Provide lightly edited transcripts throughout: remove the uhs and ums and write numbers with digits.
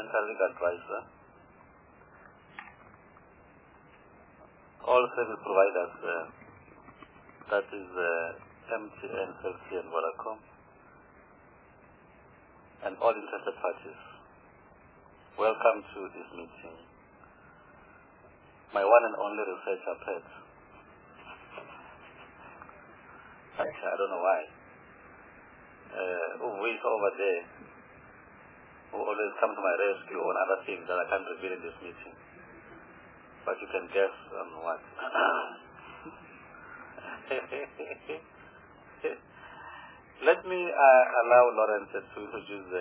Central League Advisor, all service providers, that is MTN, Cell C, and Vodacom, and all interested parties. Welcome to this meeting. My one and only researcher pet. I don't know why. Who is over there, who always come to my rescue on other things that I can't reveal in this meeting. But you can guess on what. Let me allow Lawrence to introduce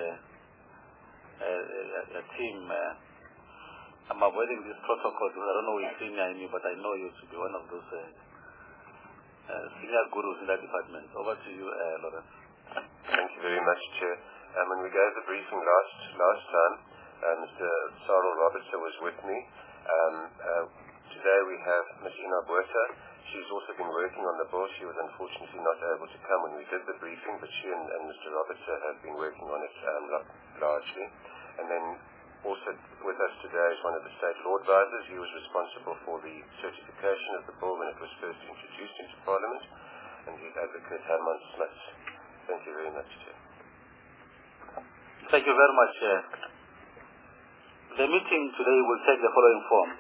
a team. I'm avoiding this protocol because I don't know which senior in you, but I know you to be one of those senior gurus in that department. Over to you, Lawrence. Thank you very much, Chair. When we gave the briefing last time, Mr. Cyril Robertson was with me. Today we have Ms. Ina Buerta. She's also been working on the bill. She was unfortunately not able to come when we did the briefing, but she and Mr. Robertson have been working on it largely. And then also with us today is one of the state law advisors. He was responsible for the certification of the bill when it was first introduced into Parliament, and he's Advocate Herman Smith. Thank you very much, Chair. Thank you very much, Chair. The meeting today will take the following form.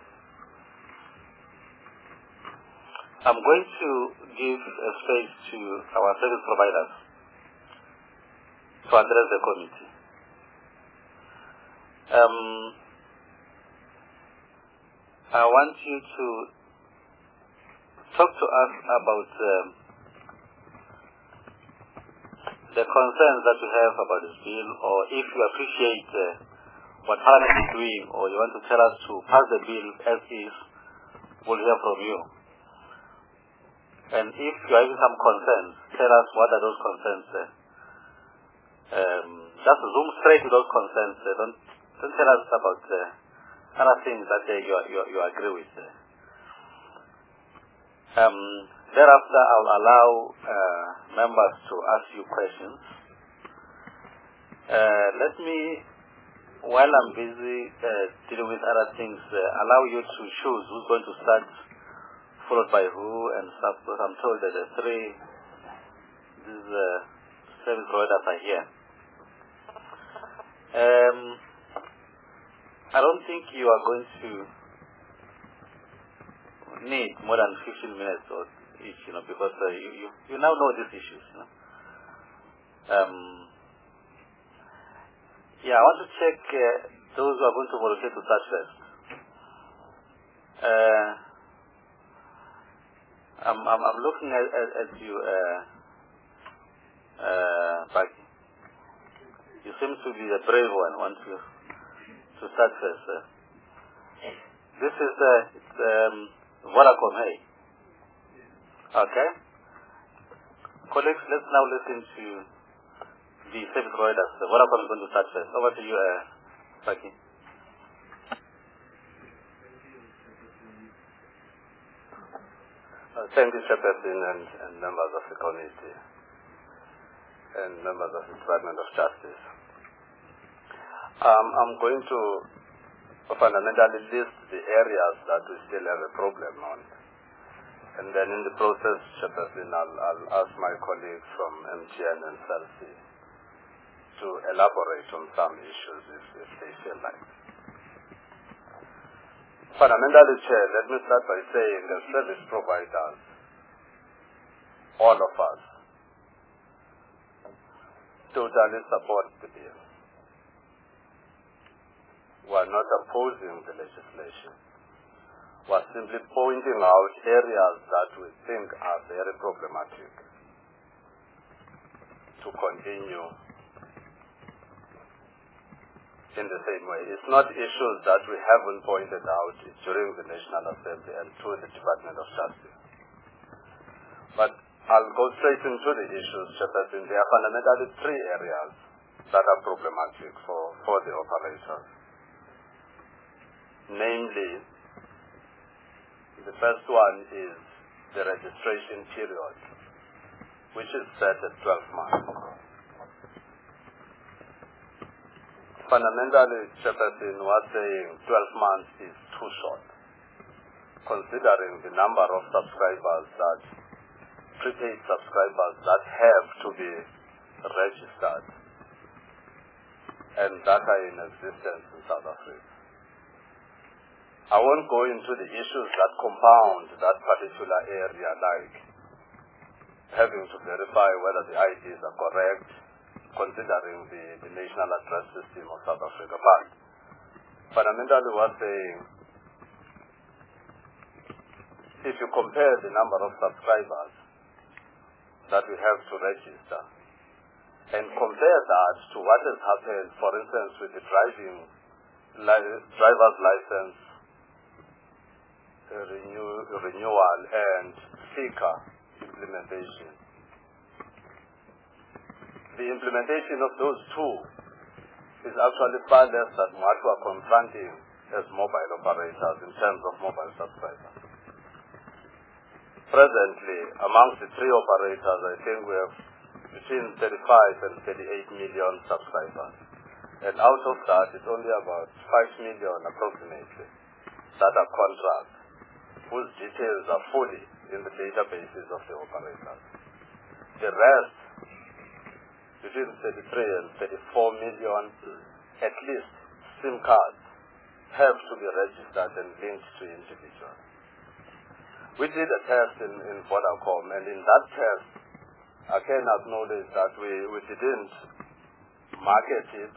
I'm going to give a space to our service providers to address the committee. I want you to talk to us about the concerns that you have about this bill, or if you appreciate what Parliament is doing, or you want to tell us to pass the bill as is, we'll hear from you. And if you are having some concerns, tell us what are those concerns. Just zoom straight to those concerns. Don't tell us about other things that you agree with. Thereafter, I'll allow members to ask you questions. Let me, while I'm busy dealing with other things, allow you to choose who's going to start, followed by who, and stuff. Because I'm told that the these service providers are here. I don't think you are going to need more than 15 minutes or each, because you now know these issues. Yeah, I want to check those who are going to volunteer to start first. I'm looking at you, Paki. You seem to be the brave one. Want to start first. This is Vodacom, hey. Okay. Colleagues, let's now listen to the service providers. Vodacom is going to start first. Over to you, Paki. Thank you, Chairperson, and members of the committee, and members of the Department of Justice. I'm going to fundamentally list the areas that we still have a problem on. And then in the process, Chairperson, I'll ask my colleagues from MTN and Cell C to elaborate on some issues if they feel like. Fundamentally, Chair, let me start by saying the service providers, all of us, totally support the bill. We are not opposing the legislation. We are simply pointing out areas that we think are very problematic to continue in the same way. It's not issues that we haven't pointed out during the National Assembly and to the Department of Justice. But I'll go straight into the issues, Chairperson. There are fundamentally three areas that are problematic for the operators. Namely, the first one is the registration period, which is set at 12 months. Fundamentally, Chairperson was saying 12 months is too short, considering the number of subscribers that, prepaid subscribers that have to be registered and that are in existence in South Africa. I won't go into the issues that compound that particular area, like having to verify whether the IDs are correct, considering the national address system of South Africa. But fundamentally we're saying, if you compare the number of subscribers that we have to register and compare that to what has happened, for instance, with the driver's license renewal and SICA implementation. The implementation of those two is actually far less than what we are confronting as mobile operators in terms of mobile subscribers. Presently, amongst the three operators, I think we have between 35 and 38 million subscribers. And out of that, it's only about 5 million approximately that are contracts, whose details are fully in the databases of the operators. The rest, between 33 and 34 million, at least SIM cards have to be registered and linked to individuals. We did a test in Vodacom, and in that test, I can acknowledge that we didn't market it.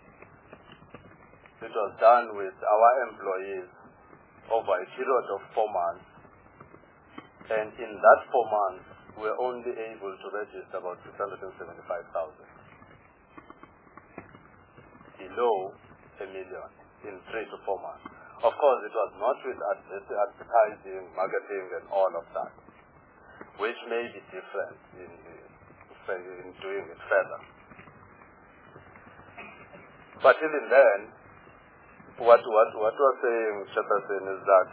It was done with our employees over a period of 4 months, and in that 4 months, we were only able to register about 675,000. Below a million in 3 to 4 months. Of course, it was not with advertising, marketing, and all of that, which may be different in doing it further. But even then, what we're saying, Chairperson, is that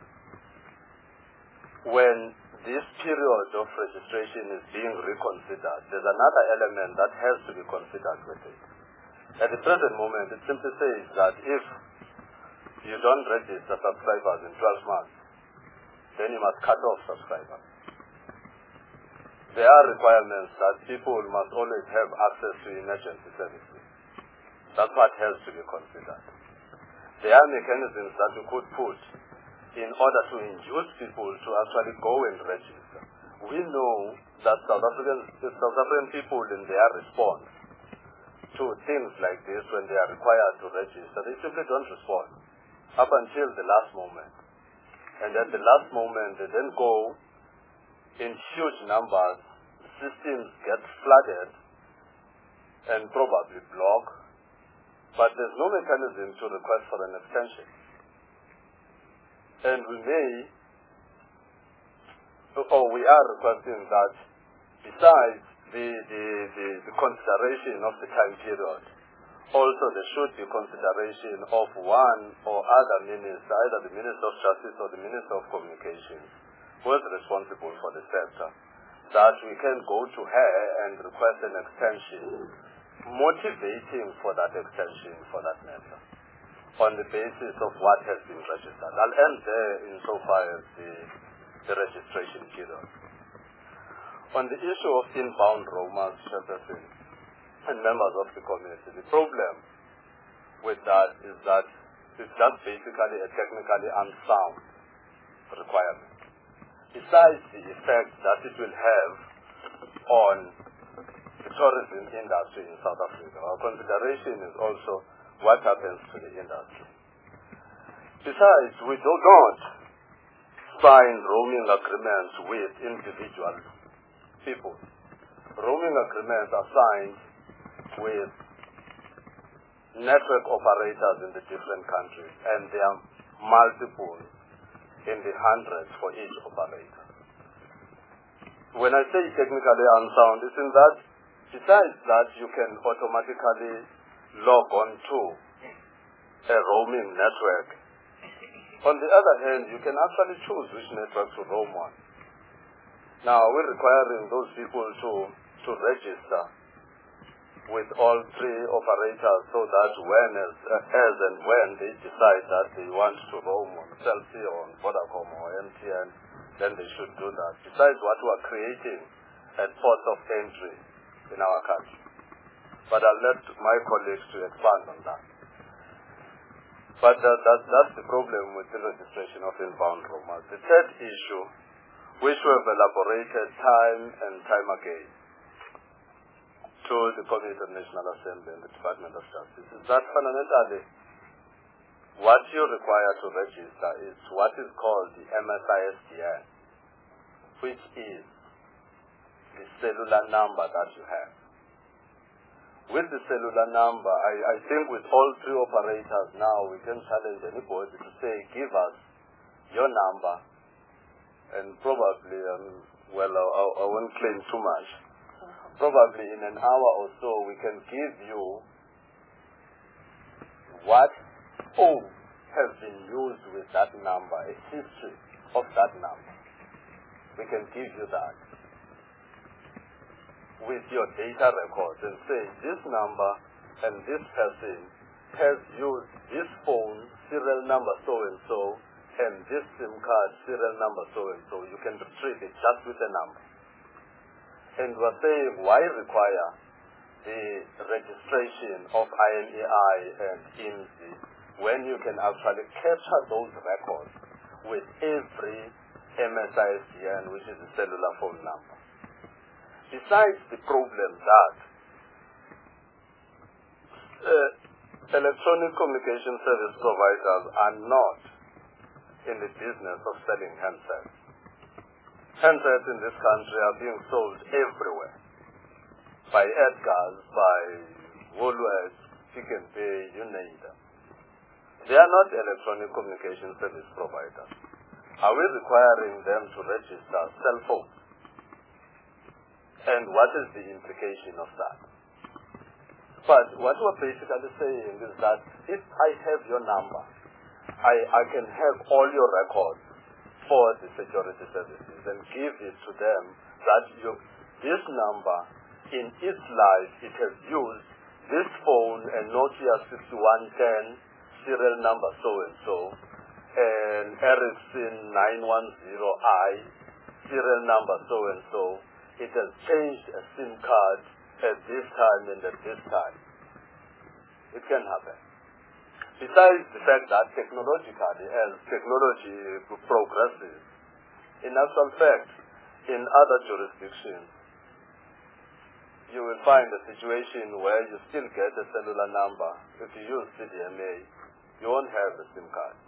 when this period of registration is being reconsidered, there's another element that has to be considered with it. At the present moment, it simply says that if you don't register subscribers in 12 months, then you must cut off subscribers. There are requirements that people must always have access to emergency services. That's what has to be considered. There are mechanisms that you could put in order to induce people to actually go and register. We know that South African people, in their response to things like this, when they are required to register, they simply don't respond up until the last moment. And at the last moment, they then go in huge numbers, systems get flooded and probably block, but there's no mechanism to request for an extension. And we are requesting that besides the consideration of the time period, also there should be consideration of one or other minister, either the Minister of Justice or the Minister of Communications, who is responsible for the sector, that we can go to her and request an extension, motivating for that extension for that matter, on the basis of what has been registered. I'll end there insofar as the registration period. On the issue of inbound roamers, Chairperson, and members of the community, the problem with that is that it's just basically a technically unsound requirement. Besides the effect that it will have on the tourism industry in South Africa, our consideration is also what happens to the industry. Besides, we do not sign roaming agreements with individual people. Roaming agreements are signed with network operators in the different countries, and there are multiple in the hundreds for each operator. When I say technically unsound, it's in that besides that you can automatically log on to a roaming network. On the other hand, you can actually choose which network to roam on. Now, we're requiring those people to register with all three operators so that as and when they decide that they want to roam on Cell C or on Vodacom or MTN, then they should do that. Besides what we are creating at ports of entry in our country. But I'll let my colleagues to expand on that. But that's the problem with the registration of inbound roamers. The third issue, which we have elaborated time and time again to the Committee of National Assembly and the Department of Justice, is that fundamentally what you require to register is what is called the MSISDN, which is the cellular number that you have. With the cellular number, I think with all three operators now, we can challenge anybody to say, give us your number, and probably, I won't claim too much. Probably in an hour or so, we can give you what phone has been used with that number, a history of that number. We can give you that with your data records and say this number and this person has used this phone serial number so-and-so and this SIM card serial number so-and-so. You can retrieve it just with a number. And we're saying, why require the registration of INEI and IMSI when you can actually capture those records with every MSISDN, which is a cellular phone number? Besides the problem that electronic communication service providers are not in the business of selling handsets. Handsets in this country are being sold everywhere. By Edgar's, by Woolworths, Pick n Pay, you name them. They are not electronic communication service providers. Are we requiring them to register cell phones? And what is the implication of that? But what we're basically saying is that if I have your number, I can have all your records for the security services and give it to them that this number in its life, it has used this phone and Nokia 6110 serial number so-and-so and Ericsson 910i serial number so-and-so. It has changed a SIM card at this time and at this time. It can happen. Besides the fact that technologically, as technology progresses, in actual fact, in other jurisdictions, you will find a situation where you still get a cellular number. If you use CDMA, you won't have a SIM card.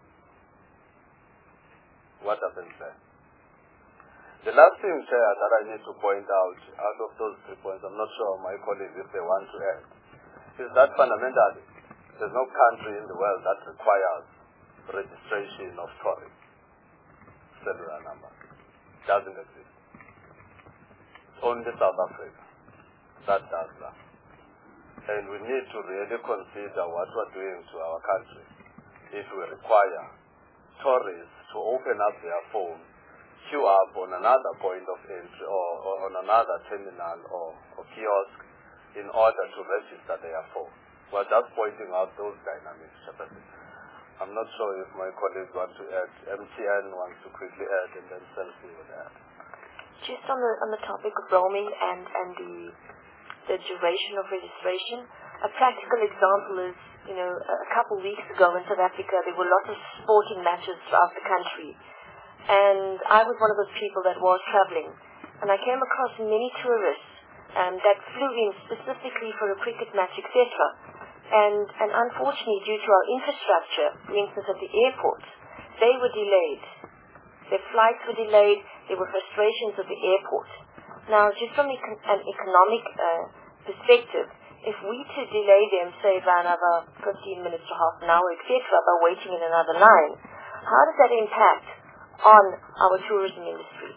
What happens then? The last thing, Chair, that I need to point out of those 3 points, I'm not sure my colleagues, if they want to add, is that fundamentally, there's no country in the world that requires registration of tourists' cellular numbers. It doesn't exist. It's only South Africa that does that. And we need to really consider what we're doing to our country if we require tourists to open up their phone, queue up on another point of entry or on another terminal or kiosk in order to register their phone. We're just pointing out those dynamics. I'm not sure if my colleagues want to add. MTN wants to quickly add and then Selfie will add. Just on the topic of roaming and the duration of registration, a practical example is, a couple of weeks ago in South Africa, there were lots of sporting matches throughout the country. And I was one of those people that was traveling. And I came across many tourists that flew in specifically for a cricket match, etc. And unfortunately, due to our infrastructure, for instance at the airports, they were delayed. Their flights were delayed. There were frustrations at the airport. Now, just from an economic perspective, if we to delay them, say, by another 15 minutes to half an hour, etc., by waiting in another line, how does that impact on our tourism industry?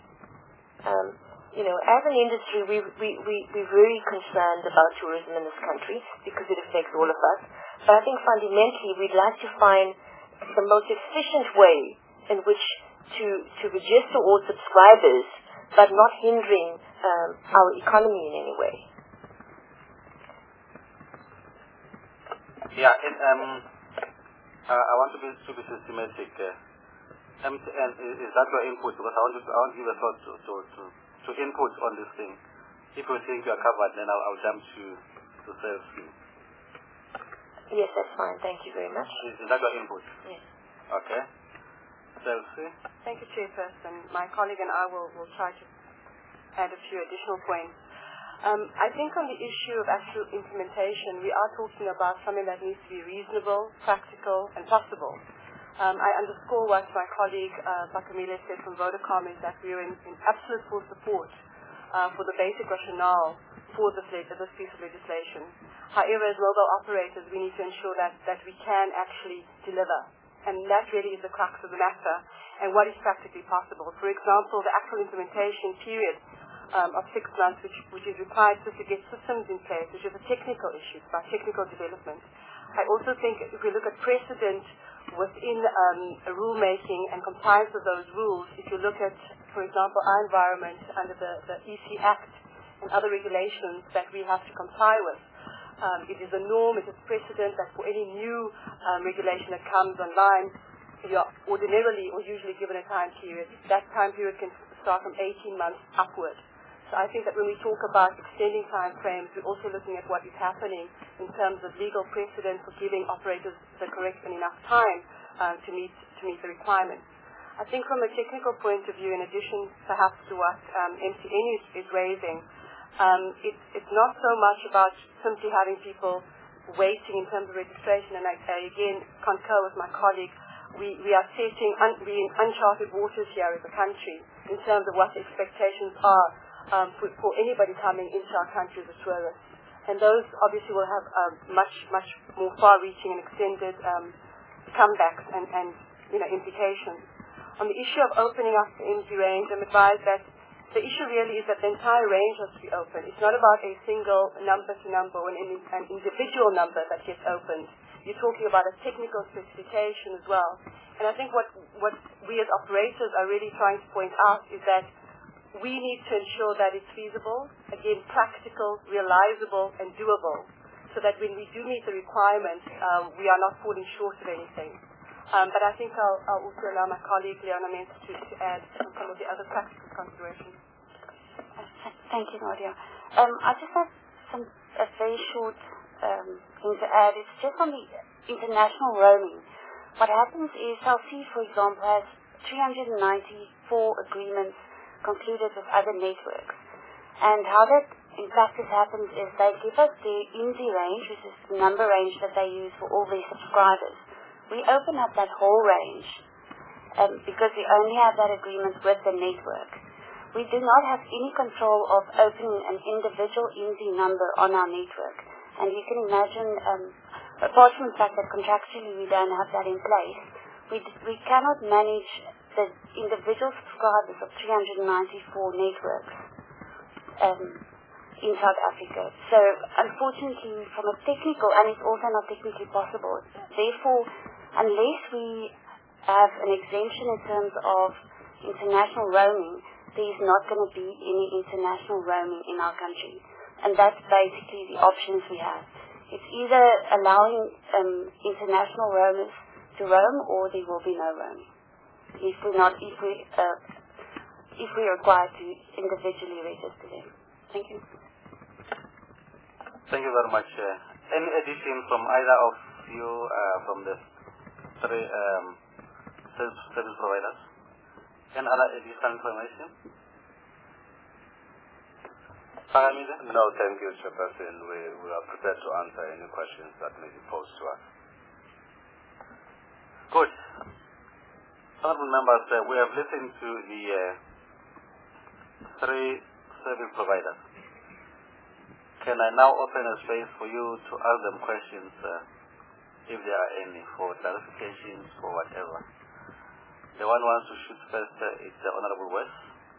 As an industry, we're very concerned about tourism in this country because it affects all of us. But I think fundamentally we'd like to find the most efficient way in which to register all subscribers, but not hindering our economy in any way. Yeah, and I want to be systematic. MTN, is that your input? Because I want to give a thought to input on this thing. If you think you are covered, then I'll jump to sales fee. Yes, that's fine. Thank you very much. Is that your input? Yes. Okay. Sales fee. Thank you, Chairperson. My colleague and I will try to add a few additional points. I think on the issue of actual implementation, we are talking about something that needs to be reasonable, practical, and possible. I underscore what my colleague, Bakamile, said from Vodacom, is that we are in absolute full support for the basic rationale for this piece of legislation. However, as mobile operators, we need to ensure that we can actually deliver. And that really is the crux of the matter, and what is practically possible. For example, the actual implementation period of 6 months, which is required to get systems in place, which is a technical issue, by technical development. I also think if we look at precedent within rulemaking and compliance with those rules, if you look at, for example, our environment under the EC Act and other regulations that we have to comply with, it is a norm, it is precedent that for any new regulation that comes online, you are ordinarily or usually given a time period. That time period can start from 18 months upward. So I think that when we talk about extending time frames, we're also looking at what is happening in terms of legal precedent for giving operators the correct and enough time to meet the requirements. I think from a technical point of view, in addition perhaps to what MTN is raising, it's not so much about simply having people waiting in terms of registration, and I again concur with my colleague. We are we're in uncharted waters here as a country in terms of what the expectations are for anybody coming into our country as a tourist. And those obviously will have much more far-reaching and extended comebacks and implications. On the issue of opening up the MG range, I'm advised that the issue really is that the entire range has to be open. It's not about a single number-to-number or an individual number that gets opened. You're talking about a technical specification as well. And I think what we as operators are really trying to point out is that we need to ensure that it's feasible, again, practical, realizable, and doable, so that when we do meet the requirements, we are not falling short of anything. But I think I'll also allow my colleague, Leona Mens, to add some of the other practical considerations. Thank you, Nadia. I just have a very short thing to add. It's just on the international roaming. What happens is Cell C, for example, has 394 agreements concluded with other networks. And how that in practice happens is they give us the IMSI range, which is the number range that they use for all their subscribers. We open up that whole range because we only have that agreement with the network. We do not have any control of opening an individual IMSI number on our network. And you can imagine, apart from the fact that contractually we don't have that in place, we cannot manage the individual subscribers of 394 networks in South Africa. So unfortunately, from a technical, and it's also not technically possible, therefore, unless we have an exemption in terms of international roaming, there is not going to be any international roaming in our country. And that's basically the options we have. It's either allowing international roamers to roam, or there will be no roaming if we're required to individually register them. Thank you. Thank you very much. Any addition from either of you from the three service providers? Any other additional information? No, thank you, Chairperson. We are prepared to answer any questions that may be posed to us. Good. Honorable members, we have listened to the three service providers. Can I now open a space for you to ask them questions, if there are any, for clarifications, for whatever? The one who wants to shoot first is the Honorable West.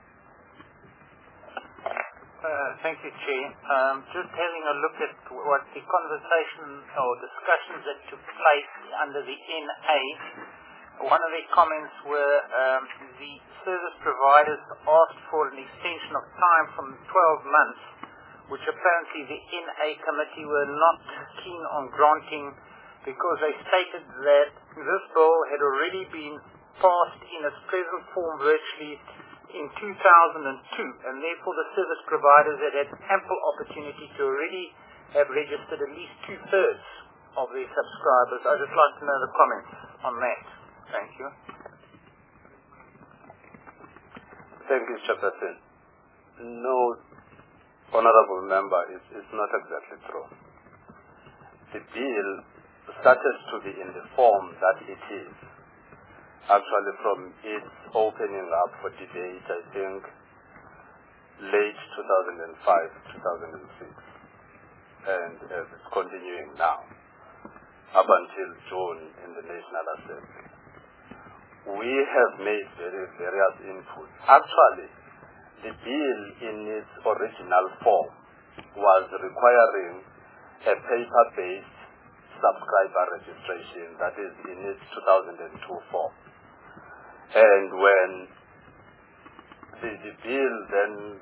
Thank you, Chair. Just having a look at what the conversation or discussions that took place under the NA, one of the comments were the service providers asked for an extension of time from 12 months, which apparently the NA committee were not keen on granting because they stated that this bill had already been passed in its present form virtually in 2002, and therefore the service providers had had ample opportunity to already have registered at least 2/3 of their subscribers. I'd just like to know the comments on that. Thank you. Thank you, Chairperson. No, Honorable Member, it's not exactly true. The bill started to be in the form that it is. Actually, from its opening up for debate, I think, late 2005, 2006, and as it's continuing now, up until June in the National Assembly. We have made various inputs. Actually, the bill in its original form was requiring a paper-based subscriber registration, that is in its 2002 form. And when the bill then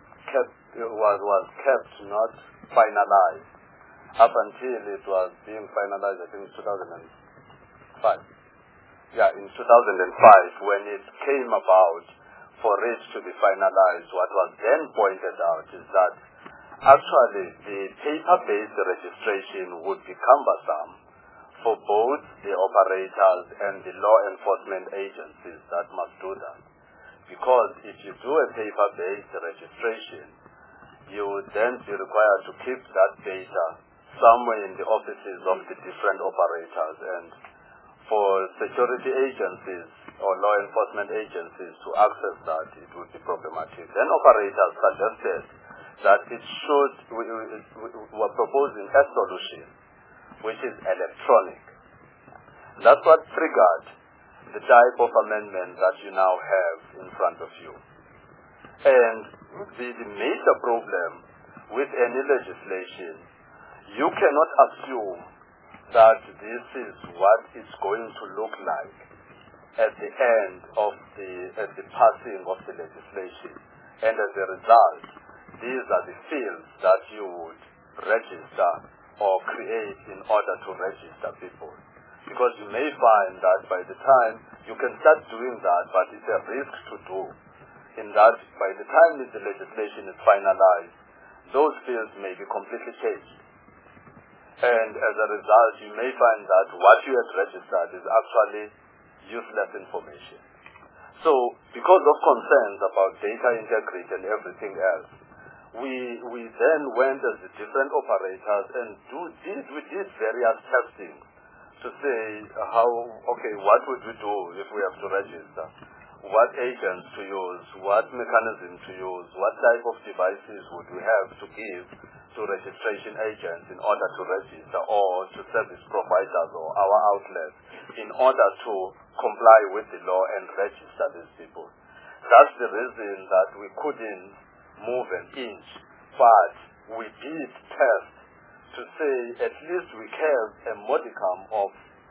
was kept not finalized up until it was being finalized, I think 2005. Yeah, in 2005, when it came about for it to be finalized, what was then pointed out is that actually the paper-based registration would be cumbersome for both the operators and the law enforcement agencies that must do that. Because if you do a paper-based registration, you would then be required to keep that data somewhere in the offices of the different operators, and for security agencies or law enforcement agencies to access that, it would be problematic. Then operators suggested that we were proposing a solution which is electronic. That's what triggered the type of amendment that you now have in front of you. And the major problem with any legislation, you cannot assume that this is what it's going to look like at the end of the passing of the legislation. And as a result, these are the fields that you would register or create in order to register people. Because you may find that by the time you can start doing that, but it's a risk to do, in that by the time the legislation is finalized, those fields may be completely changed. And as a result, you may find that what you had registered is actually useless information. So, because of concerns about data integrity and everything else, we then went as the different operators and we did various testing to say what would we do if we have to register, what agents to use, what mechanism to use, what type of devices would we have to give to registration agents in order to register, or to service providers or our outlets in order to comply with the law and register these people. That's the reason that we couldn't move an inch, but we did test to say at least we have a modicum of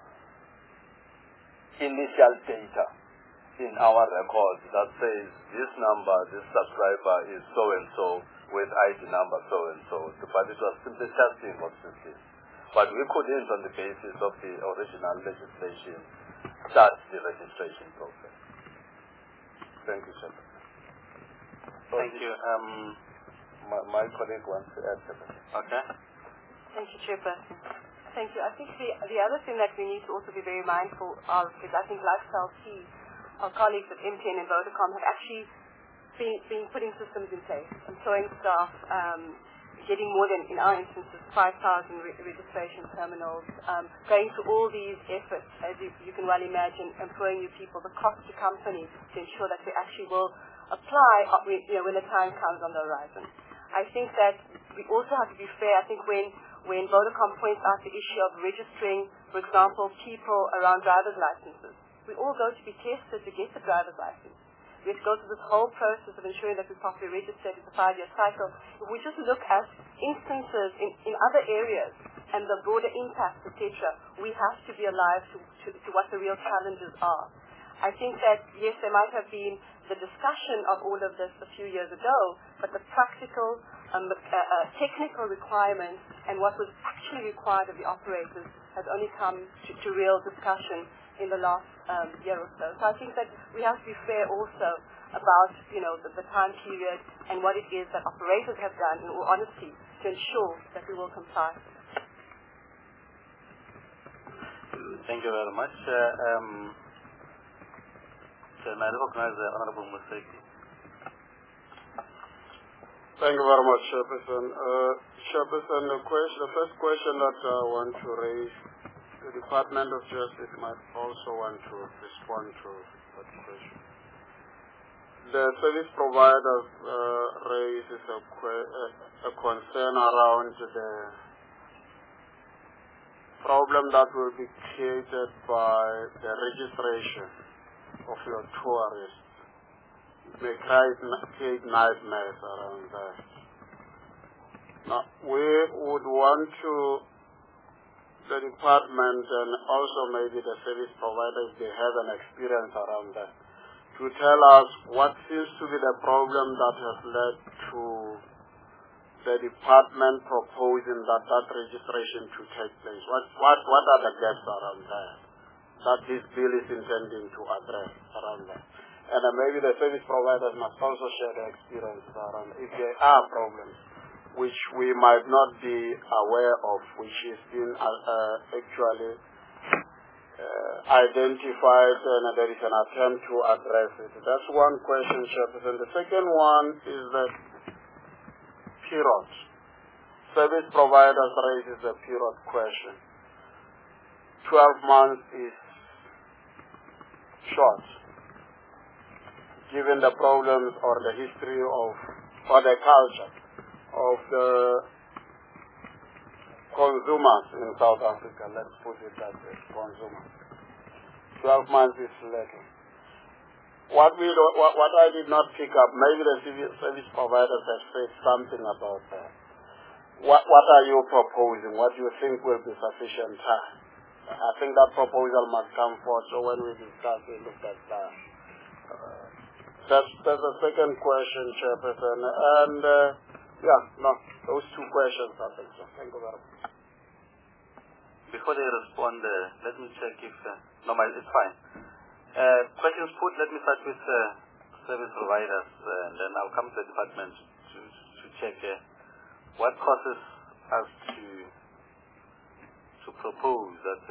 initial data in our records that says this number, this subscriber is so-and-so with ID number so-and-so. But it was simply testing of this. But we couldn't, on the basis of the original legislation, start the registration process. Thank you, sir. Thank you. My colleague wants to add something. Okay. Thank you, Chairperson. Thank you. I think the other thing that we need to also be very mindful of is I think Lifestyle C, our colleagues at MTN and Vodacom have actually been putting systems in place, employing staff, getting more than, in our instances, 5,000 registration terminals, going through all these efforts, as you can well imagine, employing new people, the cost to companies to ensure that they actually will apply when the time comes on the horizon. I think that we also have to be fair. I think when Vodacom points out the issue of registering, for example, people around driver's licenses, we all go to be tested to get the driver's license. We have to go through this whole process of ensuring that we're properly registered. It's a 5-year cycle. If we just look at instances in other areas and the broader impacts, etc., we have to be alive to what the real challenges are. I think that, yes, there might have been the discussion of all of this a few years ago, but the practical technical requirements and what was actually required of the operators has only come to real discussion in the last year or so. So I think that we have to be fair also about, the time period and what it is that operators have done in all honesty to ensure that we will comply. Thank you very much. Can I recognize the Honorable Museki? Thank you very much, Chairperson. Chairperson, the first question that I want to raise, the Department of Justice might also want to respond to that question. The service providers raises a concern around the problem that will be created by the registration of your tourists. It may create nightmares around that. Now, we would want the department and also maybe the service providers, they have an experience around that, to tell us what seems to be the problem that has led to the department proposing that registration to take place. What are the gaps around that this bill is intending to address around that? And maybe the service providers must also share their experience around if there are problems which we might not be aware of, which is being actually identified, and there is an attempt to address it. That's one question, Chairperson. The second one is that period. Service providers raises the period question. 12 months is short, given the problems or the history or the culture of the consumers in South Africa. Let's put it that way, consumers. 12 months is little. What I did not pick up, maybe the service providers have said something about that. What are you proposing? What do you think will be sufficient time? I think that proposal must come forth, so when we discuss, we look at that. That's the second question, Chairperson. And, those two questions, I think so. Thank you very much. Before they respond, let me check if... it's fine. Questions put, let me start with service providers, and then I'll come to the department to check what causes us to propose that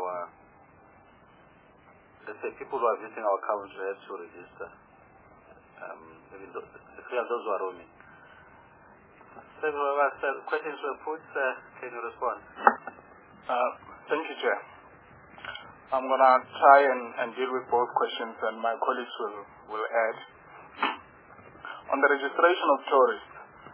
let's say people who are visiting our country have to register. Maybe those who are roaming. Several questions were put. Can you respond? Thank you, Chair. I'm going to try and deal with both questions, and my colleagues will add. On the registration of tourists,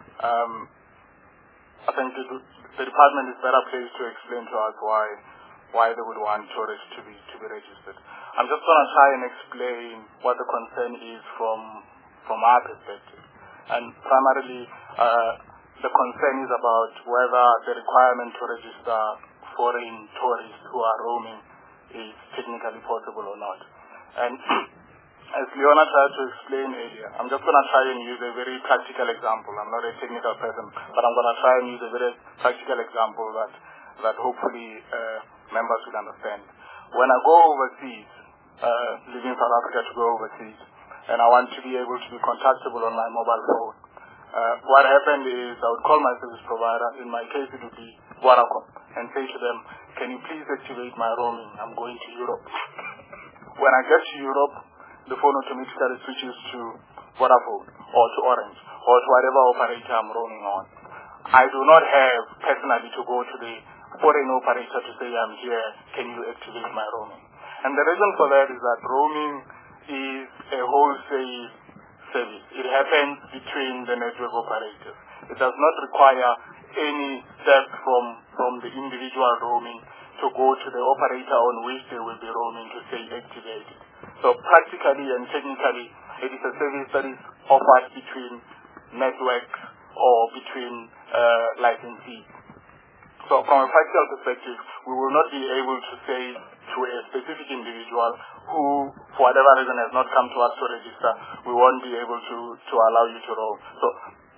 I think the department is better placed to explain to us why they would want tourists to be registered. I'm just going to try and explain what the concern is from our perspective. And primarily, the concern is about whether the requirement to register foreign tourists who are roaming is technically possible or not. And as Leona tried to explain earlier, I'm just going to try and use a very practical example. I'm not a technical person, but I'm going to try and use a very practical example that hopefully members will understand. When I go overseas, leaving South Africa to go overseas, and I want to be able to be contactable on my mobile phone, what happened is I would call my service provider, in my case it would be Vodacom, and say to them, can you please activate my roaming? I'm going to Europe. When I get to Europe, the phone automatically switches to Vodafone or to Orange or to whatever operator I'm roaming on. I do not have personally to go to the foreign operator to say I'm here, can you activate my roaming? And the reason for that is that roaming is a wholesale service. It happens between the network operators. It does not require any step from the individual roaming to go to the operator on which they will be roaming to say activate it. So practically and technically, it is a service that is offered between networks or between licensees. So from a practical perspective, we will not be able to say to a specific individual who, for whatever reason, has not come to us to register, we won't be able to allow you to roam. So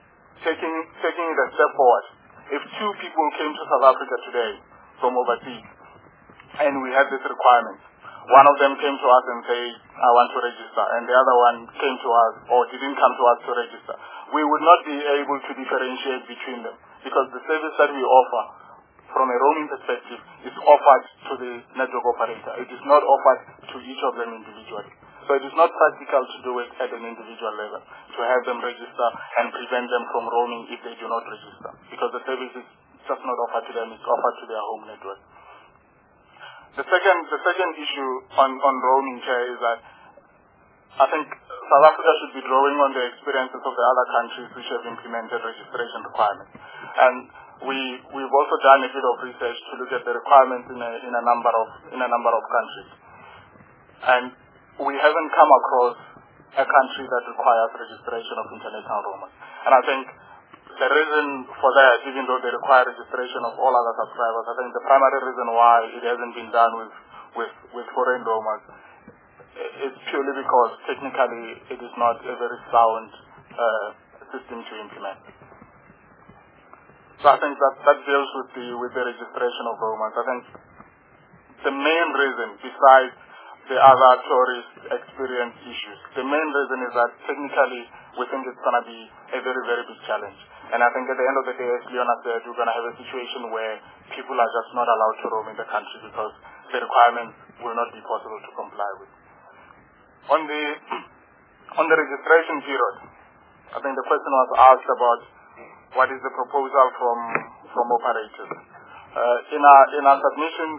taking it a step forward, if two people came to South Africa today from overseas and we had this requirement, one of them came to us and said, I want to register, and the other one came to us or didn't come to us to register, we would not be able to differentiate between them, because the service that we offer from a roaming perspective is offered to the network operator. It is not offered to each of them individually. So it is not practical to do it at an individual level, to have them register and prevent them from roaming if they do not register, because the service is just not offered to them, it's offered to their home network. The second issue on roaming here is that I think South Africa should be drawing on the experiences of the other countries which have implemented registration requirements. And we've also done a bit of research to look at the requirements in a number of countries. And we haven't come across a country that requires registration of international roamers. And I think the reason for that, even though they require registration of all other subscribers, I think the primary reason why it hasn't been done with foreign roamers is purely because technically it is not a very sound system to implement. So I think that deals with the registration of roamers. I think the main reason, besides the other tourist experience issues, the main reason is that technically we think it's going to be a very, very big challenge. And I think at the end of the day, as Leona said, we're going to have a situation where people are just not allowed to roam in the country because the requirements will not be possible to comply with. On the registration period, I think the question was asked about what is the proposal from operators. In our submissions,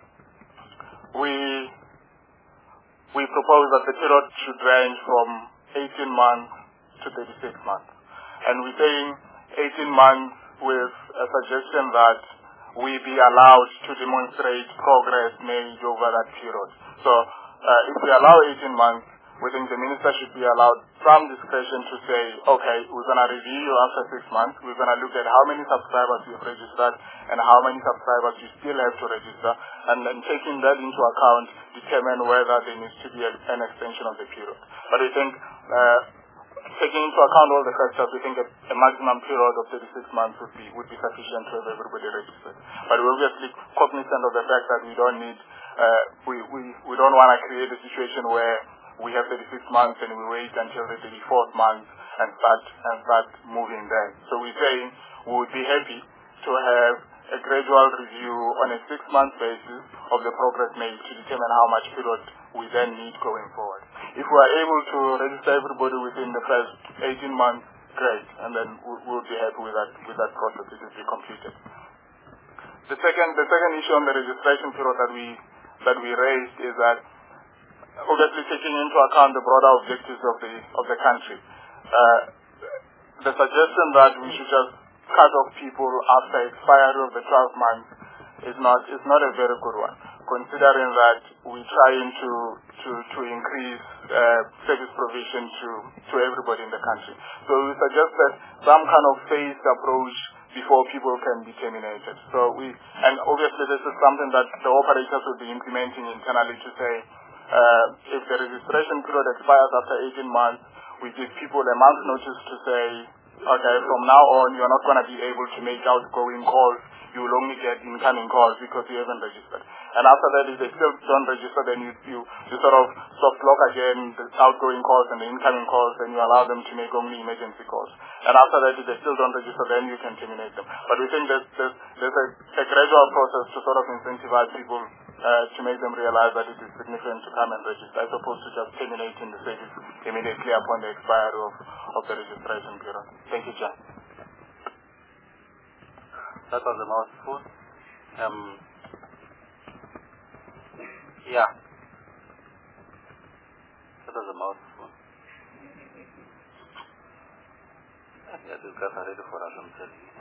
we propose that the period should range from 18 months to 36 months. And we're saying 18 months with a suggestion that we be allowed to demonstrate progress made over that period. So if we allow 18 months, we think the minister should be allowed some discretion to say, okay, we're going to review you after 6 months. We're going to look at how many subscribers you've registered and how many subscribers you still have to register, and then taking that into account, determine whether there needs to be an extension of the period. But we think, taking into account all the factors, we think a maximum period of 36 months would be sufficient to have everybody registered. But we're obviously cognizant of the fact that we don't need, we don't want to create a situation where we have 36 months and we wait until the 34th month and start moving then. So we're saying we would be happy to have a gradual review on a 6-month basis of the progress made to determine how much period we then need going forward. If we are able to register everybody within the first 18 months, great, and then we'll be happy with that process. It will be completed. The second issue on the registration period that we raised is that, obviously taking into account the broader objectives of the country, the suggestion that we should just cut off people after expiry of the 12 months is not a very good one, considering that we're trying to increase service provision to everybody in the country. So we suggested some kind of phased approach before people can be terminated. And obviously this is something that the operators will be implementing internally to say, if the registration period expires after 18 months, we give people a month's notice to say, okay, from now on you're not going to be able to make outgoing calls, you will only get incoming calls because you haven't registered. And after that, if they still don't register, then you sort of soft lock again the outgoing calls and the incoming calls, and you allow them to make only emergency calls. And after that, if they still don't register, then you can terminate them. But we think there's a gradual process to sort of incentivize people to make them realize that it is significant to come and register, as opposed to just terminating the service immediately upon the expiry of the registration period. Thank you, John. That was a mouthful. Yeah. That was a mouthful. Yeah, these guys are ready for us, I'm telling you.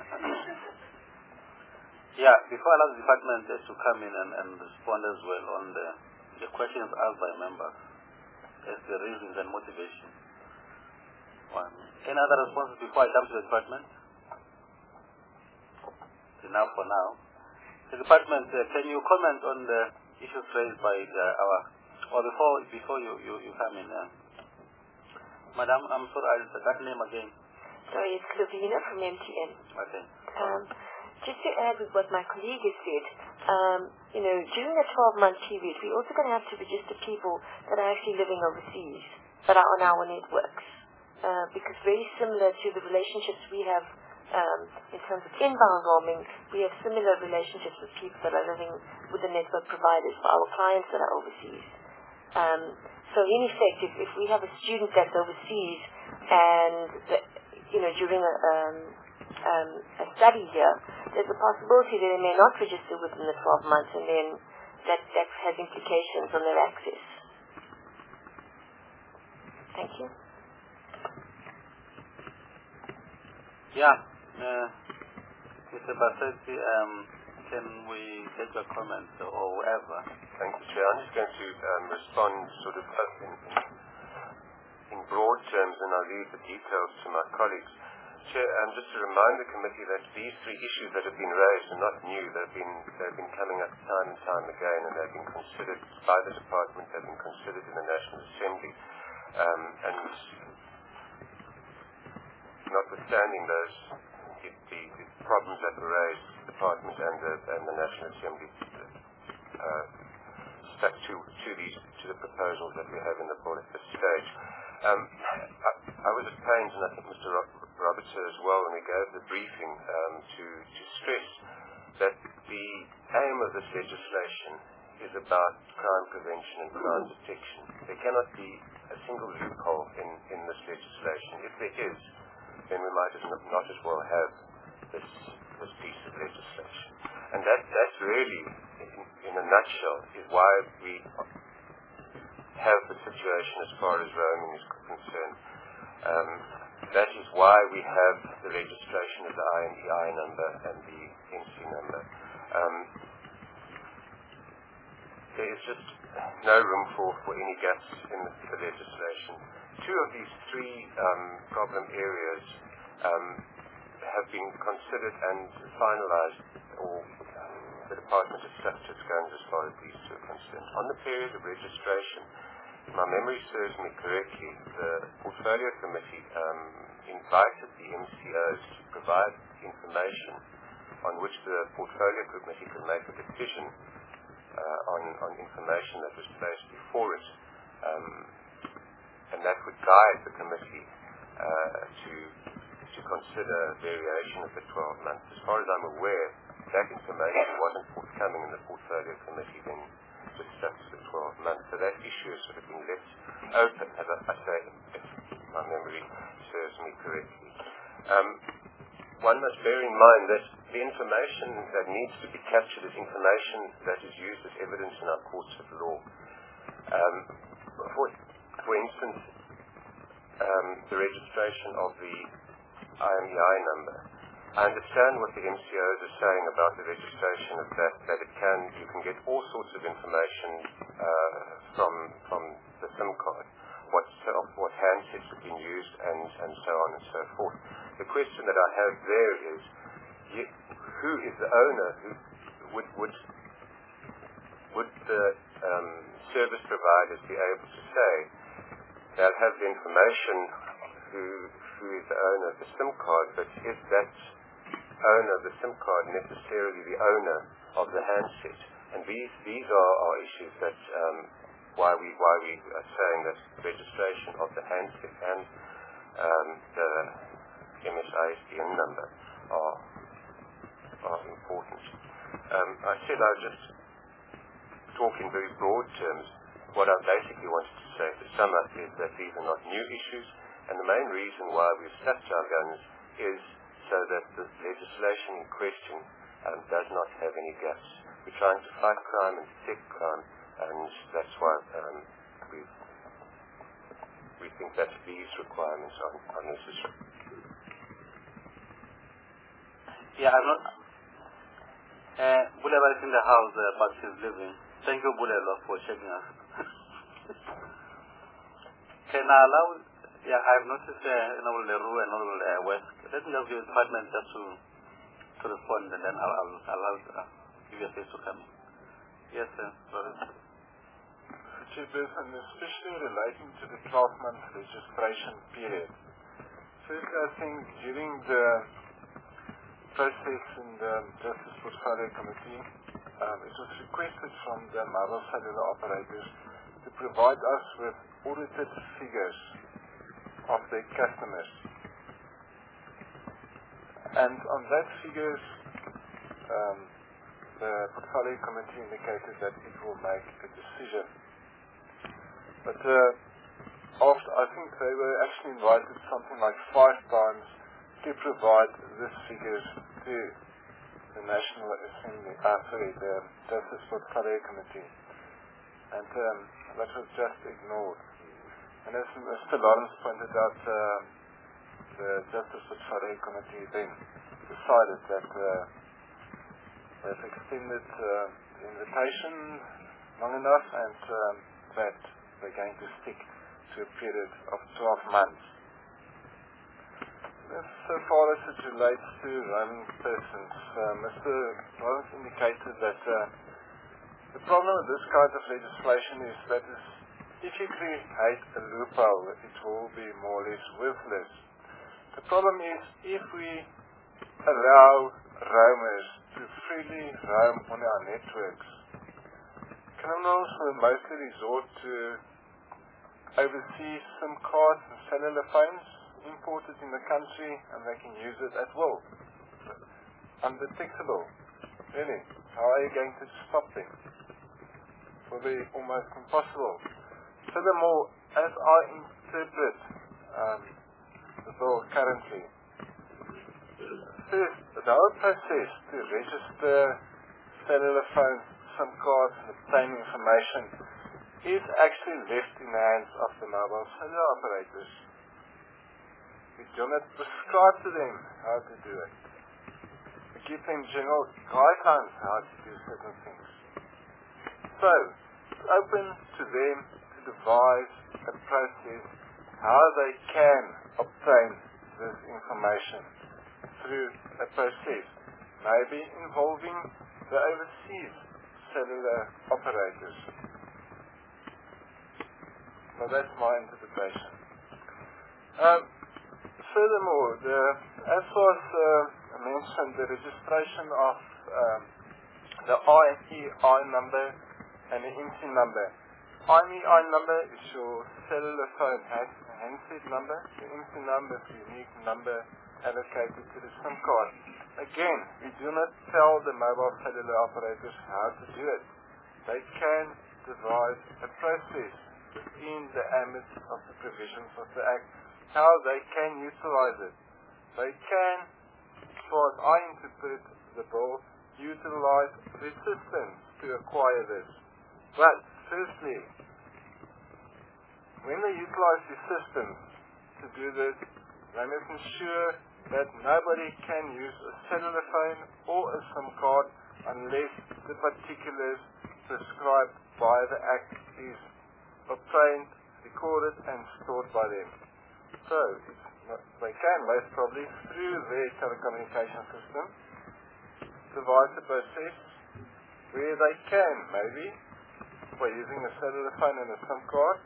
Yeah, before I ask the department to come in and respond as well on the questions asked by members as the reasons and motivation. One. Any other responses before I come to the department? Enough for now. The department, can you comment on the issues raised by before you come in? Madam, I'm sorry, that name again. Sorry, it's Clovina from MTN. Okay. Just to add with what my colleague has said, during the 12-month period, we're also going to have to register people that are actually living overseas, that are on our networks. Because very similar to the relationships we have in terms of inbound roaming, we have similar relationships with people that are living with the network providers for our clients that are overseas. So in effect, if we have a student that's overseas and during a study here, there's a possibility that they may not register within the 12 months, and then that has implications on their access. Thank you. Yeah. Mr. Bassetti, can we get your comments or whatever? Thank you, Chair. I'm just going to respond sort of in broad terms, and I'll leave the details to my colleagues. Chair, just to remind the committee that these three issues that have been raised are not new. They've been coming up time and time again, and they've been considered by the department. They've been considered in the National Assembly, and notwithstanding those the problems that were raised, the department and the National Assembly stuck to the proposals that we have in the board at this stage. I was at pains, and I think Mr. Roberts as well, when we gave the briefing, to stress that the aim of this legislation is about crime prevention and crime detection. There cannot be a single loophole in this legislation. If there is, then we might not as well have this piece of legislation. And that's really, in a nutshell, is why we have the situation as far as roaming is concerned. That is why we have the registration of the IMEI number and the NC number. There is just no room for any gaps in the legislation. Two of these three problem areas have been considered and finalized, or the department has stuck to its guns as far as these two are concerned. On the period of registration, if my memory serves me correctly, the Portfolio Committee invited the MCOs to provide information on which the Portfolio Committee could make a decision on information that was placed before it, and that would guide the committee to consider variation of the 12 months. As far as I'm aware, that information wasn't forthcoming in the Portfolio Committee, then just stuck to the 12 months. So that issue has sort of been left open, as I say, if my memory serves me correctly. One must bear in mind that the information that needs to be captured is information that is used as evidence in our courts of law. For instance, the registration of the IMEI number. I understand what the MCOs are saying about the registration of that you can get all sorts of information from the SIM card, what handsets have been used, and so on and so forth. The question that I have there is, who is the owner? Would the service providers be able to say they'll have the information who is the owner of the SIM card, but is that owner of the SIM card necessarily the owner of the handset? And these are issues that why we are saying that registration of the handset and the MSISDN number are important. I said I was just talk in very broad terms. What I basically wanted to say to sum up is that these are not new issues, and the main reason why we've stuck to our guns is so that the legislation in question does not have any gaps. We're trying to fight crime and detect crime, and that's why we think that these requirements are necessary. Yeah, I'm not. Buleva is in the house, but she's leaving. Thank you, Buleva, for checking us. Can I allow? Yeah, I've noticed Honorable Leroux and Honorable West. Let me just give the department just to respond, and then I'll give you a space to come in. Yes, sir. Sorry. Chairperson, especially relating to the 12-month registration period. First, I think during the process in the Justice Portfolio Committee, it was requested from the mobile cellular operators to provide us with audited figures of their customers. And on that figures, the Portfolio Committee indicated that it will make a decision. But after, I think they were actually invited something like 5 times to provide these figures to the National Assembly, the Justice Portfolio Committee. And that was just ignored. And as Mr. Lawrence pointed out, the Justice Portfolio Committee then decided that they've extended the invitation long enough and that they're going to stick to a period of 12 months. So far as it relates to roaming persons, Mr. Lawrence indicated that the problem with this kind of legislation is that if you create a loophole, it will be more or less worthless. The problem is if we allow roamers to freely roam on our networks, criminals will mostly resort to overseas SIM cards and cellular phones imported in the country, and they can use it at will. Undetectable. Really. How are you going to stop them? It will be almost impossible. Furthermore, as I interpret the bill currently, first, the whole process to register cellular phones, SIM cards, and obtain information is actually left in the hands of the mobile cellular operators. We do not prescribe to them how to do it. We give them general guidelines how to do certain things. So, it's open to them to devise a process how they can obtain this information through a process, maybe involving the overseas cellular operators. Now that's my interpretation. Furthermore, as was mentioned, the registration of the IMEI number and the IMSI number. IMEI number is your cellular phone handset number. The IMSI number is the unique number allocated to the SIM card. Again, we do not tell the mobile cellular operators how to do it. They can devise a process within the ambit of the provisions of the Act, how they can utilize it. They can, as far as I interpret the bill, utilize resistance to acquire this. But, firstly, when they utilize resistance to do this, they must ensure that nobody can use a cellular phone or a SIM card unless the particulars prescribed by the Act is obtained, recorded and stored by them. So, they can most probably, through their telecommunication system, devise a process where they can, maybe, by using a cellular phone and a SIM card,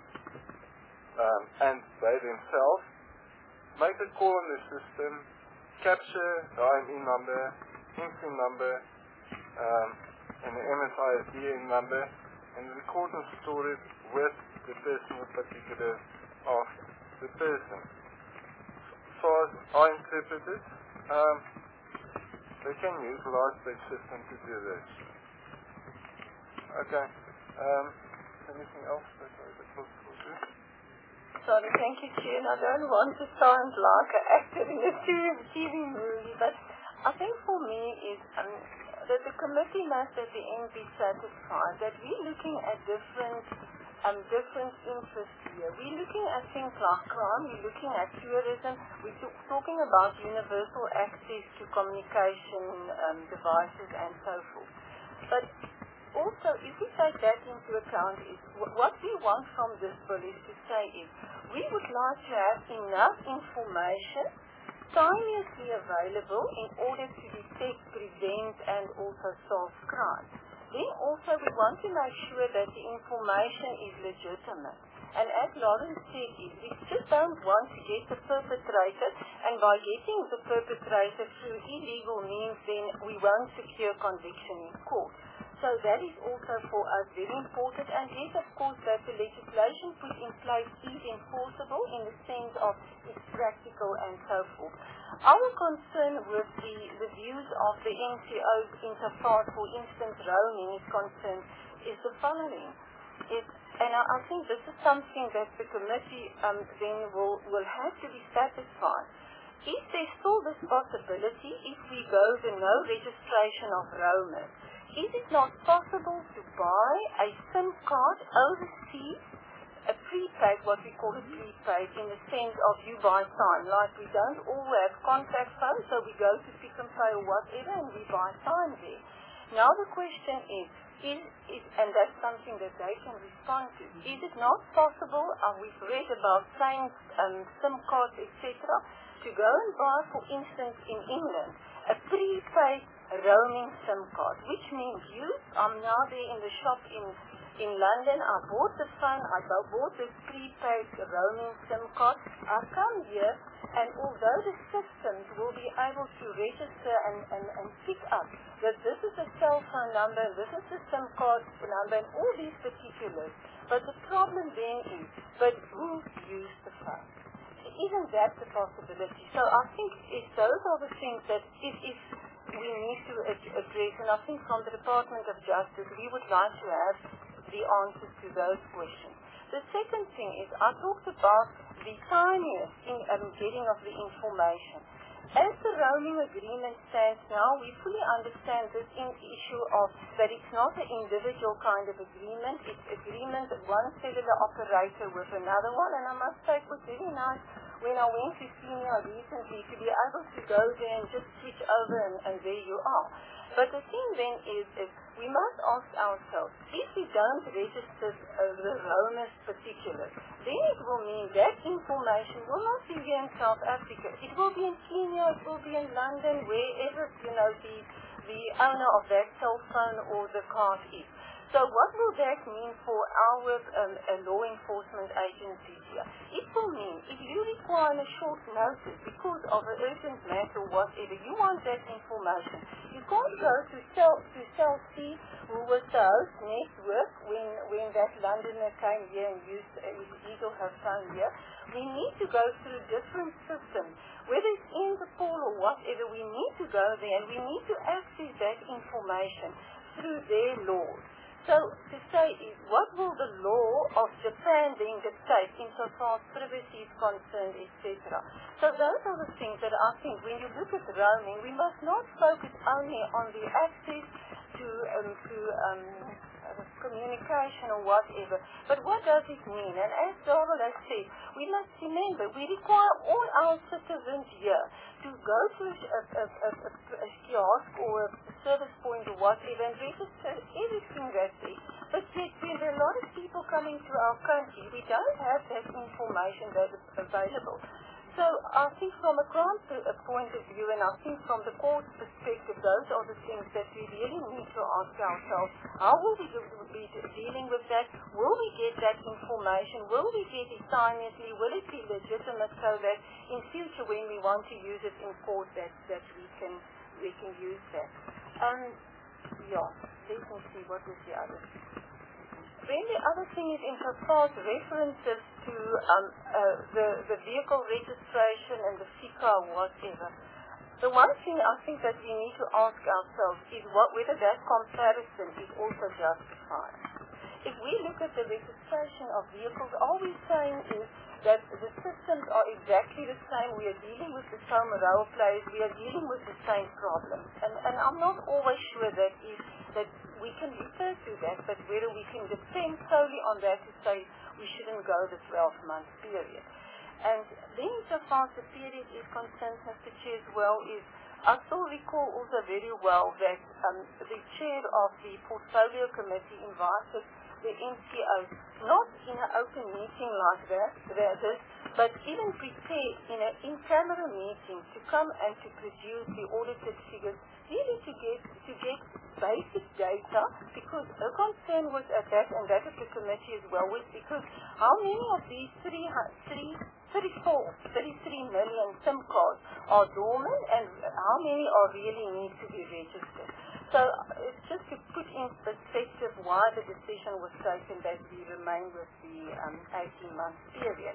and they themselves, make a call on the system, capture the IME number, IMSI number, and the MSISDN number, and record and store it with the personal particulars of the person. As far as I interpret it, they can utilize the system to do this. Okay. Anything else that I would talk to? Sorry, thank you, Chair. I don't want to sound like an actor in a TV movie, but I think for me is that the committee must at the end be satisfied that we're looking at different interests here. We're looking at things like crime, we're looking at tourism, we're talking about universal access to communication devices and so forth. But also, if we take that into account, is what we want from this bill is to say is we would like to have enough information timeously available in order to detect, prevent and also solve crime. Then also we want to make sure that the information is legitimate. And as Lawrence said, we just don't want to get the perpetrator, and by getting the perpetrator through illegal means, then we won't secure conviction in court. So that is also for us very important, and yes, of course, that the legislation put in place is enforceable in the sense of it's practical and so forth. Our concern with the views of the NGOs insofar, for instance, roaming is concerned, is the following. And I think this is something that the committee then will have to be satisfied. If there's still this possibility, if we go the no registration of roamers, is it not possible to buy a SIM card overseas, a prepaid, what we call a prepaid, in the sense of you buy time, like we don't all have contact phones, so we go to Pick and Pay or whatever and we buy time there. Now the question is and that's something that they can respond to, is it not possible, we've read about saying SIM cards, etc., to go and buy, for instance, in England, a prepaid roaming SIM card, which means I'm now there in the shop in London, I bought the phone, I bought this prepaid roaming SIM card, I come here, and although the systems will be able to register and pick up that this is a cell phone number, this is a SIM card number, and all these particulars, but the problem then is, but who used the phone? Isn't that the possibility? So I think those are the things that if we need to address, and I think from the Department of Justice we would like to have the answers to those questions. The second thing is I talked about the timeliness in getting of the information. As the roaming agreement stands now, we fully understand this issue of that it's not an individual kind of agreement, it's agreement of one cellular operator with another one, and I must say it was very nice when I went to Kenya recently to be able to go there and just switch over and there you are. But the thing then is we must ask ourselves, if we don't register the roamers particulars, then it will mean that information will not be here in South Africa. It will be in Kenya, it will be in London, wherever, the owner of that cell phone or the card is. So what will that mean for our law enforcement agencies here? It will mean if you require a short notice because of an urgent matter or whatever, you want that information. You can't go to Cell C, who was the host network when that Londoner came here and used his Eagle her phone here. We need to go through different systems. Whether it's Interpol or whatever, we need to go there and we need to access that information through their laws. So to say is, what will the law of Japan then dictate insofar as privacy is concerned, etc. So those are the things that I think when you look at roaming, we must not focus only on the access to communication or whatever, but what does it mean? And as Darrell has said, we must remember we require all our citizens here to go to a kiosk or a service point or whatever and register everything that's there. But yet when there are a lot of people coming to our country, we don't have that information that is available. So I think from a crime point of view, and I think from the court's perspective, those are the things that we really need to ask ourselves. How will we be dealing with that? Will we get that information? Will we get it silently? Will it be legitimate so that in future when we want to use it in court that we can use that? Let me see, what was the other? Then the other thing is insofar as references to the vehicle registration and the FICA or whatever. The one thing I think that we need to ask ourselves is whether that comparison is also justified. If we look at the registration of vehicles, all we're saying is that the systems are exactly the same. We are dealing with the same role players. We are dealing with the same problems. And I'm not always sure that we can refer to that, but whether we can depend solely on that to say we shouldn't go the 12-month period. And then so far as the period is concerned, Mr. Chair, as well, is I still recall also very well that the chair of the portfolio committee invited the NCOs, not in an open meeting like that, but even prepared in an in-camera meeting to come and to produce the audited figures, really to get basic data data, because a concern was at that, and that is the committee as well, was because how many of these 33 million SIM cards are dormant, and how many are really need to be registered. So it's just to put in perspective why the decision was taken that we remain with the 18-month period.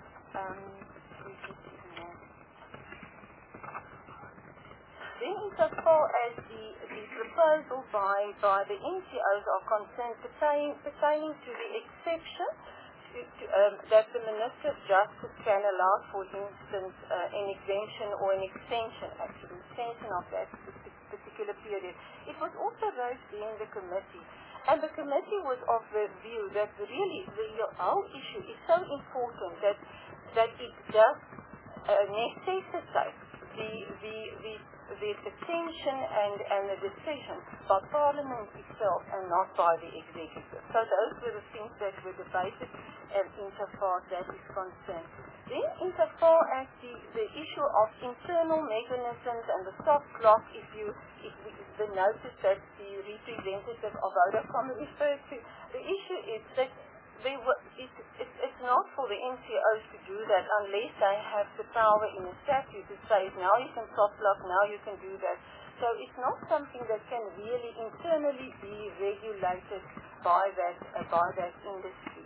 Then insofar as the proposal by the NGOs are concerned pertaining to the exception that the Minister of Justice can allow, for instance, an exemption or an extension of that particular period. It was also raised in the committee, and the committee was of the view that really the whole issue is so important that it does necessitate the attention and the decision by Parliament itself and not by the executive. So those were the things that were debated insofar as that is concerned. Then insofar as the issue of internal mechanisms and the soft clock, if the notice that the representative of Vodacom referred to, the issue is that it's not for the NGOs to do that unless they have the power in the statute to say, now you can soft lock, now you can do that. So it's not something that can really internally be regulated by that industry.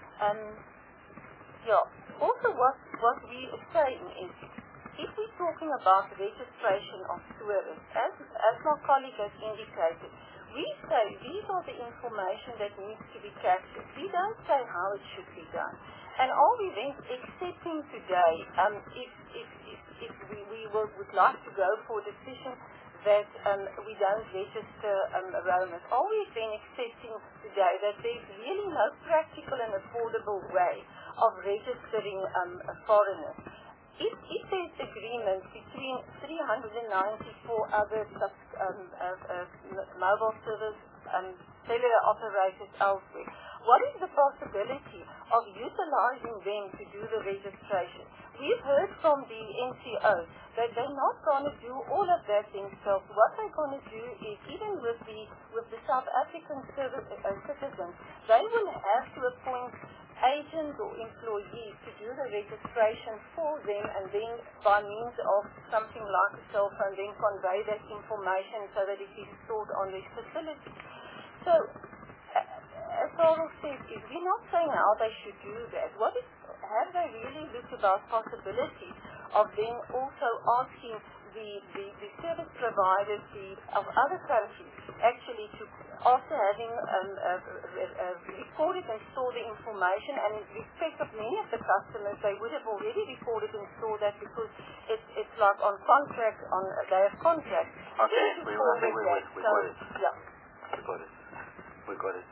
Also what we are saying is, if we're talking about registration of tourists, as my colleague has indicated, we say these are the information that needs to be captured. We don't say how it should be done. And are we then accepting today, if we would like to go for a decision that we don't register roamers, are we then accepting today that there's really no practical and affordable way of registering foreigners? If there's agreement between 394 other mobile service cellular operators elsewhere, what is the possibility of utilizing them to do the registration? We've heard from the NCOs that they're not going to do all of that themselves. What they're going to do is, even with the South African citizens, they will have to appoint agents or employees to do the registration for them, and then by means of something like a cell phone, then convey that information so that it is stored on this facility. So, as Carol said, we're not saying how they should do that. Have they really looked about possibilities of then also asking the service providers of other countries actually to, after having recorded and stored the information, and in respect of many of the customers, they would have already recorded and stored that because it's like on contract, they have contracts. Okay, we got it. Yeah. We got it.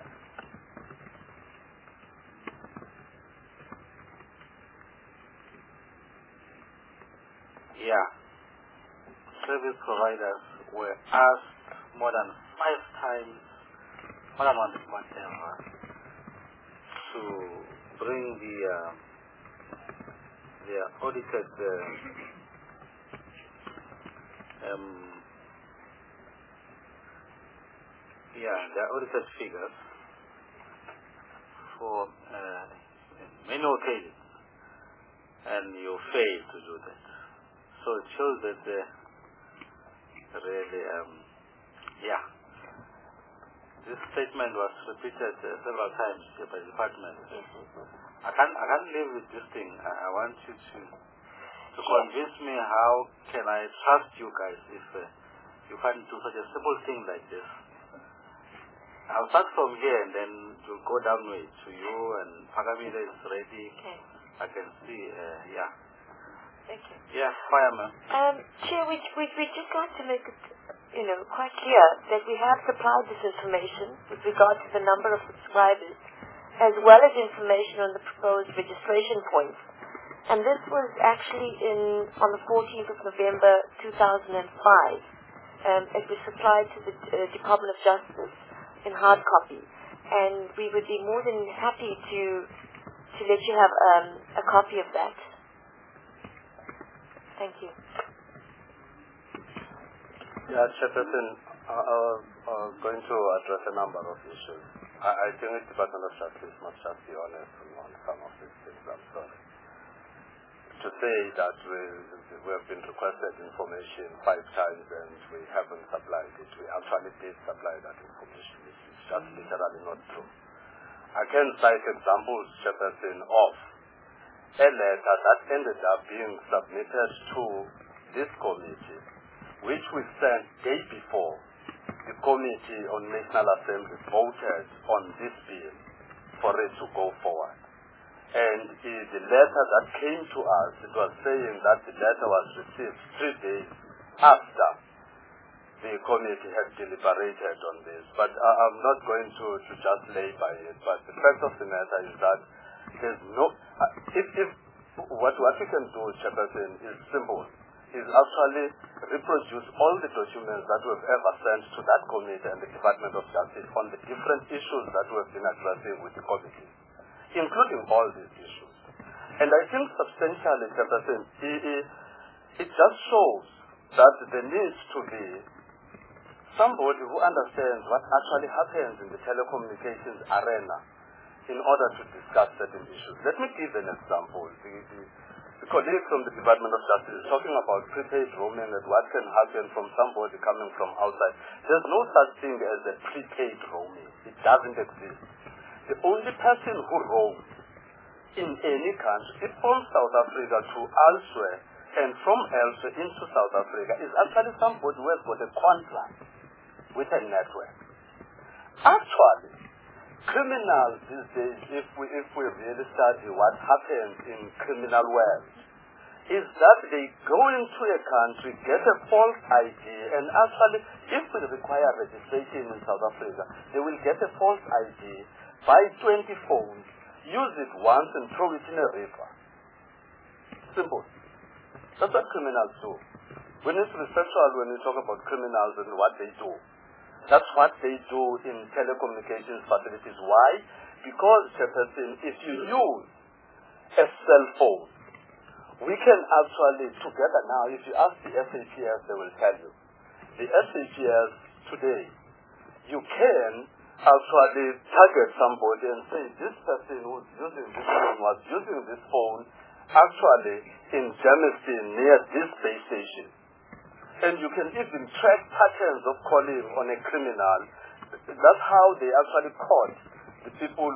Yeah. Service providers were asked more than 5 times, more than whatever, to bring their audited their audited figures for many occasions, and you failed to do that. So it shows that really, this statement was repeated several times by the department. I can't live with this thing. I want you to convince me how can I trust you guys if you can't do such a simple thing like this. I'll start from here and then we'll go downwards to you, and Pagamida is ready. Okay. I can see, Thank you. Yeah, Fireman. Chair, we'd just like to make it, quite clear that we have supplied this information with regard to the number of subscribers, as well as information on the proposed registration points. And this was actually on the 14th of November 2005. It was supplied to the Department of Justice in hard copy, and we would be more than happy to let you have a copy of that. Thank you. Yeah, Chairperson, I was going to address a number of issues. I think the Department of Justice must just be honest on some of these things. I'm sorry. To say that we have been requested information 5 times and we haven't supplied it. We actually did supply that information. It's just literally not true. I can cite examples, Chairperson, of a letter that ended up being submitted to this committee, which we sent day before the Committee on National Assembly voted on this bill for it to go forward. And the letter that came to us, it was saying that the letter was received 3 days after the committee had deliberated on this. But I'm not going to just lay by it. But the fact of the matter is that there's no... what we can do, Chairperson, is simple. Is actually reproduce all the documents that we've ever sent to that committee and the Department of Justice on the different issues that we've been addressing with the committee, including all these issues. And I think substantially, Chairperson, it just shows that there needs to be somebody who understands what actually happens in the telecommunications arena in order to discuss certain issues. Let me give an example. The colleague from the Department of Justice is talking about prepaid roaming and what can happen from somebody coming from outside. There's no such thing as a prepaid roaming. It doesn't exist. The only person who roams in any country, from South Africa to elsewhere, and from elsewhere into South Africa, is actually somebody who has got a contract with a network. Actually, criminals these days, if we really study what happens in criminal world, is that they go into a country, get a false ID, and actually, if we require registration in South Africa, they will get a false ID, buy 20 phones, use it once and throw it in a river. Simple. That's what criminals do. We need to be factual when we talk about criminals and what they do. That's what they do in telecommunications facilities. Why? Because, Chairperson, if you use a cell phone, we can actually, together now, if you ask the SAPS, they will tell you. The SAPS today, you can actually target somebody and say, this person who's using this phone was using this phone actually in Germiston near this base station. And you can even track patterns of calling on a criminal. That's how they actually caught the people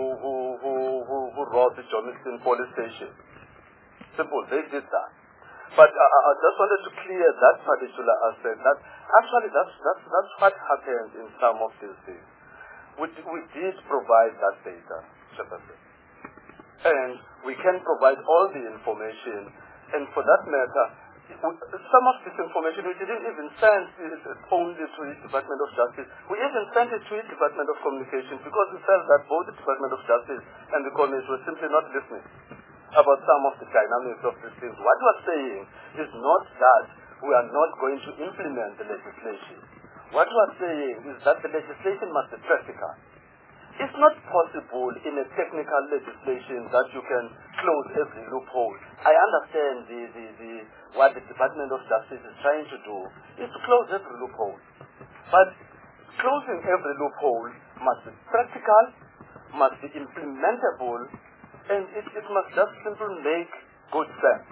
who robbed the Germiston police station. Simple, they did that. But I just wanted to clear that particular aspect. That actually that's what happens in some of these things. We did provide that data, Chairperson. And we can provide all the information. And for that matter, some of this information we didn't even send it only to the Department of Justice. We even sent it to the Department of Communication because we felt that both the Department of Justice and the Commission were simply not listening about some of the dynamics of these things. What we're saying is not that we are not going to implement the legislation. What we're saying is that the legislation must be practical. It's not possible in a technical legislation that you can close every loophole. I understand what the Department of Justice is trying to do is to close every loophole. But closing every loophole must be practical, must be implementable, and it must just simply make good sense.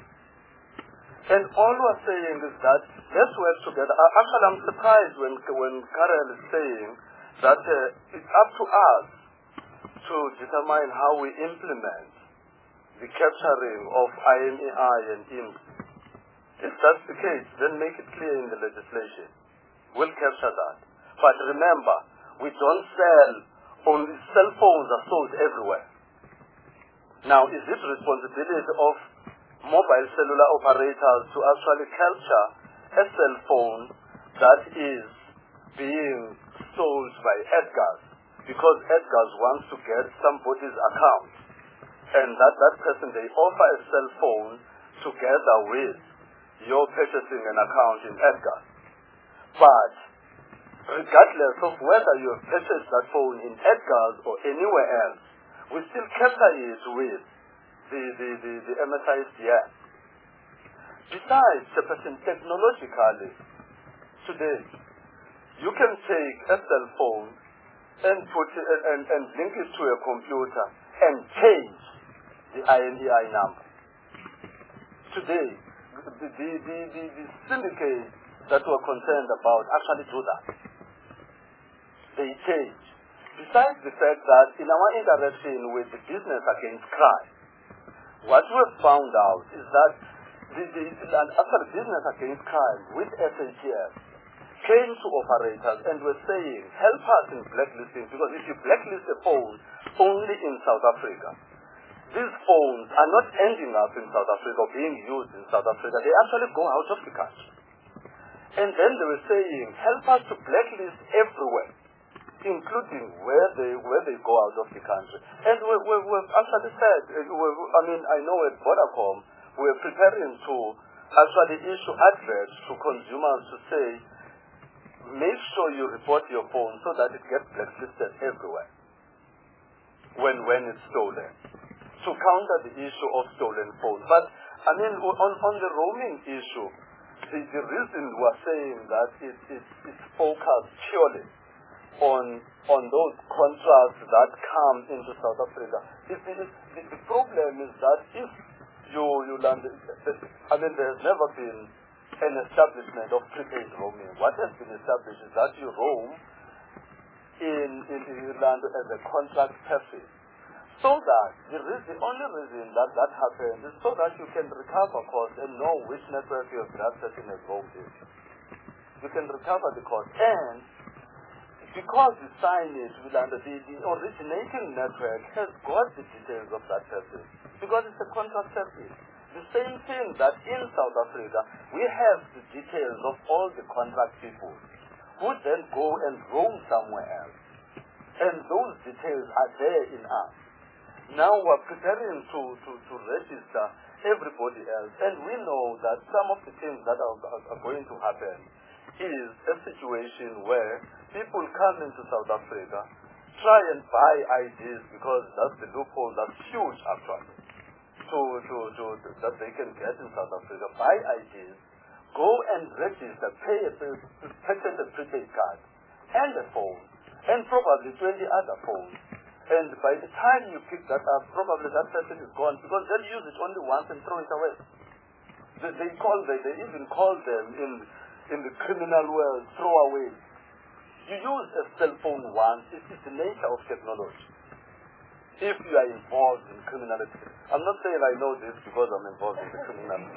And all we're saying is that let's work together. Actually, I'm surprised when Karel is saying that it's up to us to determine how we implement the capturing of IMEI and IMS. If that's the case, then make it clear in the legislation. We'll capture that. But remember, we don't sell, only cell phones are sold everywhere. Now, is it responsibility of mobile cellular operators to actually capture a cell phone that is being sold by Edgars, because Edgars wants to get somebody's account, and that person, they offer a cell phone together with your purchasing an account in Edgars. But regardless of whether you have purchased that phone in Edgars or anywhere else, we still capture it with the MSISDS. Besides, technologically, today, you can take a cell phone and put it, and link it to a computer and change the INEI number. Today, the syndicates that were concerned about actually do that. They change. Besides the fact that in our interaction with the business against crime, what we have found out is that after business against crime with SAPS came to operators and were saying, help us in blacklisting, because if you blacklist a phone only in South Africa, these phones are not ending up in South Africa or being used in South Africa. They actually go out of the country. And then they were saying, help us to blacklist everywhere, including where they go out of the country. And we've actually said, I know at Vodacom, we're preparing to actually issue adverts to consumers to say, make sure you report your phone so that it gets blacklisted everywhere when it's stolen, to counter the issue of stolen phones. But, on the roaming issue, the reason we're saying that it's focused purely on those contracts that come into South Africa. The problem is that if you land, there's never been an establishment of prepaid roaming. What has been established is that you roam in land as a contract service. So that the only reason that happens is so that you can recover costs and know which network your that person has roamed in. You can recover the cost. And because the signage the originating network has got the details of that person, because it's a contract service. The same thing that in South Africa, we have the details of all the contract people who then go and roam somewhere else. And those details are there in us. Now we're preparing to register everybody else. And we know that some of the things that are going to happen is a situation where people come into South Africa, try and buy IDs, because that's the loophole that's huge actually, that they can get in South Africa, buy IDs, go and register, pay a prepaid card, and a phone, and probably 20 other phones. And by the time you pick that up, probably that person is gone, because they'll use it only once and throw it away. They even call them in the criminal world throwaways. You use a cell phone once, it is the nature of technology. If you are involved in criminality, I'm not saying I know this because I'm involved in the criminality.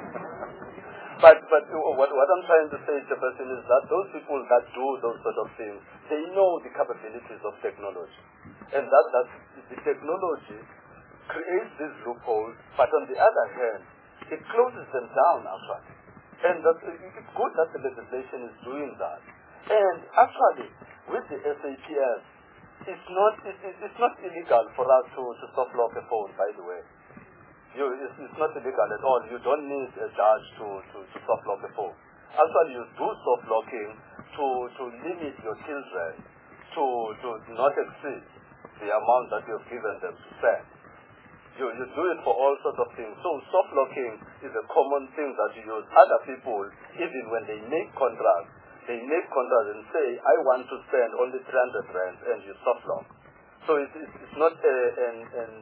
But what I'm trying to say, Chairperson, is that those people that do those sort of things, they know the capabilities of technology. And that the technology creates these loopholes, but on the other hand, it closes them down actually. And it's good that the legislation is doing that. And actually, with the SAPS, it's not illegal for us to soft lock a phone, by the way. It's not illegal at all. You don't need a judge to soft lock a phone. Actually, you do soft locking to limit your children to not exceed the amount that you've given them to spend. You do it for all sorts of things. So soft locking is a common thing that you use. Other people, even when they make contracts and say, I want to spend only 300 rand, and you soft lock. So it's not an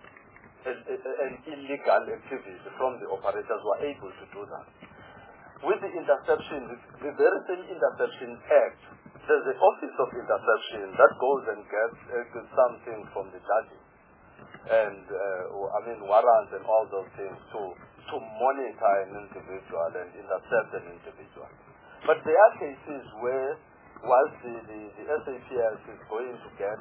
illegal activity from the operators who are able to do that. With the interception, the very same Interception Act, there's the Office of Interception that goes and gets something from the judges, and warrants and all those things to monitor an individual and intercept an individual. But there are cases where, whilst the SAPS is going to get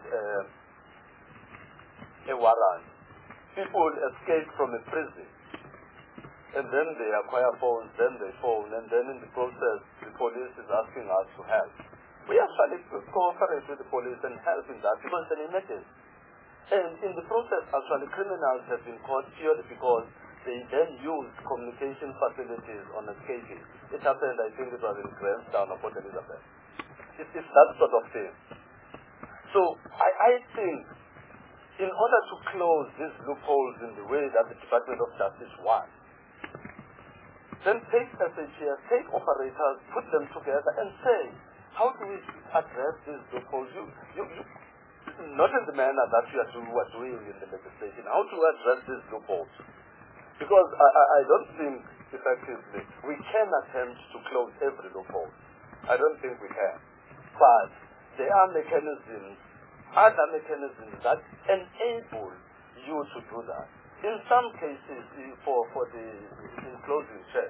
a warrant, people escape from a prison, and then they acquire phones, then they phone, and then in the process, the police is asking us to help. We actually cooperate with the police and help in that because it's an emergency. And in the process, actually, criminals have been caught purely because they then used communication facilities on escaping. It happened, I think it was in Grahamstown or Port Elizabeth. It's that sort of thing. So I think in order to close these loopholes in the way that the Department of Justice wants, then take SAPS, take operators, put them together and say, how do we address these loopholes? Not in the manner that we are doing in the legislation. How to address these loopholes? Because I don't think effectively we can attempt to close every loophole. I don't think we can. But there are mechanisms, other mechanisms that enable you to do that. In some cases, for the closing check,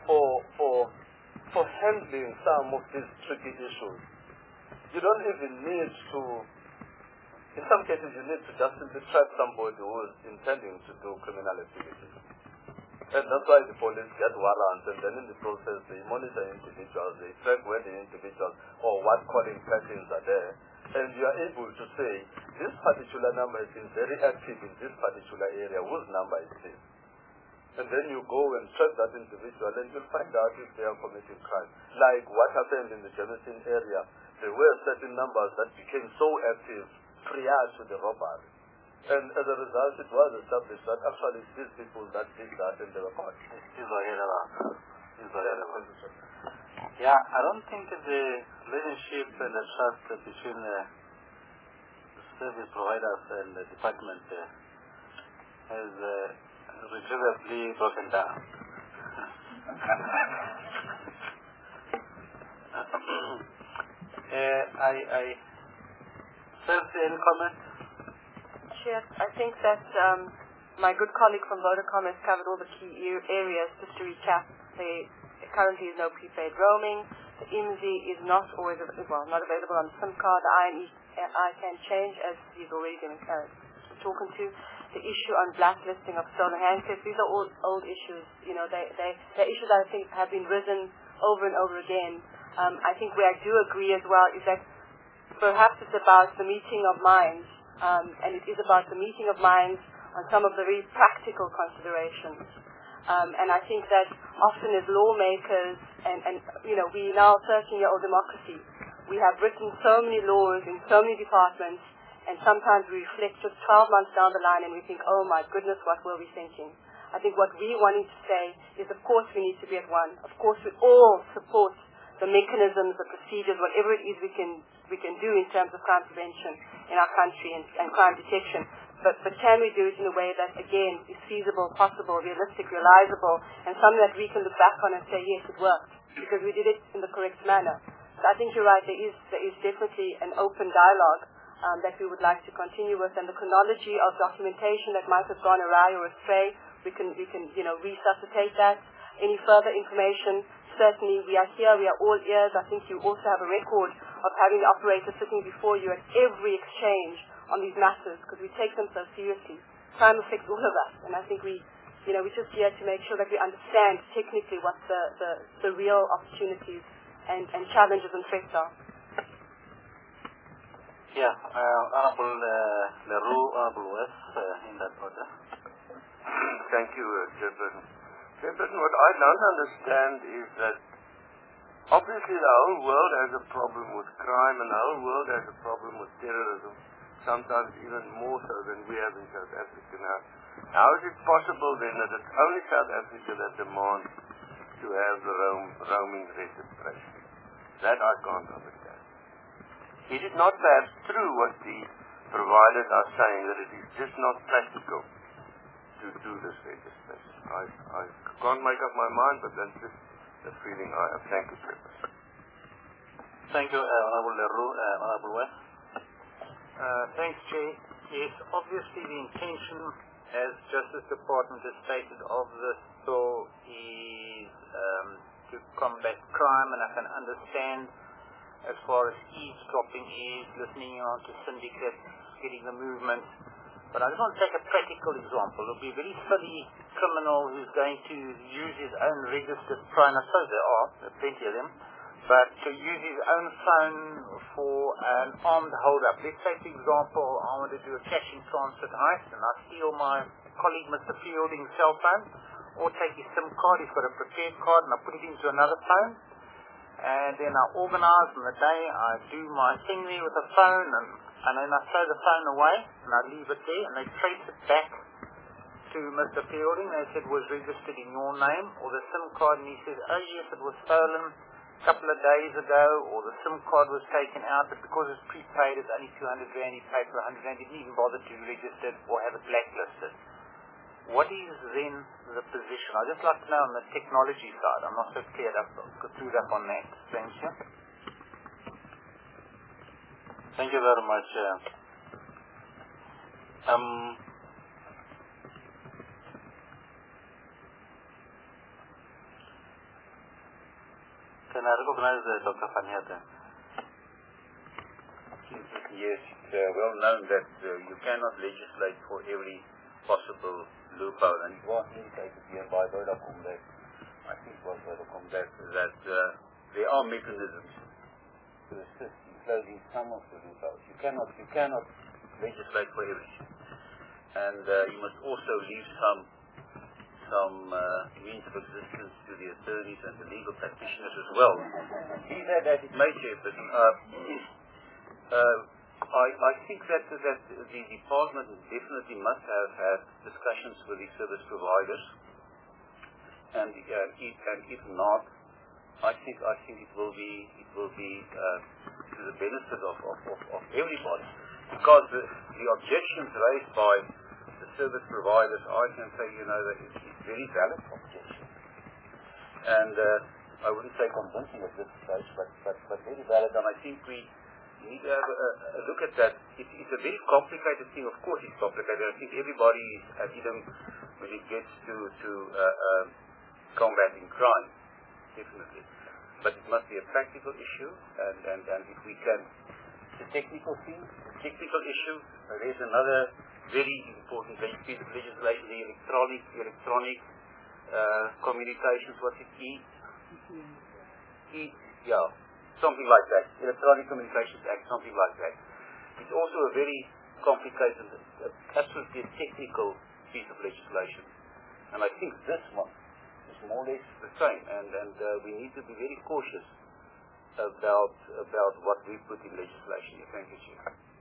for handling some of these tricky issues, you don't even need to. In some cases, you need to just simply trap somebody who is intending to do criminal activity. And that's why the police get warrants, and then in the process, they monitor individuals, they track where the individuals or what calling patterns are there. And you are able to say, this particular number has been very active in this particular area, whose number is this? And then you go and track that individual, and you'll find out if they are committing crime. Like what happened in the Jameson area, there were certain numbers that became so active prior to the robbery. And as a result, it was established that actually these people that did that and they were caught. Yeah, I don't think the relationship and the trust between the service providers and the department has retrievably broken down. Any comment? Chair, I think that my good colleague from Vodacom has covered all the key areas. Just to recap, there currently is no prepaid roaming. The IMSI is not always not available on the SIM card. The I can change, as he's already been talking to. The issue on blacklisting of stolen handsets. These are all old issues. You know, they're issues that I think have been risen over and over again. I think where I do agree as well is that perhaps it's about the meeting of minds. And it is about the meeting of minds on some of the very practical considerations. And I think that often as lawmakers, and you know, we now 13-year-old democracy, we have written so many laws in so many departments, and sometimes we reflect just 12 months down the line and we think, oh my goodness, what were we thinking? I think what we wanting to say is, of course we need to be at one. Of course we all support the mechanisms, the procedures, whatever it is we can do in terms of crime prevention in our country and crime detection. But can we do it in a way that, again, is feasible, possible, realistic, realizable, and something that we can look back on and say, yes, it worked, because we did it in the correct manner. So I think you're right, there is definitely an open dialogue that we would like to continue with, and the chronology of documentation that might have gone awry or astray, we can resuscitate that. Any further information, certainly we are here, we are all ears. I think you also have a record of having the operator sitting before you at every exchange on these matters, because we take them so seriously. Crime affects all of us, and I think we're just here to make sure that we understand technically what the real opportunities and challenges and threats are. Yeah, Honorable Leroux, Honorable West, in that order. Thank you, Chairperson. Chairperson, what I don't understand is that obviously the whole world has a problem with crime, and the whole world has a problem with terrorism, sometimes even more so than we have in South Africa now. How is it possible then that it's only South Africa that demands to have the roaming registration? That I can't understand. Is it not perhaps true what the providers are saying, that it is just not practical to do this registration? I can't make up my mind, but that's just the feeling I have. Thank you, Chairperson. Thank you, Honorable Leroux. Honorable West. Thanks, Chair. Yes, obviously the intention, as Justice Department has stated, of this bill is to combat crime, and I can understand as far as eavesdropping is, listening on to syndicates, getting the movement. But I just want to take a practical example. It will be a very silly criminal who's going to use his own registered phone. I suppose there are plenty of them. But to use his own phone for an armed hold-up. Let's say, for example, I want to do a cash in transit heist, and I steal my colleague Mr. Fielding's cell phone, or take his SIM card. He's got a prepared card, and I put it into another phone. And then I organize on the day, I do my thing there with the phone, and then I throw the phone away, and I leave it there, and they trace it back to Mr. Fielding. They said it was registered in your name, or the SIM card, and he says, oh yes, it was stolen couple of days ago, or the SIM card was taken out, but because it's prepaid, it's only 200 Rand, he paid for 100 Rand, he didn't even bother to register it or have it blacklisted. What is then the position? I'd just like to know on the technology side. I'm not so clear clued up on that. Thank you. Thank you very much. Can I recognize Dr. Faniata? Yes, it's well known that you cannot legislate for every possible loophole, and it was indicated here by Vodacom that, I think it was Vodacom, that there are mechanisms to assist in closing some of the loopholes. You cannot legislate for everything, and you must also leave some means of existence to the attorneys and the legal practitioners as well. Be that as it may, Chairperson, I think that the department definitely must have had discussions with the service providers, and if not, I think it will be to the benefit of everybody, because the objections raised by the service providers, I can say, that it's very valid objections, and I wouldn't say convincing at this stage, but very valid, and I think we need to have a look at that. It's a very complicated thing. Of course it's complicated. I think everybody is at them when it gets to combating crime, definitely. But it must be a practical issue, and if we can, the technical issue, there's another very important piece of legislation, the electronic communications, what's it, something like that, Electronic Communications Act, something like that. It's also a very complicated, absolutely technical piece of legislation. And I think this one is more or less the same, and we need to be very cautious about what we put in legislation. Thank you, Chief.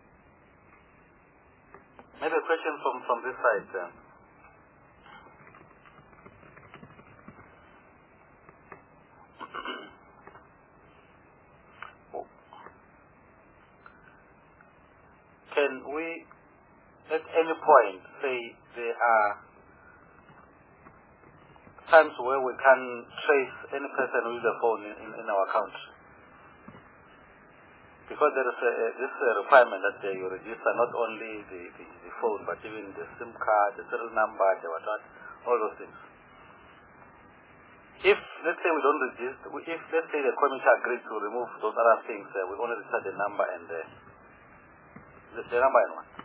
Maybe a question from this side. Can we, at any point, say there are times where we can trace any person with a phone in our country? Because there is this requirement that you register not only the phone, but even the SIM card, the serial number, the what, all those things. If, let's say, we don't register, if, let's say, the committee agrees to remove those other things, we only register the number and the number and what?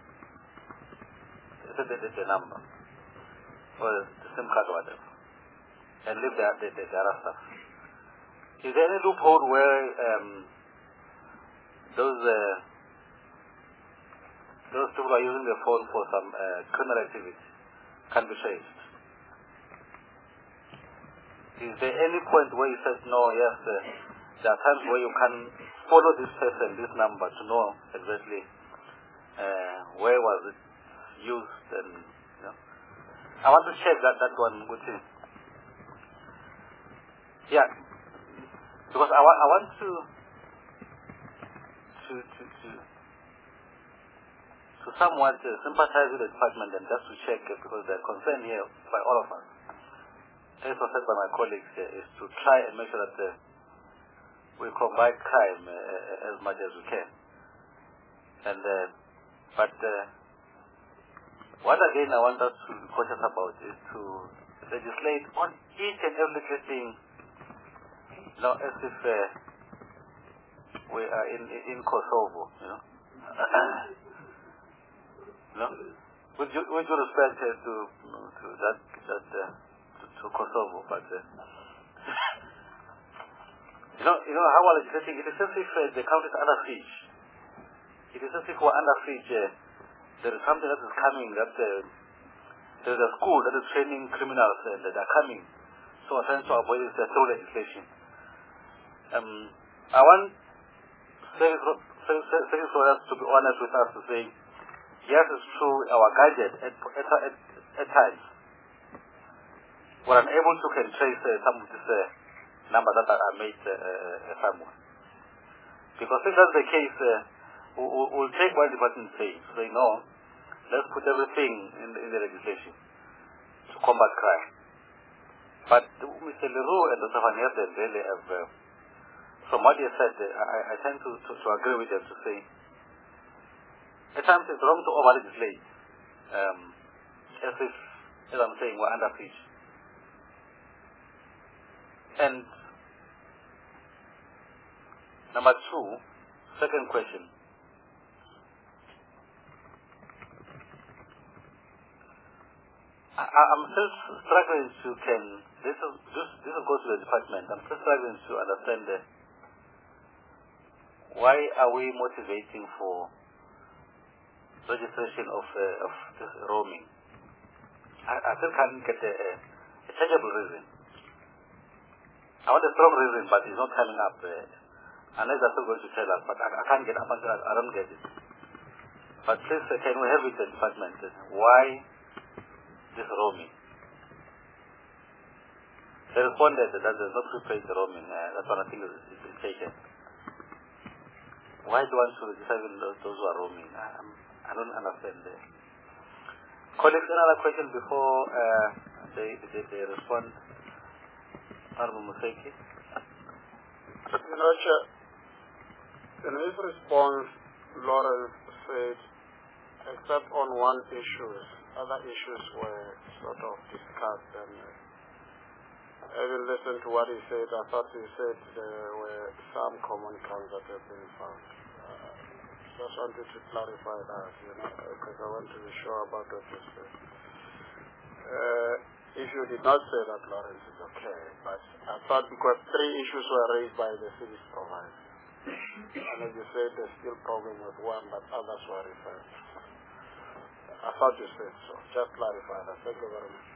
The number. Or the SIM card or whatever. And leave the other stuff. Is there any loophole where those people are using the phone for some criminal activity can be traced? Is there any point where you said, no, yes, there are times where you can follow this person, this number, to know exactly where was it used, and I want to check that one with you. Yeah, because I want to somewhat sympathize with the department and just to check, because the concern here by all of us, as was said by my colleagues here, is to try and make sure that we combat crime as much as we can. And but what again I want us to be cautious about is to legislate on each and every thing, as if we are in Kosovo, with due respect to Kosovo, but you know how we're legislating. It is as if the country is under siege. It is as if we're under siege. There is something that is coming, that there is a school that is training criminals that are coming. So we're trying to avoid this through legislation. I want service providers to be honest with us, to say, yes, it's true, our gadget at times we're unable to can trace some of these number that I made somewhere. Because if that's the case, we'll take what the department says. Say, no, let's put everything in the legislation to combat crime. But Mr. Leroux and Dr. Van Heerden really have, from what he said, I tend to agree with them to say, at times it's wrong to over-legislate, as if, as I'm saying, we're under siege. And number two, second question. I'm still struggling to this will go to the department. I'm still struggling to understand why are we motivating for registration of this roaming. I still can't get a tangible reason. I want a strong reason, but it's not coming up. Unless they're still going to tell us, but I can't get up until I don't get it. But please, can we have it in the department? Why this roaming? They responded that there's no prepaid roaming. That's what I think is taken. Why do you want to register those who are roaming? I don't understand. Colleagues, another question before they respond. Honorable Museki. In his response, Lawrence said, except on one issue, other issues were sort of discussed. And having listened to what he said, I thought he said there were some common grounds that have been found. Just wanted to clarify that, because I want to be sure about what you said. If you did not say that, Lawrence, is okay. But I thought because three issues were raised by the service provider. And as you said, there's still problem with one, but others were referred. I thought you said so. Just clarify that. Thank you very much.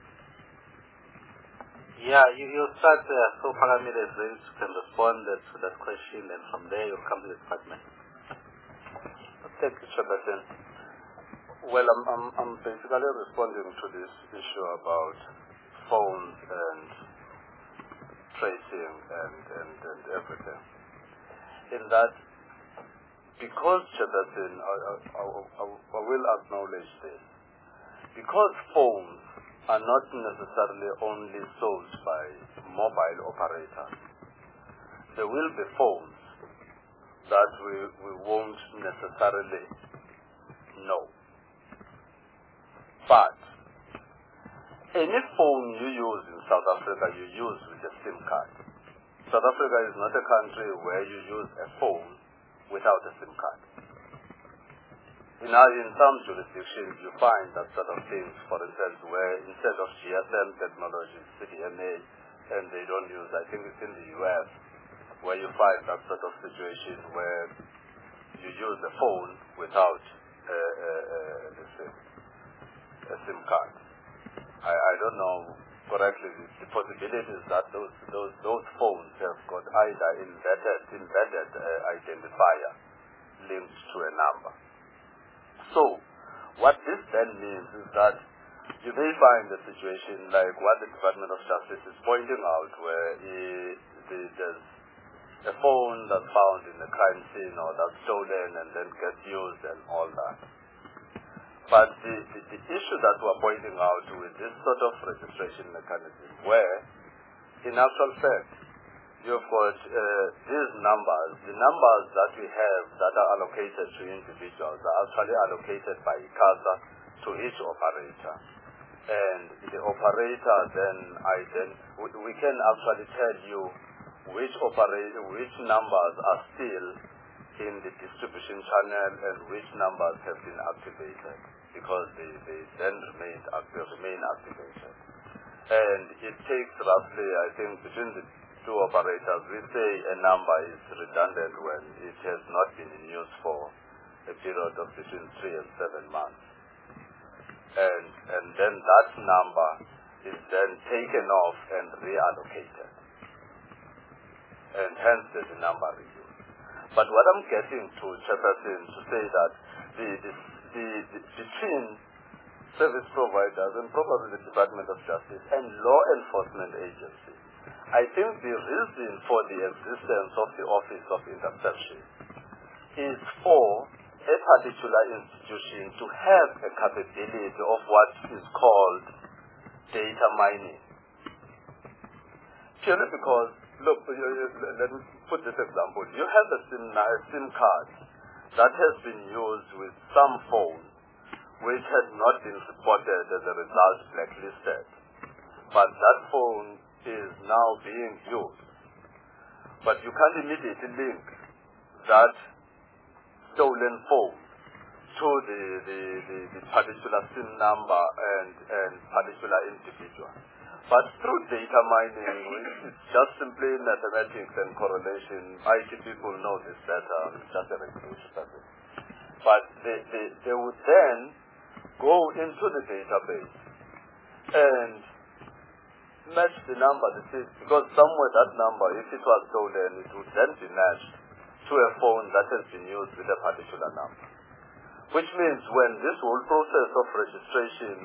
Yeah, you start so Paramedic can respond to that question, and from there you'll come to the department. Thank you, Chairperson. Well, I'm basically responding to this issue about phones and tracing and everything. In that, because Chairperson, I will acknowledge this, because phones are not necessarily only sold by mobile operators, there will be phones that we won't necessarily know. But any phone you use in South Africa, you use with a SIM card. South Africa is not a country where you use a phone without a SIM card. In some jurisdictions, you find that sort of things, for instance, where instead of GSM technology, CDMA, and they don't use, I think it's in the US, where you find that sort of situation where you use the phone without a SIM card. I don't know correctly the possibilities that those phones have got either embedded identifier linked to a number. So, what this then means is that you may find a situation like what the Department of Justice is pointing out, where there's a phone that's found in the crime scene or that's stolen and then gets used and all that. But the issue that we're pointing out with this sort of registration mechanism, where in actual fact you've got these numbers, the numbers that we have that are allocated to individuals are actually allocated by ICASA to each operator. And the operator then, we can actually tell you which numbers are still in the distribution channel and which numbers have been activated, because they then remain activated. And it takes roughly, I think, between the two operators, we say a number is redundant when it has not been in use for a period of between 3 and 7 months. And then that number is then taken off and reallocated. And hence there's a number reduced. But what I'm getting to, Chairperson, to say that between service providers and probably the Department of Justice and law enforcement agencies, I think the reason for the existence of the Office of Interception is for a particular institution to have a capability of what is called data mining. Purely because, look, let me put this example. You have a SIM card that has been used with some phone which has not been reported as a result blacklisted. But that phone is now being used. But you can't immediately link that stolen phone to the particular SIM number and particular individual. But through data mining, it's just simply mathematics and correlation. IT people know this better. It's just a regulation person. But they would then go into the database and match the number. Because somewhere that number, if it was stolen, it would then be matched to a phone that has been used with a particular number. Which means when this whole process of registration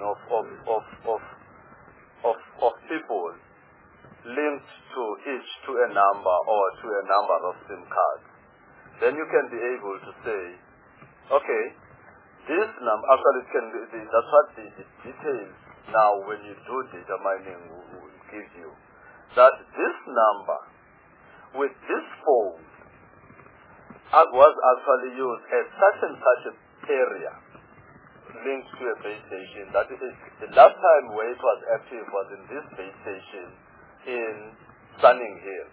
of people linked to a number or to a number of SIM cards, then you can be able to say, okay, this number, actually it can be, that's what the details now when you do data mining will give you, that this number with this phone was actually used at such and such an area linked to a base station. That is, the last time where it was active was in this base station in Sunning Hill.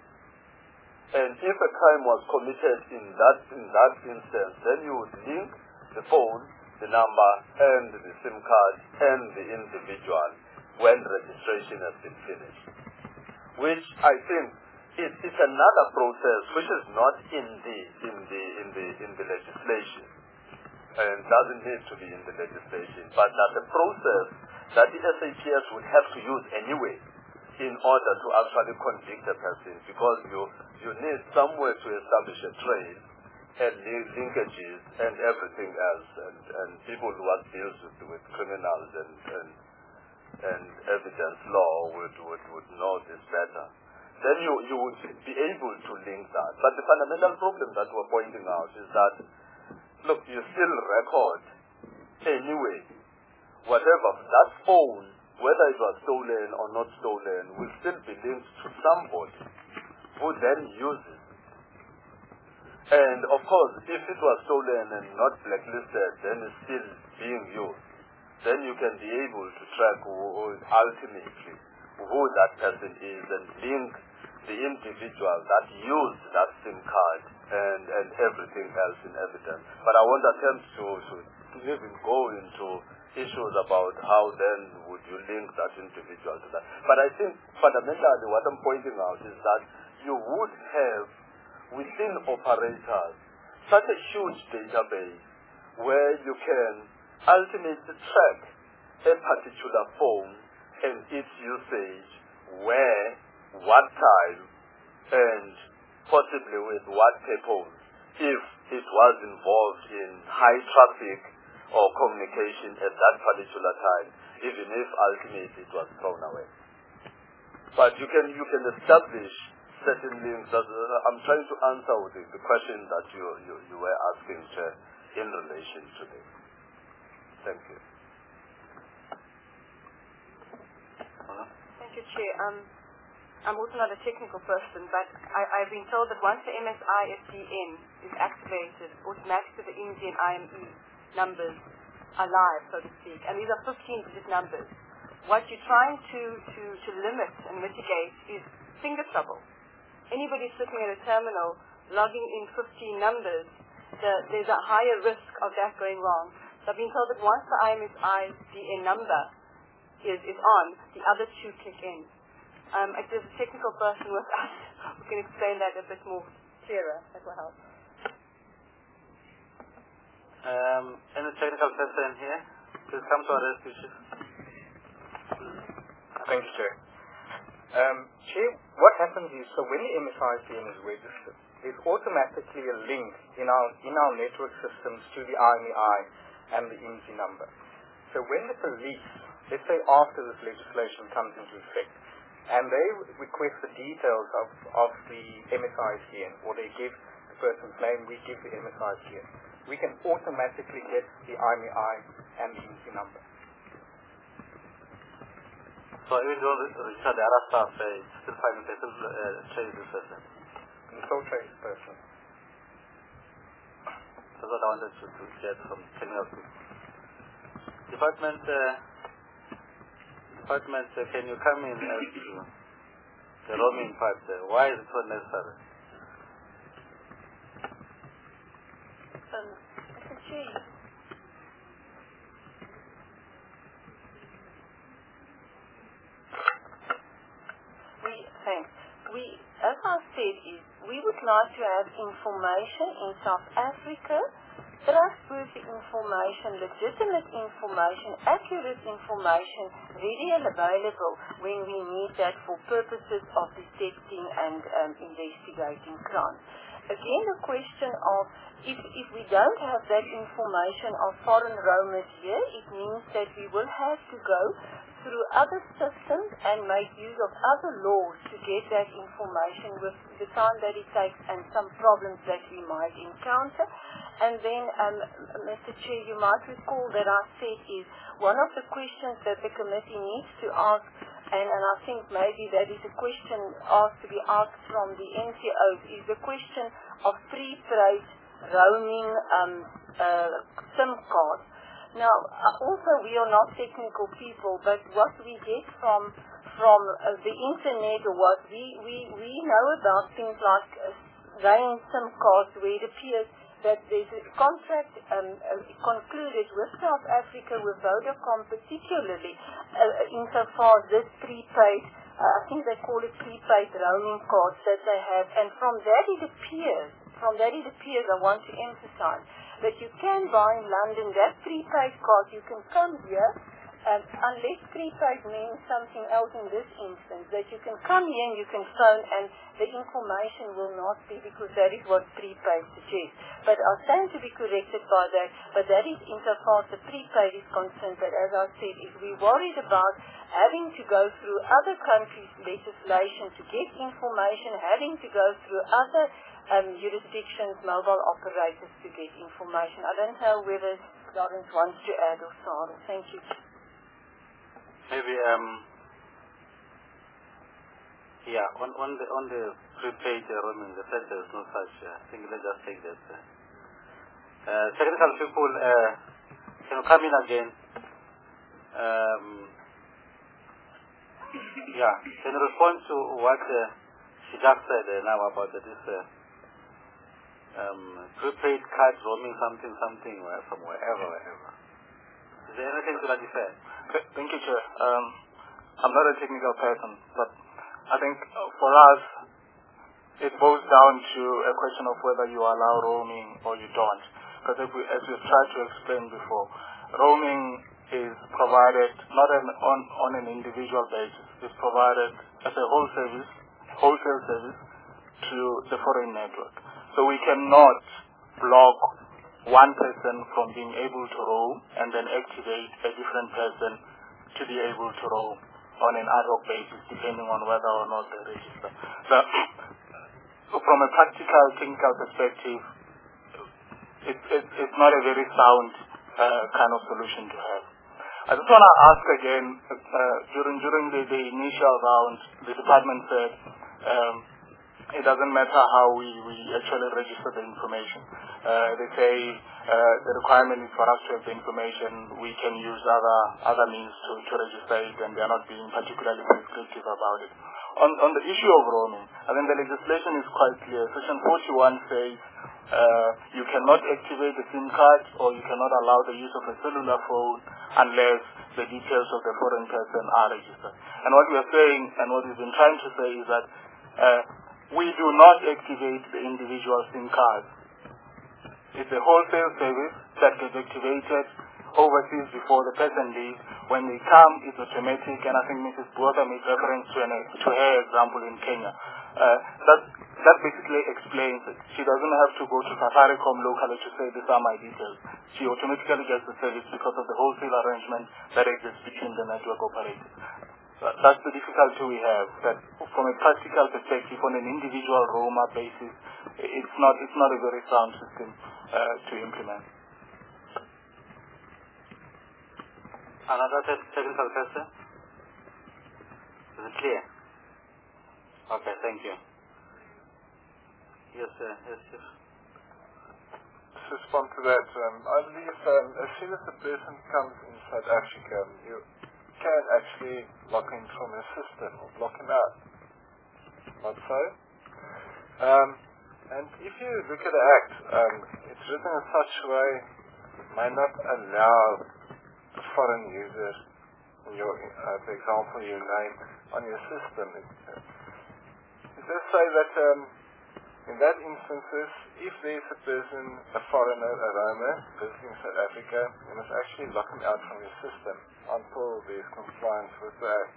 And if a crime was committed in that instance, then you would link the phone, the number, and the SIM card, and the individual when registration has been finished. Which I think it's another process which is not in the legislation. And doesn't need to be in the legislation, but that's a process that the SAPS would have to use anyway in order to actually convict a person, because you need somewhere to establish a trail and linkages and everything else, and people who are deals with criminals and evidence law would know this better. Then you would be able to link that. But the fundamental problem that we're pointing out is that, look, you still record anyway whatever that phone, whether it was stolen or not stolen, will still be linked to somebody who then uses. And of course, if it was stolen and not blacklisted, then it's still being used. Then you can be able to track ultimately who that person is and link the individual that used that SIM card and everything else in evidence. But I won't attempt to even go into issues about how then would you link that individual to that. But I think fundamentally what I'm pointing out is that you would have within operators such a huge database where you can ultimately track a particular phone and its usage, where, what time, and possibly with what purpose, if it was involved in high traffic or communication at that particular time, even if ultimately it was thrown away. But you can establish certain links. I'm trying to answer the question that you were asking in relation to this. Thank you. Thank you, Chair. I'm also not a technical person, but I've been told that once the MSI-SDN is activated, automatically the IMSI and IME numbers are live, so to speak, and these are 15-digit numbers. What you're trying to limit and mitigate is finger trouble. Anybody sitting at a terminal logging in 15 numbers, there's a higher risk of that going wrong. So I've been told that once the IMSI-SDN number is on, the other two kick in. If there's a technical person with us who can explain that a bit more clearer, that will help. Any technical person here? Please come to our rescue. Thank you, Chair. Chair, what happens is, so when the MSI-SDN is registered, there's automatically a link in our network systems to the IMEI and the IMSI number. So when the police, let's say after this legislation comes into effect, and they request the details of the MSISDN, or they give the person's name, we give the MSISDN. We can automatically get the IMEI and the EC number. So even though Richard, the other staff still find they still trace this person? So trace the person. That's what I wanted to get from technical people. Department, can you come in as the roaming part? Why is it so necessary? Mr. Chair. As I said, we would like to have information in South Africa, trustworthy information, legitimate information, accurate information, ready and available when we need that for purposes of detecting and investigating crime. Again, the question of if we don't have that information of foreign roamers here, it means that we will have to go through other systems and make use of other laws to get that information with the time that it takes and some problems that we might encounter. And then, Mr. Chair, you might recall that I said is one of the questions that the committee needs to ask, and I think maybe that is a question asked to be asked from the NCOs, is the question of prepaid roaming SIM cards. Now, also we are not technical people, but what we get from the internet or what we know about things like RAIN SIM cards, where it appears that there's a contract concluded with South Africa, with Vodacom particularly, insofar as this prepaid, I think they call it prepaid roaming cards that they have, and from that it appears, I want to emphasize, that you can buy in London that prepaid card. You can come here, unless prepaid means something else in this instance, that you can come here and you can phone and the information will not be, because that is what prepaid suggests. But I stand to be corrected by that, but that is insofar as the prepaid is concerned. But as I said, if we're worried about having to go through other countries' legislation to get information, having to go through other jurisdictions, mobile operators to get information. I don't know whether Lawrence wants to add or Sarah. Thank you. Maybe on the prepaid roaming, the fact there is no such thing. Let's just take that. Technical people, can you come in again? Can you respond to what she just said now about this prepaid card roaming something from wherever. Is there anything to that effect? Thank you, Chair. I'm not a technical person, but I think for us, it boils down to a question of whether you allow roaming or you don't. Because as we've tried to explain before, roaming is provided not on an individual basis. It's provided as a wholesale service to the foreign network. So we cannot block one person from being able to roam and then activate a different person to be able to roam on an ad hoc basis, depending on whether or not they register. So from a practical, technical perspective, it's not a very sound kind of solution to have. I just want to ask again, during the initial round, the department said it doesn't matter how we actually register the information. They say the requirement is for us to have the information. We can use other means to register it, and they are not being particularly prescriptive about it. On the issue of roaming, I think the legislation is quite clear. Section 41 says you cannot activate a SIM card or you cannot allow the use of a cellular phone unless the details of the foreign person are registered. And what we are saying and what we've been trying to say is that we do not activate the individual SIM cards. It's a wholesale service that gets activated overseas before the person leaves. When they come, it's automatic, and I think Mrs. Buota made reference to her example in Kenya. That basically explains it. She doesn't have to go to Safaricom locally to say, these are my details. She automatically gets the service because of the wholesale arrangement that exists between the network operators. That's the difficulty we have. That from a practical perspective, on an individual Roma basis, it's not a very sound system to implement. Another technical question? Is it clear? Okay, thank you. Yes, sir. Yes, sir. To respond to that, I believe as soon as the person comes in South Africa, you can actually lock him from your system or block him out. Not so? And if you look at the Act, it's written in such a way it may not allow a foreign user, for example, your name on your system. It does say that in that instances, if there is a person, a foreigner, a Roma, visiting South Africa, you must actually lock him out from your system until there is compliance with the Act.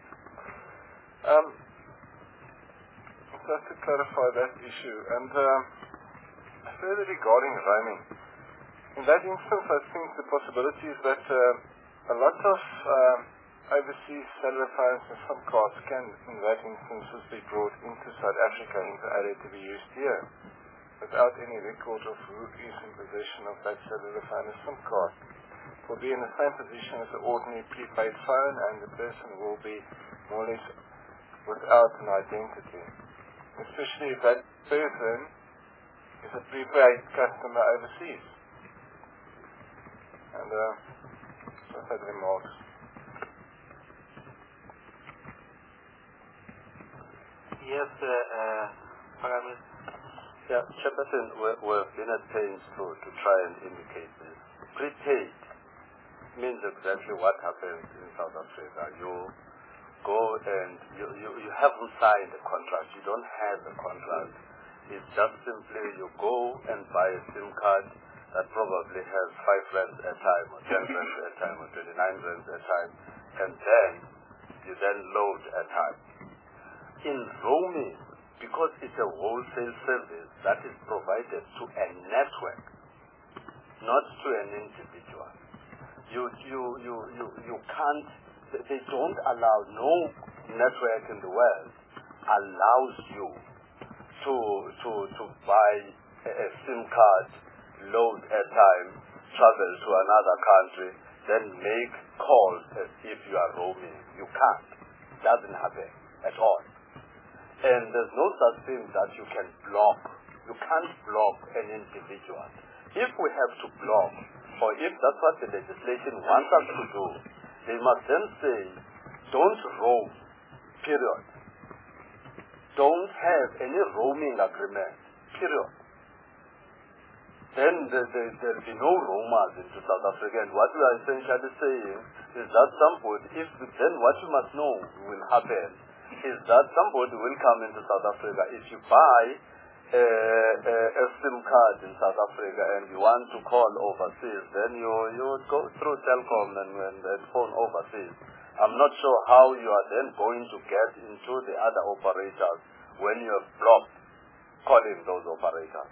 Just to clarify that issue. And further regarding roaming, in that instance, I think the possibility is that a lot of overseas cellular phones and SIM cards can, in that instance, be brought into South Africa, into area to be used here, without any record of who is in possession of that cellular phone and SIM card. It will be in the same position as an ordinary prepaid phone, and the person will be more or less without an identity, especially if that person is a prepaid customer overseas. And just had remarks. Yes, Pagamis. Yeah, Chairperson, we've been at pains to try and indicate this. Prepaid means exactly what happens in South Africa. You go and you haven't signed a contract. You don't have a contract. It's just simply you go and buy a SIM card that probably has 5 rands a time, or 10 rands a time, or 29 rands a time, and then you then load a time. In roaming, because it's a wholesale service that is provided to a network, not to an individual, you can't. They don't allow, no network in the world allows you to buy a SIM card, load airtime, travel to another country, then make calls as if you are roaming. You can't. Doesn't happen at all. And there's no such thing that you can block. You can't block an individual. If we have to block, or if that's what the legislation wants us to do, they must then say, don't roam, period. Don't have any roaming agreement, period. Then there'll be no roamers into South Africa. And what we are essentially saying is that then what you must know will happen is that somebody will come into South Africa. If you buy a SIM card in South Africa and you want to call overseas, then you would go through Telkom and phone overseas. I'm not sure how you are then going to get into the other operators when you have blocked calling those operators.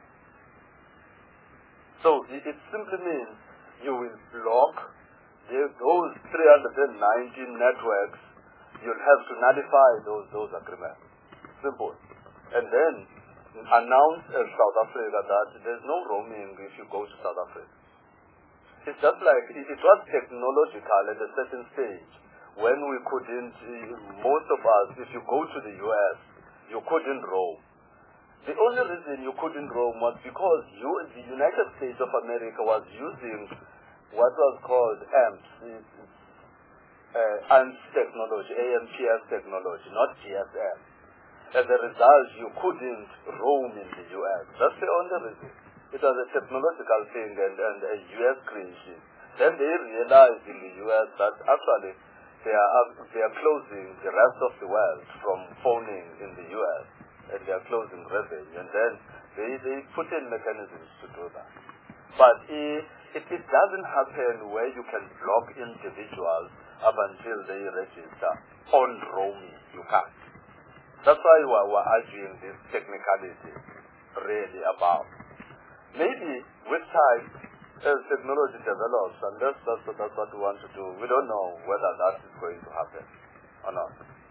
So it simply means you will block those 319 networks. You'll have to nullify those agreements. Simple. And then announce as South Africa that there's no roaming if you go to South Africa. It's just like it was technological at a certain stage when we couldn't, most of us, if you go to the US, you couldn't roam. The only reason you couldn't roam was because the United States of America was using what was called AMPS, AMPS technology, AMPS technology, not GSM. As a result, you couldn't roam in the US. That's the only reason. It was a technological thing and a US creation. Then they realized in the US that actually they are closing the rest of the world from phoning in the US. And they are closing revenue, and then they put in mechanisms to do that. But it doesn't happen where you can block individuals up until they register on roaming. You can't. That's why we're arguing this technicality really about. Maybe with time, as technology develops, and that's what we want to do, we don't know whether that is going to happen or not.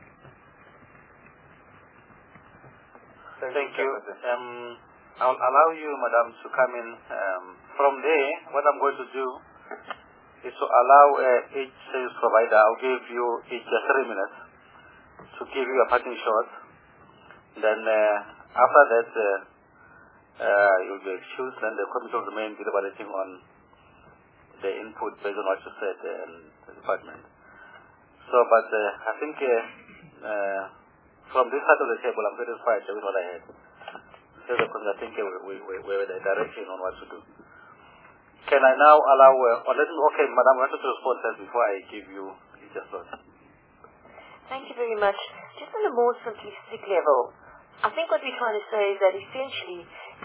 Thank you. I'll allow you, Madam, to come in. From there, what I'm going to do is to allow each service provider, I'll give you each 3 minutes to give you a parting shot. Then after that, you'll be excused, and the committee will remain deliberating on the input based on what you said in the department. So, but I think from this side of the table, I'm satisfied with what I had. So, because I think we have a direction on what to do. Can I now allow, okay, Madam, I want to respond first before I give you each slot. Thank you very much. Just on a more simplistic level, I think what we're trying to say is that essentially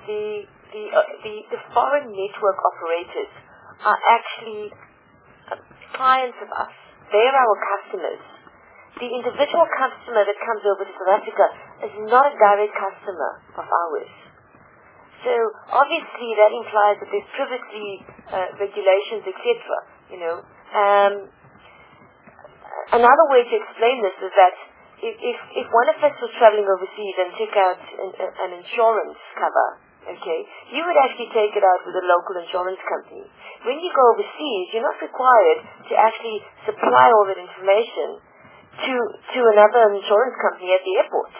the foreign network operators are actually clients of us. They're our customers. The individual customer that comes over to South Africa is not a direct customer of ours. So obviously that implies that there's privacy regulations, etc. Another way to explain this is that if one of us was traveling overseas and took out an insurance cover, okay, you would actually take it out with a local insurance company. When you go overseas, you're not required to actually supply all that information to another insurance company at the airport.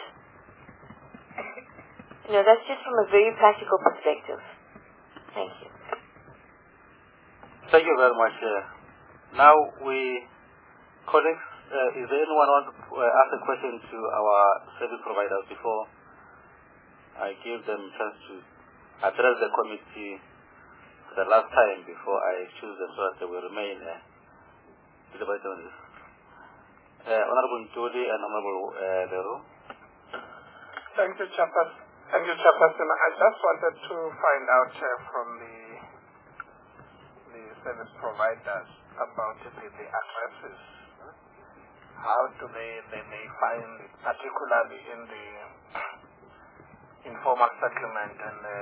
That's just from a very practical perspective. Thank you. Thank you very much. Now colleagues, is there anyone who wants to ask a question to our service providers before I give them a chance to address the committee for the last time before I choose them so that they will remain deliberating on this? Honorable Ntuli and Honorable Leroux. Thank you, Chairperson. I just wanted to find out from the service providers about the addresses. How do they find it, particularly in the informal settlement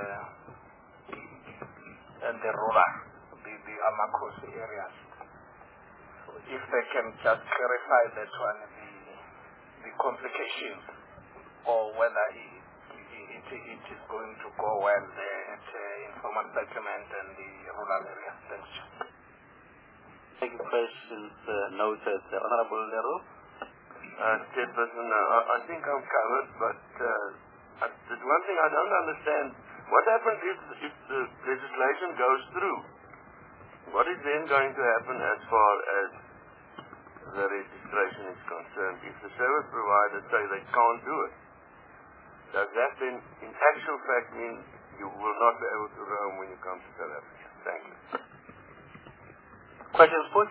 and the rural, the Amakosi areas? If they can just clarify that one, the complications, or whether it is going to go well at informal settlement and the rural areas. Thanks. Thank you. Questions noted. Honorable Leroux. Chairperson, I think I'm covered, but there's one thing I don't understand. What happens if the legislation goes through? What is then going to happen as far as the registration is concerned? If the service providers say they can't do it, does that then, in actual fact, mean you will not be able to roam when you come to South Africa? Thank you. Questions put?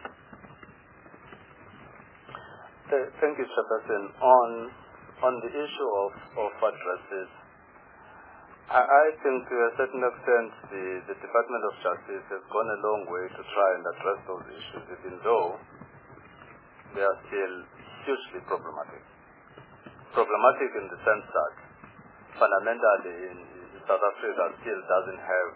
Thank you, Chairperson. On the issue of addresses, I think to a certain extent the Department of Justice has gone a long way to try and address those issues, even though they are still hugely problematic. Problematic in the sense that fundamentally South Africa still doesn't have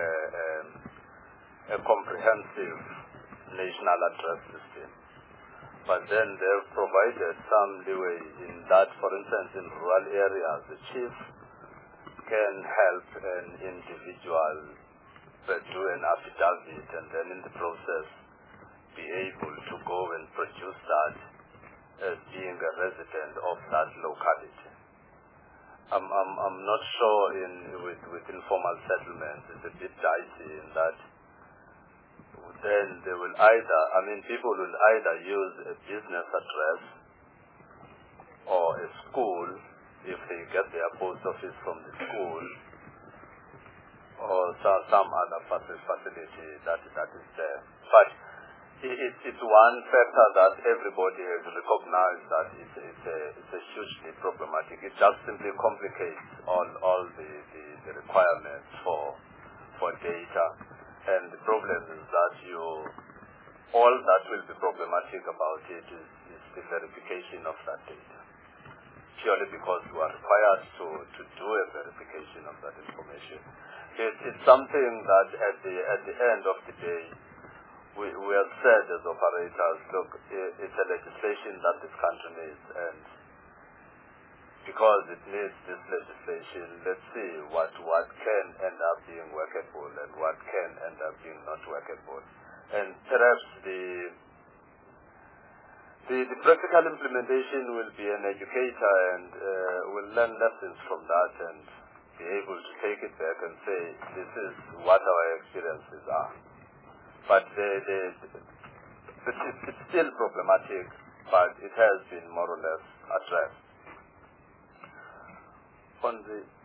a comprehensive national address system. But then they've provided some leeway in that, for instance, in rural areas, the chief can help an individual do an affidavit and then in the process be able to go and produce that as being a resident of that locality. I'm not sure with informal settlements, it's a bit dicey in that then they will people will either use a business address or a school if they get their post office from the school or some other facility that is there. But it's one factor that everybody has recognized that it's a hugely problematic. It just simply complicates all the requirements for data. And the problem is that all that will be problematic about it is the verification of that data. Purely because we are required to do a verification of that information. It's something that at the end of the day, we have said as operators, look, it's a legislation that this country needs, and because it needs this legislation, let's see what can end up being workable and what can end up being not workable. And perhaps the practical implementation will be an educator and will learn lessons from that and be able to take it back and say, this is what our experiences are. But it's still problematic, but it has been more or less addressed. On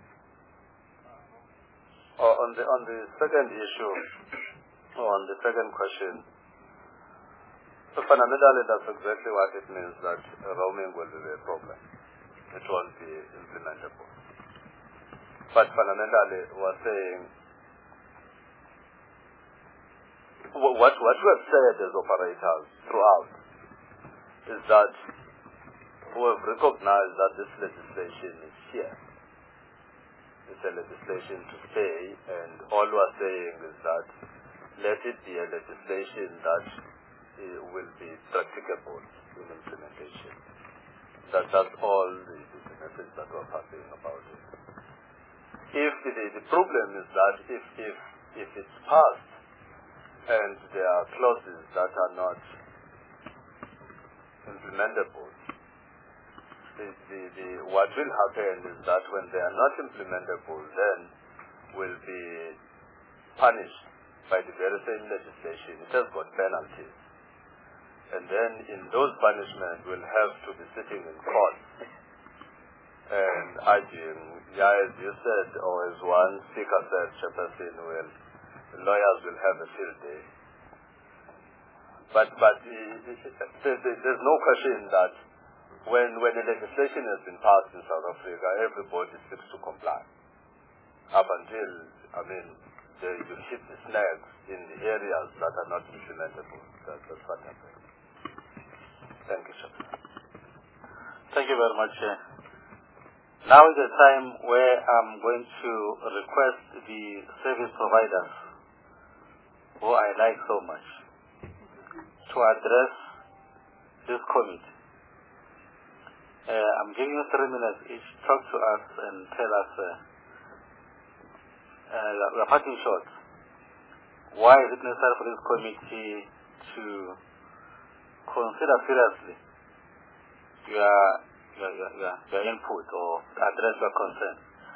the second issue, on the second question, so fundamentally that's exactly what it means, that roaming will be a problem. It won't be implementable. But fundamentally we're saying, what we have said as operators throughout is that we have recognized that this legislation is here. It's a legislation to stay, and all we're saying is that let it be a legislation that will be practicable in implementation. That's all the message that we're passing about it. If the problem is that if it's passed and there are clauses that are not implementable, what will happen is that when they are not implementable, then will be punished by the very same legislation. It has got penalties. And then in those punishments, we'll have to be sitting in court and arguing. Yeah, as you said, or as one speaker said, Chairperson, lawyers will have a field day. But there's no question that when the legislation has been passed in South Africa, everybody seeks to comply. Up until, you hit the snags in the areas that are not implementable. That's what happens. Thank you, sir. Thank you very much. Now is the time where I'm going to request the service providers, who I like so much, to address this committee. I'm giving you 3 minutes each. Talk to us and tell us, we're cutting short. Why is it necessary for this committee to consider seriously your input or address your concern?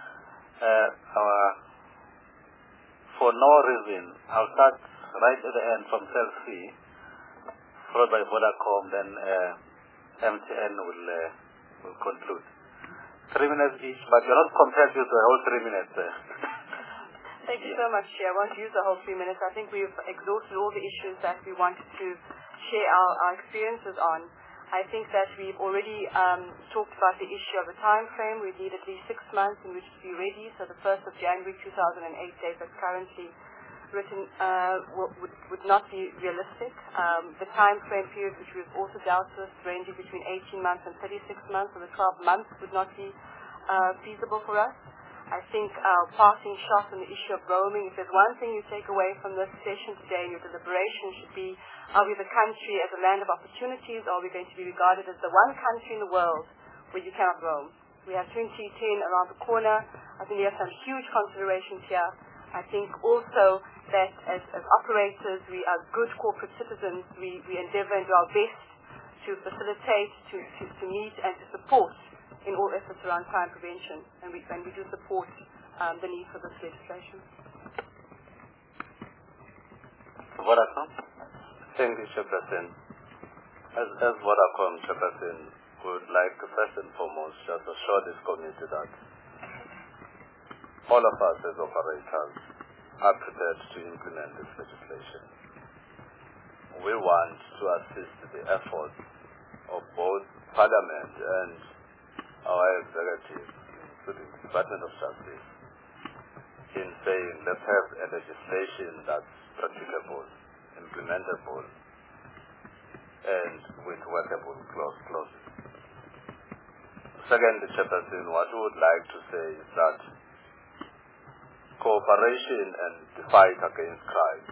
For no reason, I'll start right at the end from Cell C, followed by Vodacom, then MTN will conclude. 3 minutes each, but you're not compelled to use the whole 3 minutes. Thank you so much, Chair. I won't use the whole 3 minutes. I think we've exhausted all the issues that we wanted to share our experiences on. I think that we've already talked about the issue of the time frame. We need at least 6 months in which to be ready. So the 1st of January 2008 date that's currently written would not be realistic. The time frame period which we've also dealt with, ranging between 18 months and 36 months, or the 12 months, would not be feasible for us. I think our passing shot on the issue of roaming, if there's one thing you take away from this session today and your deliberation, should be, are we the country as a land of opportunities, or are we going to be regarded as the one country in the world where you cannot roam? We have 2010 around the corner. I think we have some huge considerations here. I think also that as operators, we are good corporate citizens. We endeavor and do our best to facilitate, to meet and to support in all efforts around crime prevention, and we do support the need for this legislation. Vodacom? Thank you, Chairperson. As Vodacom Chairperson, we would like to first and foremost just assure this committee that all of us as operators are prepared to implement this legislation. We want to assist the efforts of both Parliament and our executives, including the Department of Justice, in saying let's have a legislation that's practicable, implementable, and with workable clauses. Second, Chairperson, what we would like to say is that cooperation and the fight against crime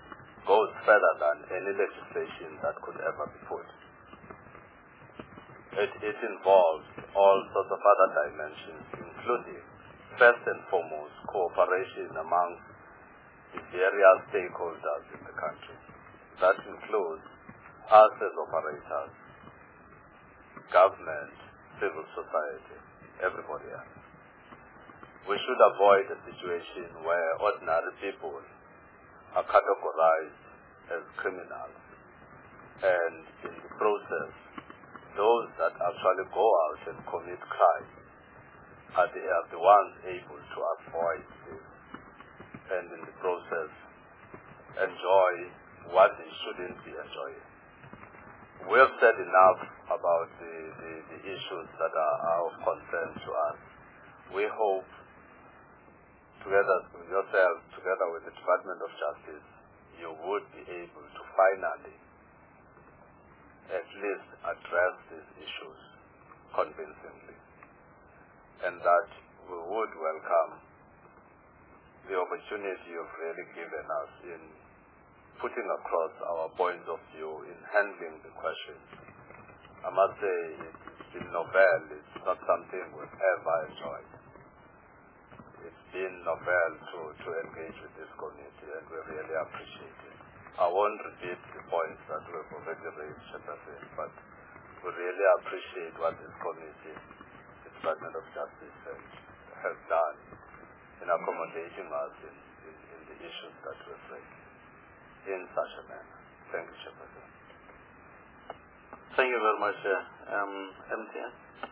goes further than any legislation that could ever be put. it involves all sorts of other dimensions, including, first and foremost, cooperation among the various stakeholders in the country. That includes us as operators, government, civil society, everybody else. We should avoid a situation where ordinary people are categorized as criminals, and in the process, those that actually go out and commit crime are the ones able to avoid this, and in the process enjoy what they shouldn't be enjoying. We have said enough about the issues that are of concern to us. We hope, together with yourself, together with the Department of Justice, you would be able to finally at least address these issues convincingly, and that we would welcome the opportunity you've really given us in putting across our points of view in handling the question. I must say it's been novel. It's not something we've ever enjoyed. It's been novel to engage with this community, and we really appreciate it. I won't repeat the points that we've already raised, Chairperson, but we really appreciate what this committee, the Department of Justice, has done in accommodating us in the issues that we've raised in such a manner. Thank you, Chairperson. Thank you very much, MTN.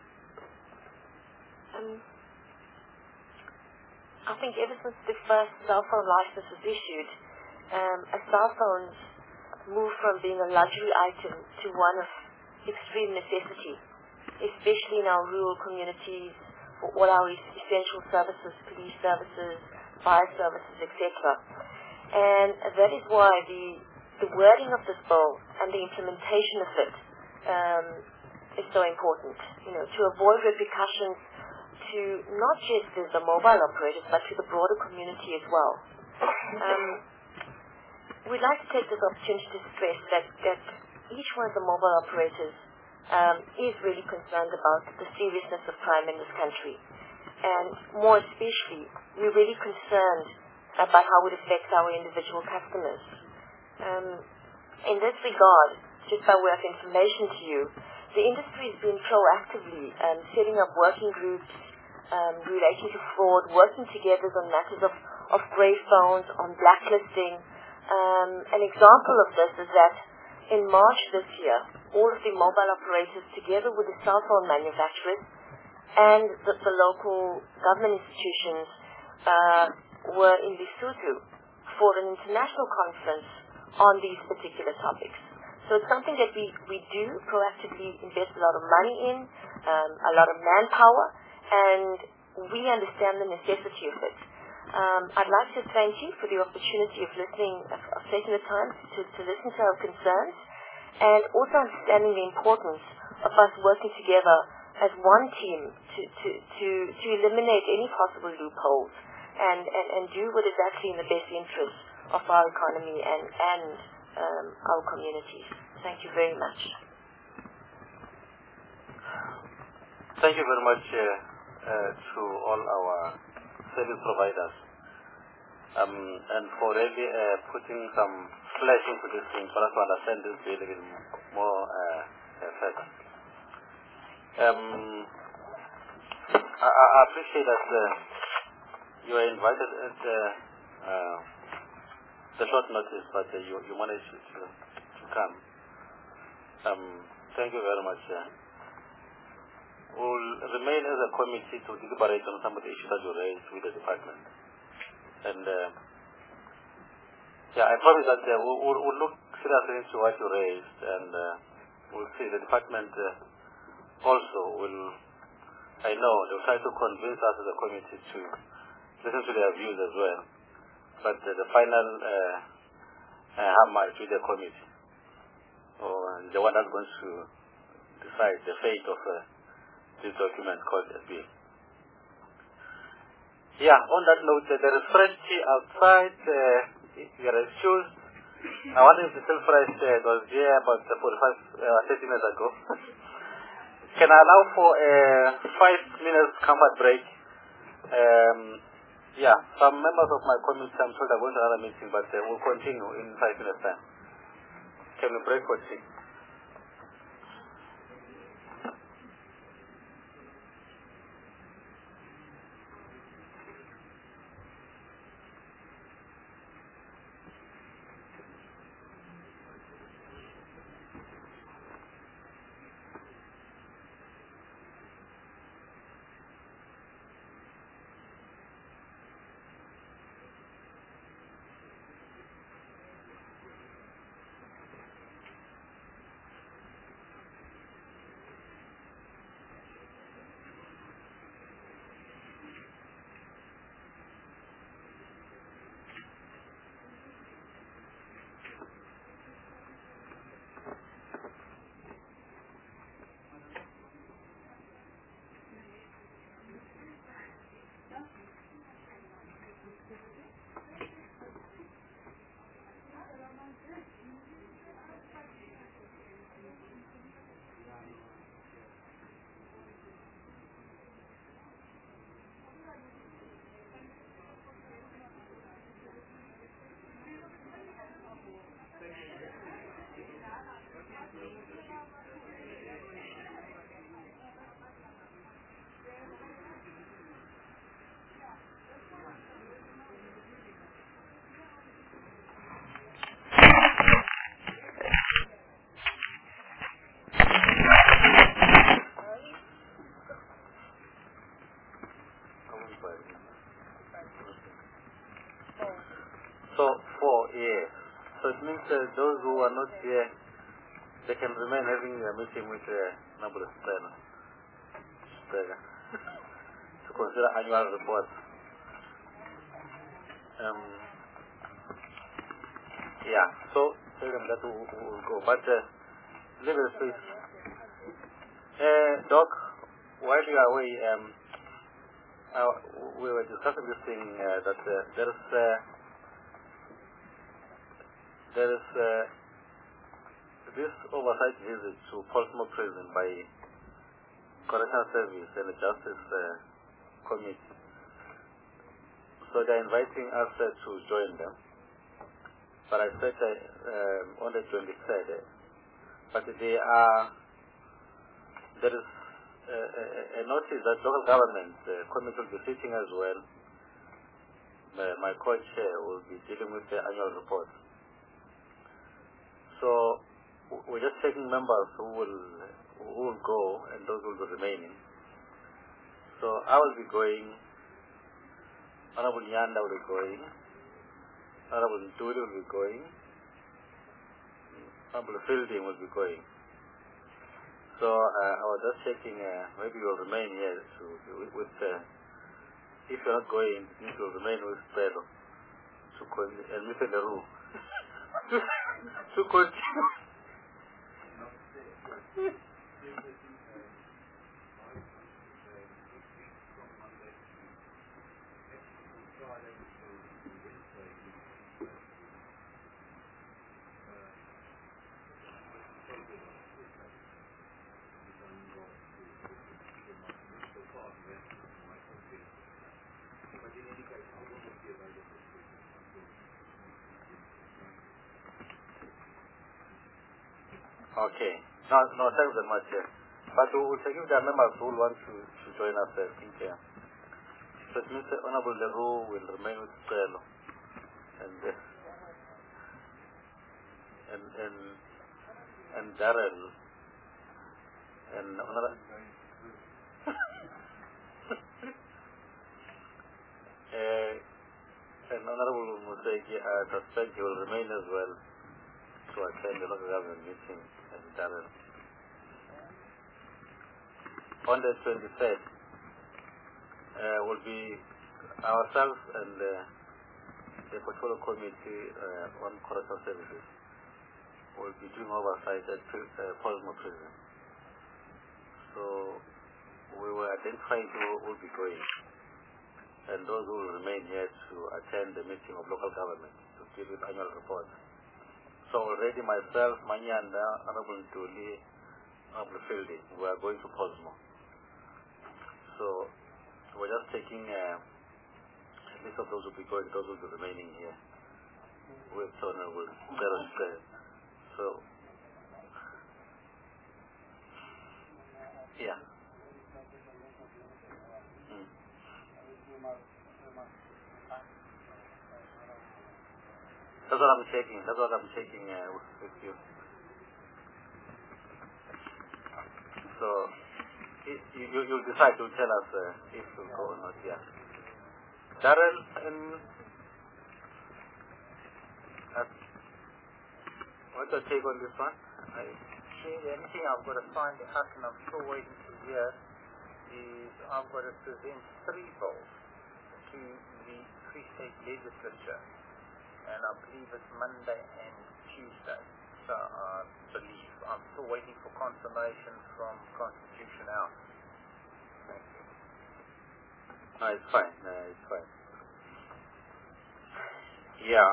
I think ever since the first cell phone license was issued, cell phones moved from being a luxury item to one of extreme necessity, especially in our rural communities, for all our essential services, police services, fire services, etc. And that is why the wording of this bill and the implementation of it is so important, to avoid repercussions to not just the mobile operators, but to the broader community as well. We'd like to take this opportunity to stress that each one of the mobile operators is really concerned about the seriousness of crime in this country. And more especially, we're really concerned about how it affects our individual customers. In this regard, just by way of information to you, the industry has been proactively setting up working groups relating to fraud, working together on matters of grey phones, on blacklisting. An example of this is that in March this year, all of the mobile operators, together with the cell phone manufacturers and the local government institutions, were in Lesotho for an international conference on these particular topics. So it's something that we do proactively invest a lot of money in, a lot of manpower, and we understand the necessity of it. I'd like to thank you for the opportunity of listening, of taking the time to listen to our concerns, and also understanding the importance of us working together as one team to eliminate any possible loopholes and do what is actually in the best interest of our economy and our communities. Thank you very much. Thank you very much to all our service providers and for really putting some flesh into this thing for us to understand this bill a little more further. I appreciate that you are invited at the short notice, but you managed to come. Thank you very much. We'll remain as a committee to deliberate on some of the issues that you raised with the department. And I promise that we'll look seriously into what you raised, and we'll see the department also will, I know, they'll try to convince us as a committee to listen to their views as well. But the final hammer is with the committee, or the one that's going to decide the fate of this document called a bill. On that note, there is fresh tea outside. You are excused. I wonder if the still fresh was here about 30 minutes ago. Can I allow for a 5 minutes comfort break? Yeah, some members of my committee, I'm told, are going to another meeting, but we'll continue in 5 minutes' time. Can we break for tea? Those who are not here, they can remain having a meeting with Nabula Stella to consider annual reports. Yeah, so tell them that we'll go. But leave it, please. Doc, while you are away, we were discussing this thing that there is this oversight visit to Portsmouth Prison by Correctional Service and the Justice Committee. So they're inviting us to join them. But I said on the 23rd, but there is a notice that local government committee will be sitting as well. My co-chair will be dealing with the annual report. So we're just taking members who will go and those who will be remaining. So I will be going, Honorable Nyanda will be going, Honorable Ntuli will be going, Honorable Fielding will be going. So I was just checking, maybe you'll remain here with if you're not going, you will remain with Pedro and Mr. Leroux to continue. Okay. No, thanks very much. But we'll take if there are members who want to join us. I think, so it means Honorable Leroux will remain with Stella and Darrell and Honorable and Honorable Musegi, I suspect he will remain as well to attend the local government meeting at Darrell. On the 23rd, will be ourselves and the portfolio committee on correctional services will be doing oversight at Portsmouth Prison. So we were identifying who will be going and those who will remain here to attend the meeting of local government to give it annual report. So already myself, Manyanda, Honorable Ntuli, Fielding. We are going to Posmo. So we're just taking a list of those who will be going, those who will be remaining here. With Tona will stay. So yeah. That's what I'm checking. That's what I'm checking with you. So you'll decide to tell us if we'll go or not. Yeah. Darrell, what's your take on this one? The only thing I've got to find out, and I'm still waiting to hear, is I've got to present 3 bills to the Free State Legislature, and I believe it's Monday and Tuesday. So I believe I'm still waiting for confirmation from Constitution House. Thank you. No, it's fine. It's fine. Yeah.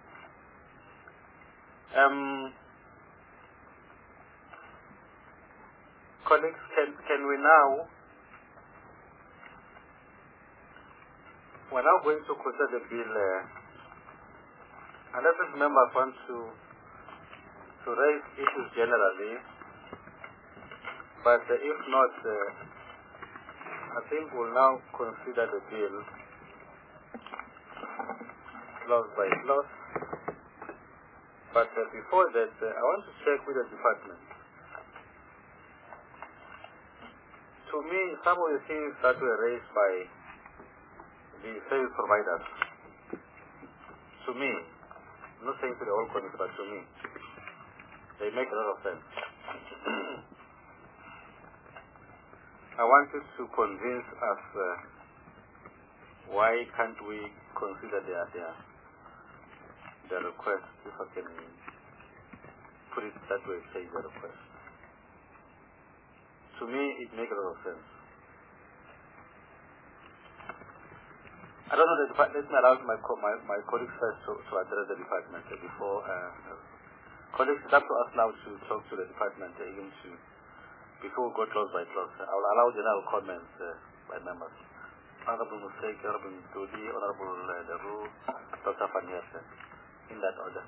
Colleagues, can we now? We're now going to consider the bill. Unless the members want to raise issues generally, but if not, I think we'll now consider the bill clause by clause. But before that, I want to check with the department. To me, some of the things that were raised by the service providers, to me, I'm not saying to the whole committee, but to me, they make a lot of sense. I wanted to convince us why can't we consider their request, if I can put it that way, say the request. To me, it makes a lot of sense. I don't know the department. Let me allow my colleagues first to address the department before. Colleagues, it's up to us now to talk to the department even before we go clause by clause. I will allow general comments by members. Honorable Mustake, Honorable Dodi, Honorable Deru, Dr. Faniersen, in that order.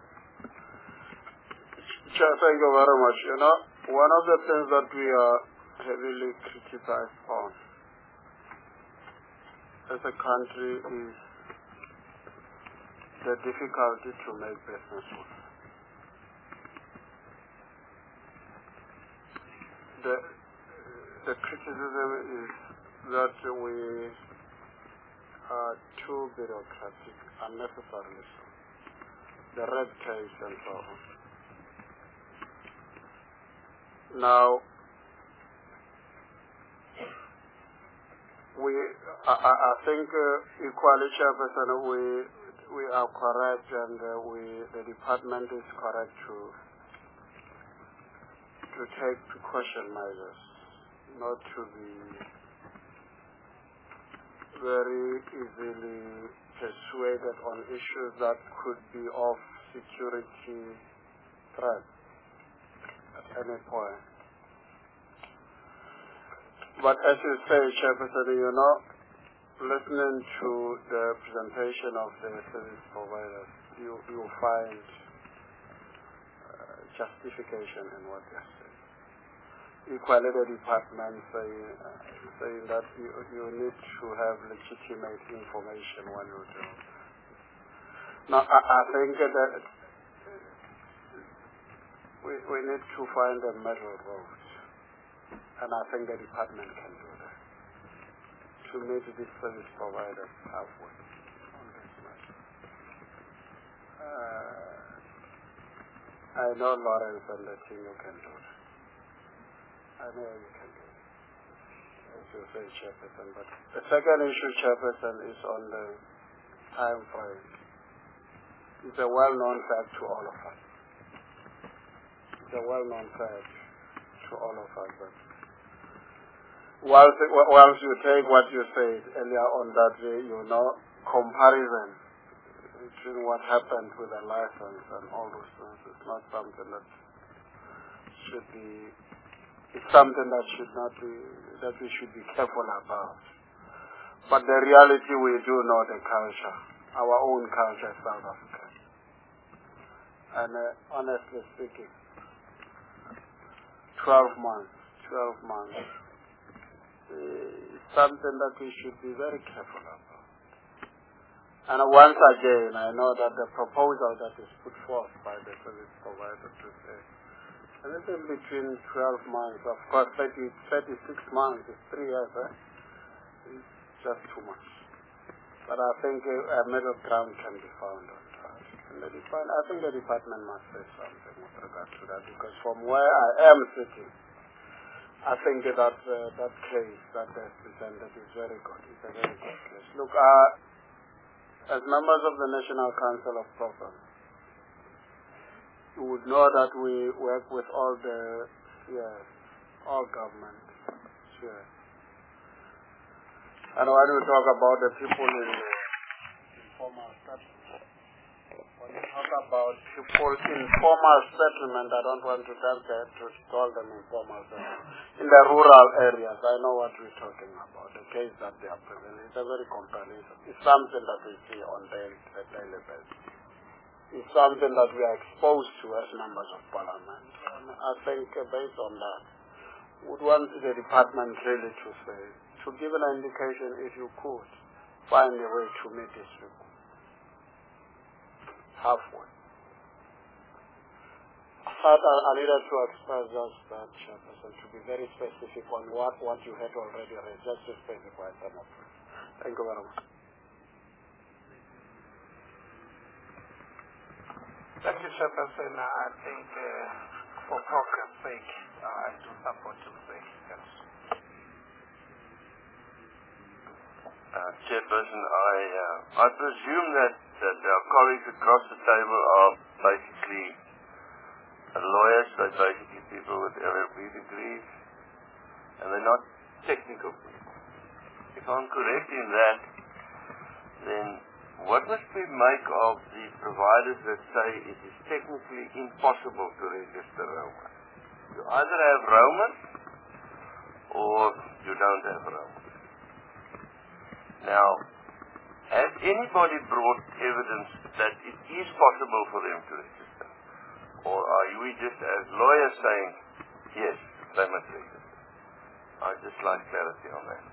Chair, thank you very much. You know, one of the things that we are heavily criticized on as a country is the difficulty to make business with. The criticism is that we are too bureaucratic, unnecessarily so. The red tape and so on. Now, I think equally, Chairperson, we are correct, and the department is correct to take precaution measures, not to be very easily persuaded on issues that could be of security threat at any point. But as you say, Chairperson, you know, listening to the presentation of the service providers, you find justification in what they are saying. Equally, the department saying that you need to have legitimate information when you do. Now, I think that we need to find a middle road, and I think the department can do that to meet these service providers halfway on this matter. I know Lawrence and the team, you can do it. I know you can do it, as you say, Chairperson. But the second issue, Chairperson, is on the time frame. It's a well-known fact to all of us. It's a well-known fact to all of us that once you take what you said earlier on that day, you know, comparison between what happened with the license and all those things is not something that should be It's something that we should be careful about. But the reality, we do know the culture, our own culture in South Africa. And honestly speaking, 12 months is something that we should be very careful about. And once again, I know that the proposal that is put forth by the service provider to say anything between 12 months, of course 36 months is 3 years, it's just too much. But I think a middle ground can be found on that. And I think the department must say something with regard to that, because from where I am sitting, I think that that case that they presented is very good. It's a very good case. Look, as members of the National Council of Programs, you would know that we work with all the spheres, all government spheres. And when we talk about the people in the informal settlement, when we talk about people in formal settlement, I don't want to call them informal settlement. In the rural areas, I know what we're talking about. The case that they are presenting is a very comprehensive. It's something that we see on a daily basis. It's something that we are exposed to as members of parliament. And I think based on that, we would want the department really to say, to give an indication, if you could, find a way to meet these people halfway. I needed to express just that, Chairperson, to be very specific on what you had already raised, just to specify some of it. Thank you very much. Thank you, Chairperson. I think for progress' sake, I do support to say yes. Chairperson, I presume that our colleagues across the table are basically lawyers, they're basically people with LLB degrees, and they're not technical people. If I'm correct in that, then what must we make of the providers that say it is technically impossible to register Roma? You either have Roma or you don't have Roma. Now, has anybody brought evidence that it is possible for them to register? Or are we just as lawyers saying, yes, they must register? I'd just like clarity on that.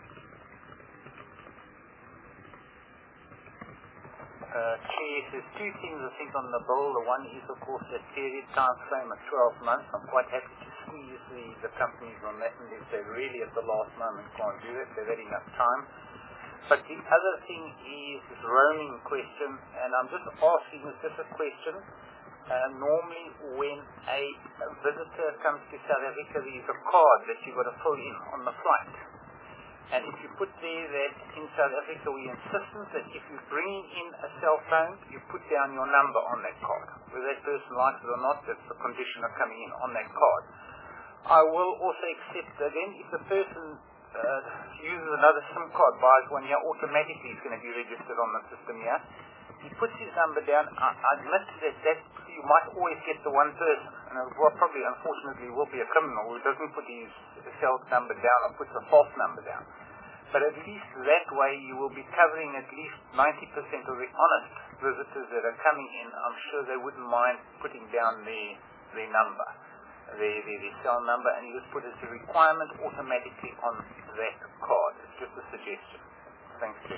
Chair, there's two things I think on the bill. The one is, of course, the period time frame of 12 months. I'm quite happy to squeeze the companies on that, and if they really at the last moment can't do it, they've had enough time. But the other thing is this roaming question, and I'm just asking, is this a question? Normally when a visitor comes to South Africa, there is a card that you've got to fill in on the flight. And if you put there that in South Africa we insistent that if you're bringing in a cell phone, you put down your number on that card. Whether that person likes it or not, that's the condition of coming in on that card. I will also accept that then if the person uses another SIM card, buys one here, automatically it's going to be registered on the system here. He puts his number down. I admit that you might always get the one person, and it will probably, unfortunately, will be a criminal who doesn't put his cell number down or puts a false number down. But at least that way you will be covering at least 90% of the honest visitors that are coming in. I'm sure they wouldn't mind putting down their number, their cell number, and you just put it as a requirement automatically on that card. It's just a suggestion. Thanks, Chair.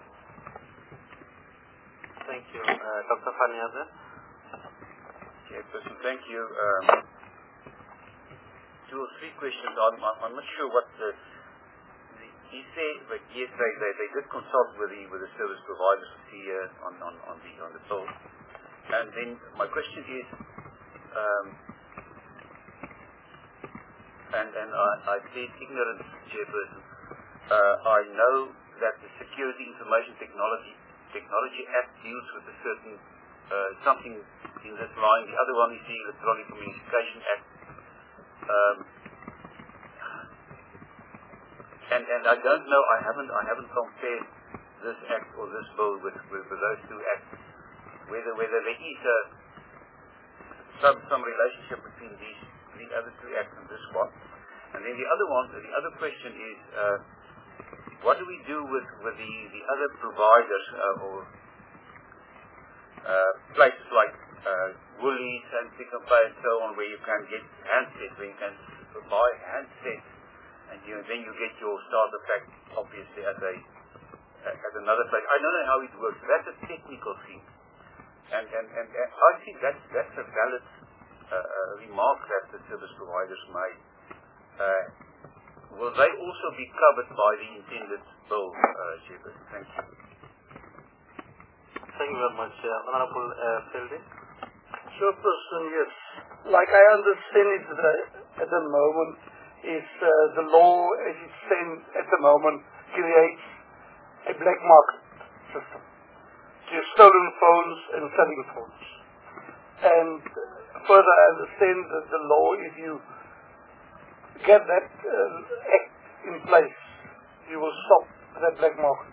Thank you. Dr. Faniaza. Chairperson, thank you. 2 or 3 questions. I'm not sure what he said, but yes, they did consult with the service providers here on the bill. And then my question is, and I plead ignorance, Chairperson. I know that the Security Information Technology Act deals with a certain something in this line. The other one is the Electronic Communication Act. And I don't know. I haven't compared this act or this bill with those 2 acts. Whether there is some relationship between these the other two act on this one. And then the other question is, what do we do with the other providers or places like Woolies and Pick n Pay and so on, where you can get handsets, where you can buy handsets, and then you get your starter pack, obviously, at another place. I don't know how it works. That's a technical thing, and I think that's a valid remark that the service providers made. Will they also be covered by the intended bill, Chairperson? Thank you. Thank you very much, Honorable Fielding. Chairperson, yes. Like I understand it at the moment, is the law as it stands at the moment creates a black market system to stolen phones and selling phones. And further, I understand that the law, if you get that act in place, you will stop that black market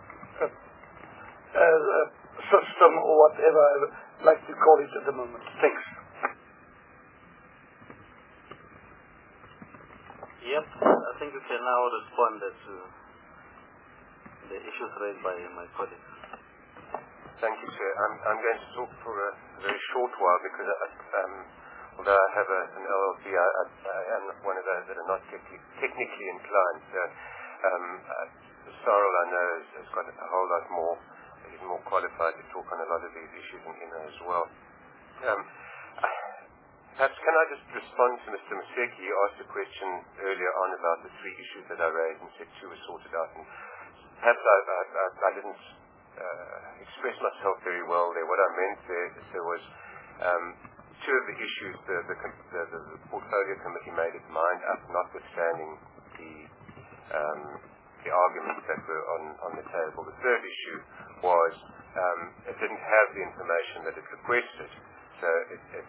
system or whatever I would like to call it at the moment. Thanks. Yep, I think you can now respond to the issues raised by my colleagues. Thank you, Chair. I'm going to talk for a very short while because although I have an LLB, I am one of those that are not technically inclined. So Cyril, I know, has got a whole lot more. He's more qualified to talk on a lot of these issues than as well. Perhaps can I just respond to Mr. Maseki? He asked a question earlier on about the three issues that I raised and said two were sorted out. And perhaps I didn't express myself very well there. What I meant there was two of the issues the portfolio committee made its mind up, notwithstanding the arguments that were on the table. The third issue was it didn't have the information that it requested, so it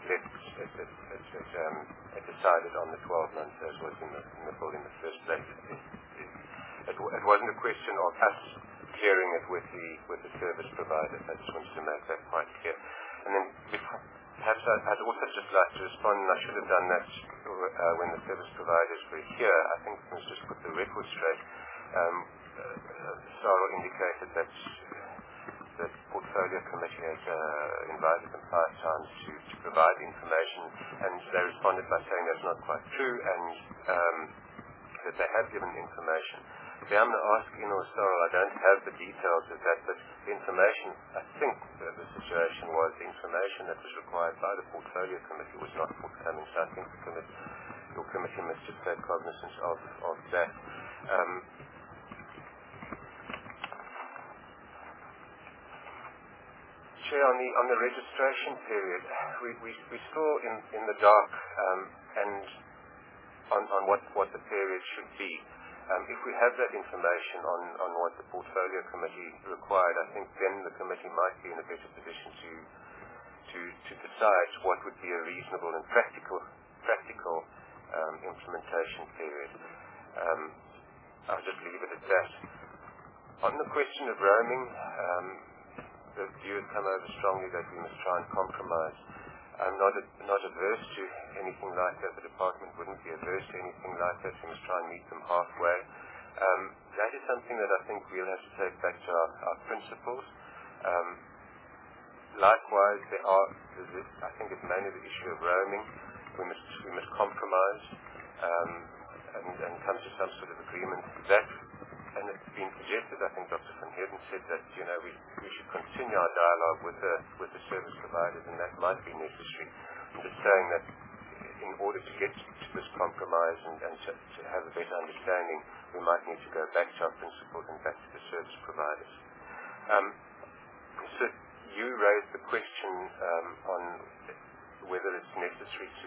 decided on the 12 months as was in the bill in the first place. It wasn't a question of us clearing it with the service provider. I just wanted to make that quite clear. And then perhaps I'd also just like to respond, and I should have done that when the service providers were here. I think let's just put the record straight. Cyril indicated that the portfolio committee has invited them 5 times to provide information, and they responded by saying that's not quite true, and that they have given information. If I'm going to ask Cyril, I don't have the details of that, but the information, I think the situation was the information that was required by the portfolio committee was not forthcoming, so I think your committee must just take cognizance of that. Chair, on the registration period, we're still in the dark and on what the period should be. If we have that information on what the portfolio committee required, I think then the committee might be in a better position to decide what would be a reasonable and practical implementation period. I'll just leave it at that. On the question of roaming, the view has come over strongly that we must try and compromise. I'm not averse to anything like that. The department wouldn't be averse to anything like that. We must try and meet them halfway. That is something that I think we'll have to take back to our principles. Likewise, I think it's mainly the issue of roaming. We must compromise and come to some sort of agreement. And it's been suggested, I think Dr. Van Heerden said that we should continue our dialogue with the service providers, and that might be necessary. I'm just saying that in order to get to this compromise and to have a better understanding, we might need to go back to our principles and back to the service providers. So you raised the question on whether it's necessary to,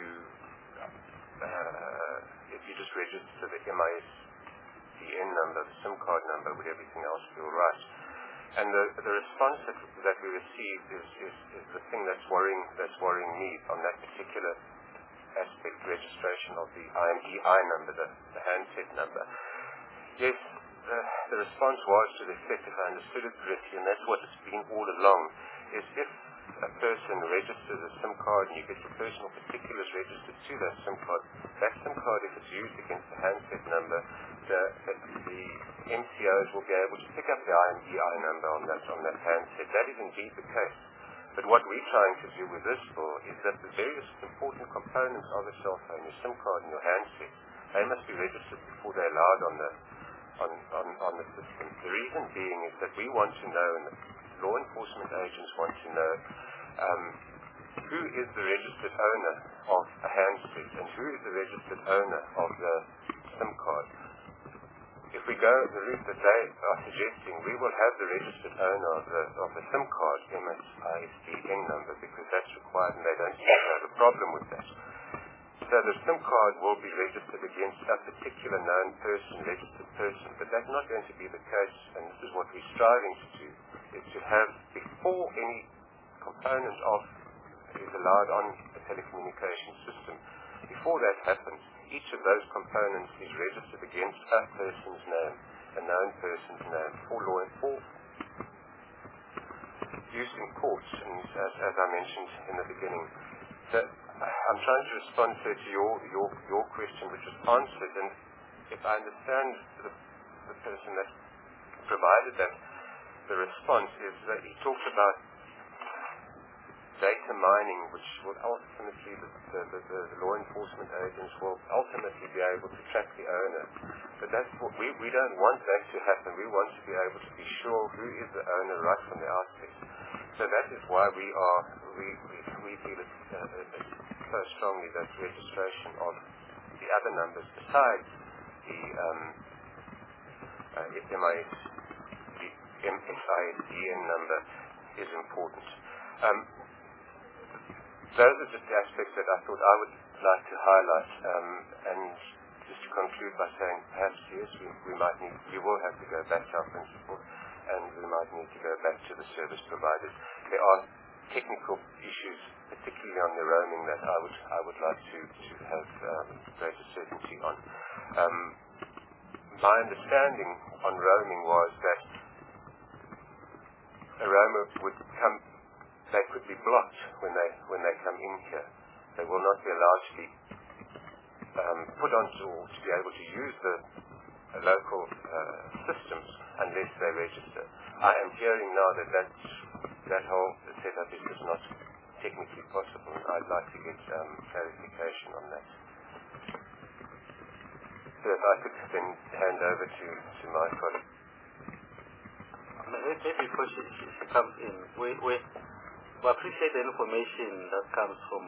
if you just register the MISDN number, the SIM card number, would everything else be all right? And the response that we received is the thing that's worrying me on that particular aspect, registration of the IMEI number, the handset number. Yes, the response was to the effect, if I understood it correctly, and that's what it's been all along, is if a person registers a SIM card and you get your personal particulars registered to that SIM card, that SIM card, if it's used against the handset number, the MCOs will be able to pick up the IMEI number on that handset. That is indeed the case. But what we're trying to do with this for is that the various important components of a cell phone, your SIM card and your handset, they must be registered before they're allowed on the system. The reason being is that we want to know, and the law enforcement agents want to know, who is the registered owner of a handset and who is the registered owner of the SIM card. If we go the route that they are suggesting, we will have the registered owner of the SIM card ISDN number, because that's required and they don't seem to have a problem with that. So the SIM card will be registered against a particular known person, registered person, but that's not going to be the case, and this is what we're striving to do, is to have, before any component of is allowed on a telecommunication system, before that happens, each of those components is registered against a person's name, a known person's name, for law enforcement use in courts. And as I mentioned in the beginning, I'm trying to respond to your question, which was answered, and if I understand the person that provided that, the response is that he talked about data mining, which will ultimately, the law enforcement agents will ultimately be able to track the owner. But that's what we don't want that to happen. We want to be able to be sure who is the owner right from the outset. So that is why we feel it so strongly that registration of the other numbers besides the MSISDN number is important. Those are just the aspects that I thought I would like to highlight, and just to conclude by saying perhaps yes, we will have to go back to our principles, and we might need to go back to the service providers. There are technical issues, particularly on the roaming, that I would like to have greater certainty on. My understanding on roaming was that a roamer would come. They could be blocked when they come in here. They will not be allowed to be put onto or to be able to use the local systems unless they register. I am hearing now that whole setup is just not technically possible. I'd like to get clarification on that. So if I could then hand over to my colleague. Maybe before she comes in, we appreciate the information that comes from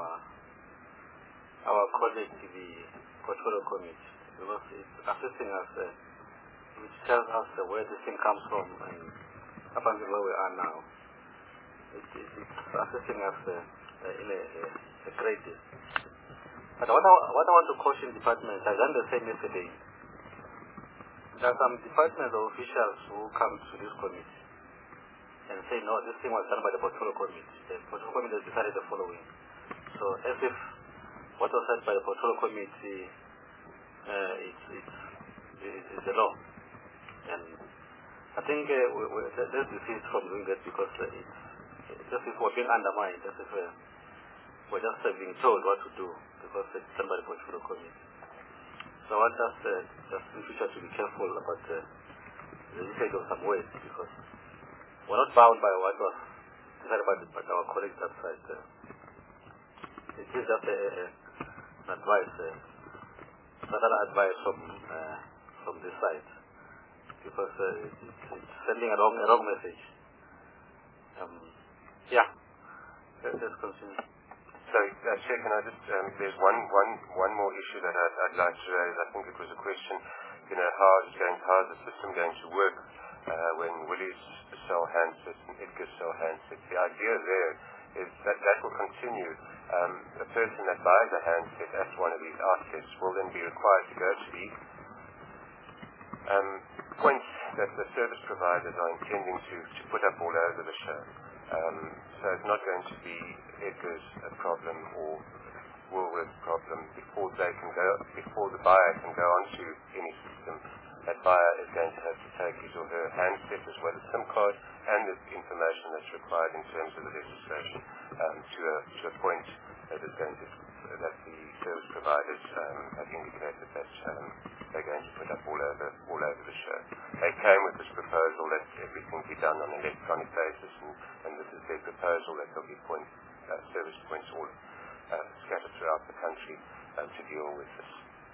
our colleague, the Portfolio Committee, because it's assisting us, which tells us where this thing comes from and up until where we are now. It's assisting us in a great deal. But what I want to caution departments, I've done the same yesterday. There are some department officials who come to this committee and say, no, this thing was done by the Portfolio Committee. The Portfolio Committee has decided the following. So as if what was said by the Portfolio Committee is the law. And I think let's desist from doing that, because it's just if we're being undermined, as if we're just being told what to do, because it's done by the Portfolio Committee. So I want us just in future to be careful about the usage of some words, because we're not bound by what was decided by our colleagues that side. It is just an advice, another advice from this side, because it's sending a wrong message. Let's continue. Sorry, Chair, can I just, there's one more issue that I'd like to raise. I think it was a question, how is the system going to work when Willie's sell handsets and Edgar's sell handsets. The idea there is that will continue. A person that buys a handset at one of these outlets will then be required to go to the points that the service providers are intending to put up all over the show. So it's not going to be Edgar's problem or Woolworth's problem before the buyer can go onto any system. that buyer is going to have to take his or her handset as well as SIM card and the information that's required in terms of the registration to a point that is going to that the service providers have indicated that they're going to put up all over the show. They came with this proposal that everything be done on an electronic basis, and this is their proposal that there'll be service points all scattered throughout the country to deal with this.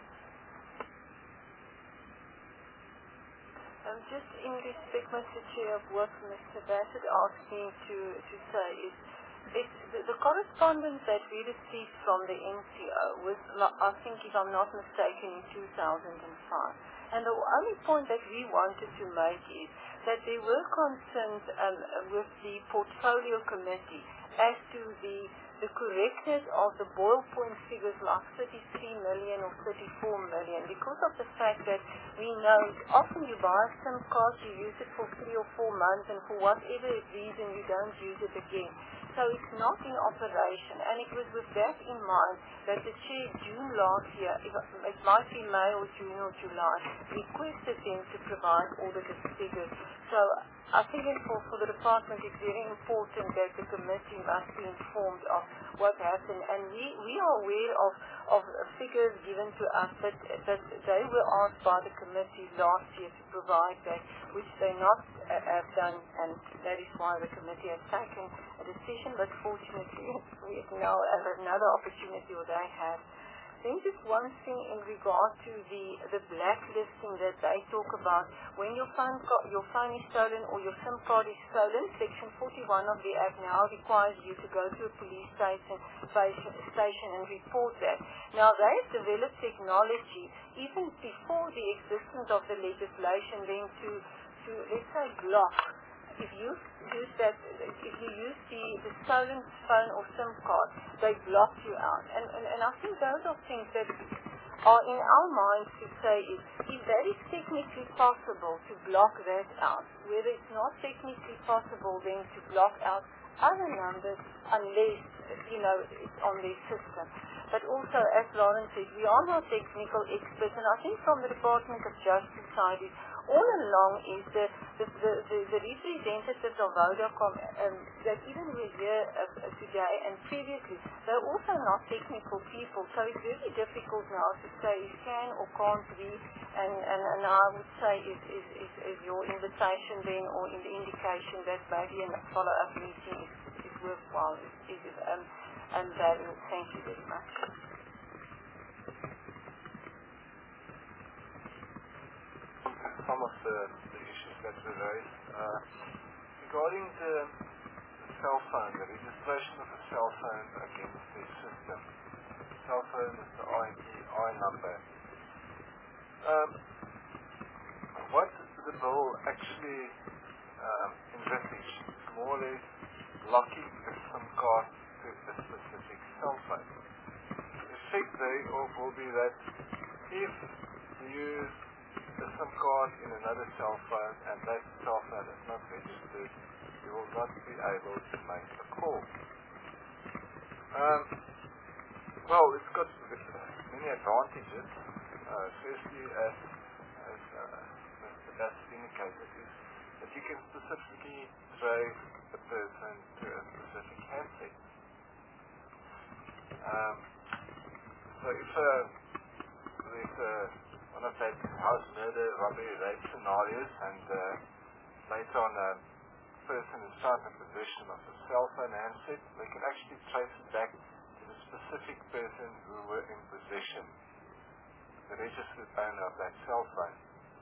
Just in respect, Mr. Chair, of what Mr. Bassett asked me to say is the correspondence that we received from the NCO was, I think if I'm not mistaken, in 2005. And the only point that we wanted to make is that there were concerns with the portfolio committee as to the correctness of the boil point figures like 33 million or 34 million because of the fact that we know often you buy a SIM card, you use it for 3 or 4 months, and for whatever reason you don't use it again. So it's not in operation, and it was with that in mind that the Chair June last year, it might be May or June or July, requested them to provide audited figures. So I think for the department it's very important that the committee must be informed of what happened, and we are aware of figures given to us that they were asked by the committee last year to provide that, which they not have done, and that is why the committee has taken a decision, but fortunately we now have another opportunity, or they have. Then just one thing in regard to the blacklisting that they talk about. When your phone is stolen or your SIM card is stolen, Section 41 of the Act now requires you to go to a police station and report that. Now they have developed technology even before the existence of the legislation then to let's say block. If you use the stolen phone or SIM card, they block you out. And I think those are things that are in our minds to say if that is technically possible to block that out, whether it's not technically possible then to block out other numbers unless, it's on their system. But also, as Lawrence said, we are not technical experts, and I think from the Department of Justice side all along is the representatives of Vodacom that even were here today and previously, they're also not technical people, so it's very difficult now to say it can or can't be, and I would say is your invitation then, or in the indication that maybe a follow-up meeting is worthwhile, and valuable. Thank you very much. Some of the issues that were raised. Regarding the cell phone, the registration of a cell phone against the system. The cell phone is the IMEI number. What the bill actually envisaged is more or less locking the SIM card to a specific cell phone. The effect thereof will be that if you use the SIM card in another cell phone and that cell phone is not registered, you will not be able to make a call. Well, it's got many advantages. Firstly, as Mr. Bass indicated, is that you can specifically trace the person to a specific handset. So if there's one of that house murder, robbery, rape scenarios, and later on a person is found in possession of a cell phone handset, they can actually trace it back to the specific person who were in possession, the registered owner of that cell phone.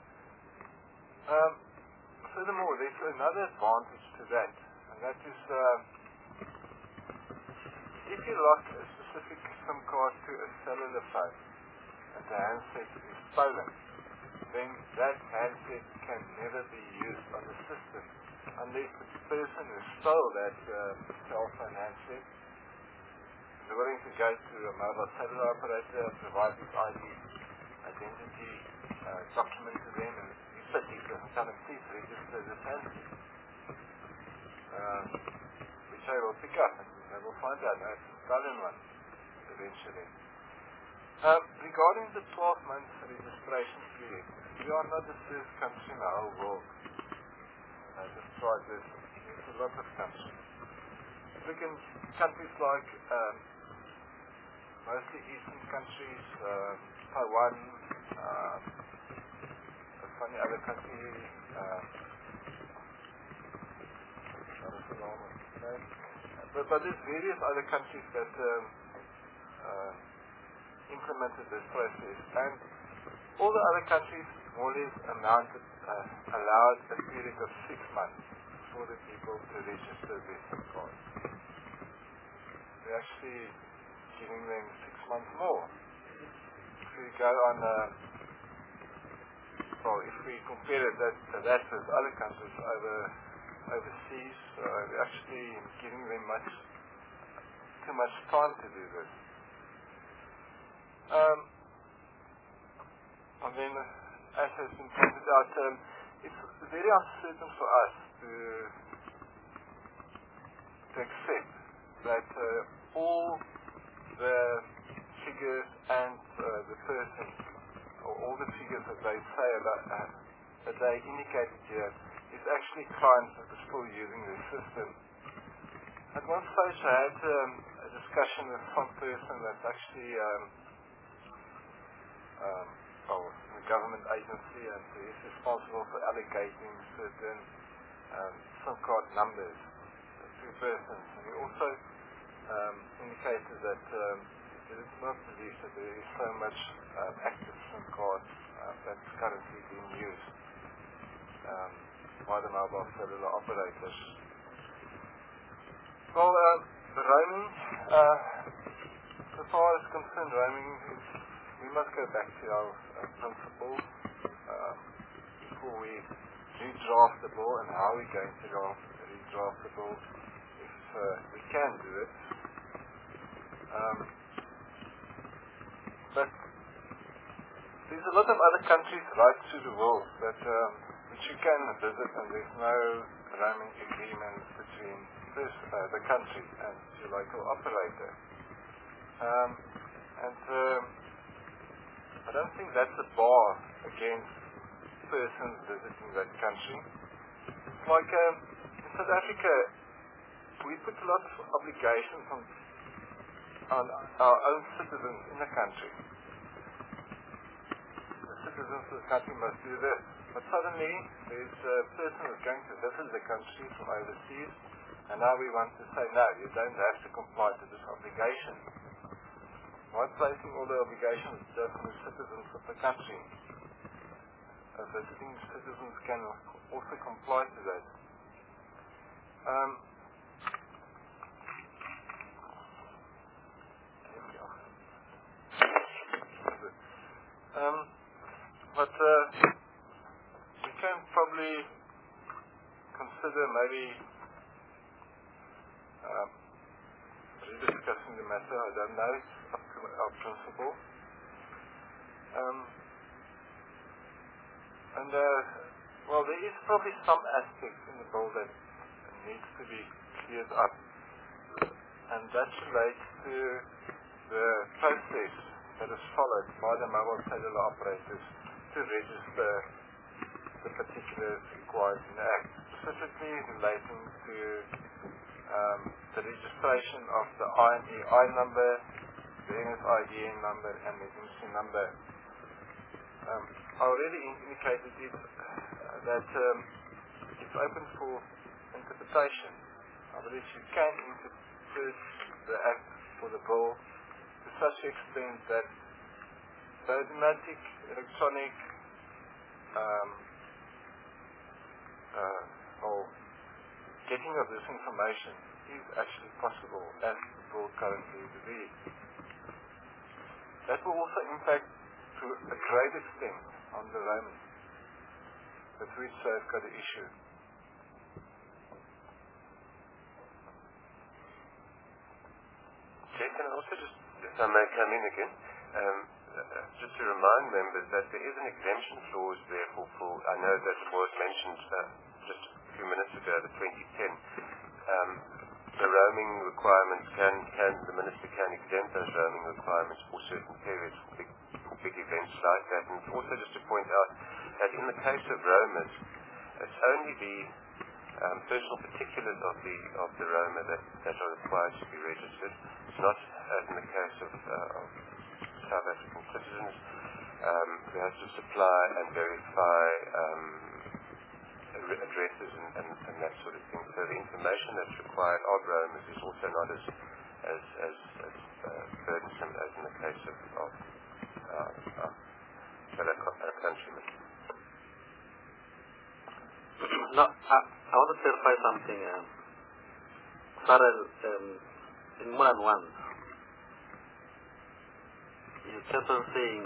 Furthermore, there's another advantage to that, and that is if you lock a specific SIM card to a cellular phone and the handset is stolen, then that handset can never be used on the system unless the person who stole that cell phone handset is willing to go to a mobile cellular operator and provide his identity document to them, and he doesn't tell them, please register this handset, which they will pick up and they will find out that it's a stolen one eventually. Regarding the 12-month registration period, we are not the first country in the whole world. I just tried this. There's a lot of countries. Look in countries like mostly Eastern countries, Taiwan, a funny other country, but there's various other countries that implemented this process, and all the other countries more or less allowed a period of 6 months for the people to register their SIM cards. We're actually giving them 6 months more. If we go on, if we compare that with other countries overseas, we're actually giving them too much time to do this. And then, as has been pointed out, it's very uncertain for us to accept that all the figures and the persons, or all the figures that they say that they indicated here, is actually clients that are still using the system. At one stage I had a discussion with some person that's actually a government agency, and is responsible for allocating certain SIM card numbers to persons. And he also indicated that it is not believed that there is so much active SIM cards that's currently being used by the mobile cellular operators. Well, the roaming, so far as concerned, roaming is, we must go back to our principles before we redraft the bill, and how we're going to redraft the bill, if we can do it. But there's a lot of other countries right through the world that which you can visit, and there's no roaming agreement between the country and your local operator. I don't think that's a bar against persons visiting that country. Like in South Africa, we put a lot of obligations on our own citizens in the country. The citizens of the country must do this. But suddenly, there's a person who's going to visit the country from overseas, and now we want to say, no, you don't have to comply to this obligation. Why placing all the obligations just on the citizens of the country? Visiting citizens can also comply to that. But we can probably consider maybe rediscussing the matter. I don't know. It's up to our principle. Well, there is probably some aspects in the bill that needs to be cleared up, and that relates to the process that is followed by the mobile cellular operators to register the particulars required in the Act, specifically relating to the registration of the IMEI number, the NSIDN number, and the IMSI number. I already indicated it that it's open for interpretation. I believe you can interpret the Act for the bill to such extent that the automatic electronic or getting of this information is actually possible as the bill currently reads. That will also impact to a great extent on the roaming that we safeguard the issue. Jay, can I also just, if I may come in again, just to remind members that there is an exemption clause there for I know that it was mentioned just a few minutes ago, the 2010. the roaming requirements the minister can exempt those roaming requirements for certain periods for big events like that. And also just to point out that in the case of roamers, it's only the personal particulars of the roamer that are required to be registered. It's not as in the case of South African citizens who has to supply and verify addresses and that sort of thing. So the information that's required of roamers is also not as burdensome as in the case of fellow countrymen. No, I want to clarify something. Farrell, in more than once, you kept on saying,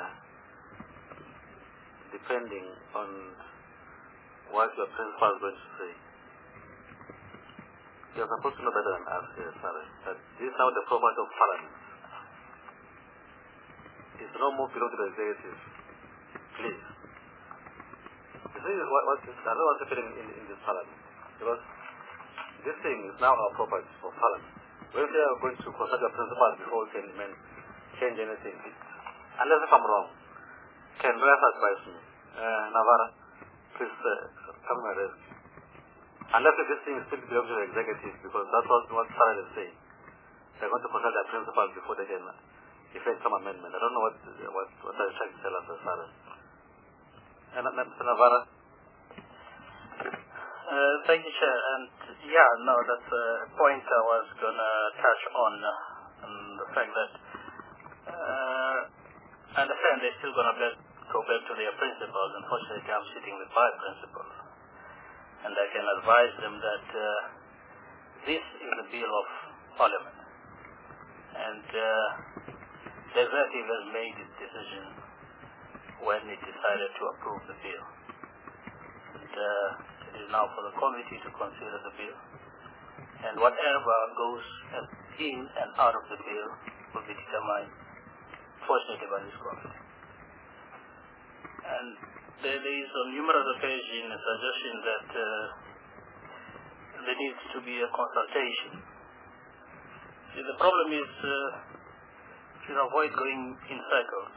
depending on what your principal is going to say. You're supposed to know better than us, Farrell, that this is now the property of Parliament. It's no more below the executive. Please. This is I don't know what's happening in this Parliament. Because this thing is now our property for Parliament. When we are going to consult your principal before we can change anything, unless if I'm wrong, can Ref advise me? Navarra, please come to my rescue. Unless if this thing is still belongs to the executive, because that's what Farrell is saying. They're going to consult their principal before they can effect some amendment. I don't know what they're trying to tell us as Farrell. And Mr. Navarra? Thank you, Chair. And that's a point I was going to touch on the fact that I understand they're still going to go back to their principals. Unfortunately, I'm sitting with 5 principals. And I can advise them that this is a bill of Parliament. And the executive has made its decision when it decided to approve the bill. And it is now for the committee to consider the bill. And whatever goes in and out of the bill will be determined, fortunately, by this committee. And there is on numerous occasions a suggestion that there needs to be a consultation. See, the problem is to avoid going in circles.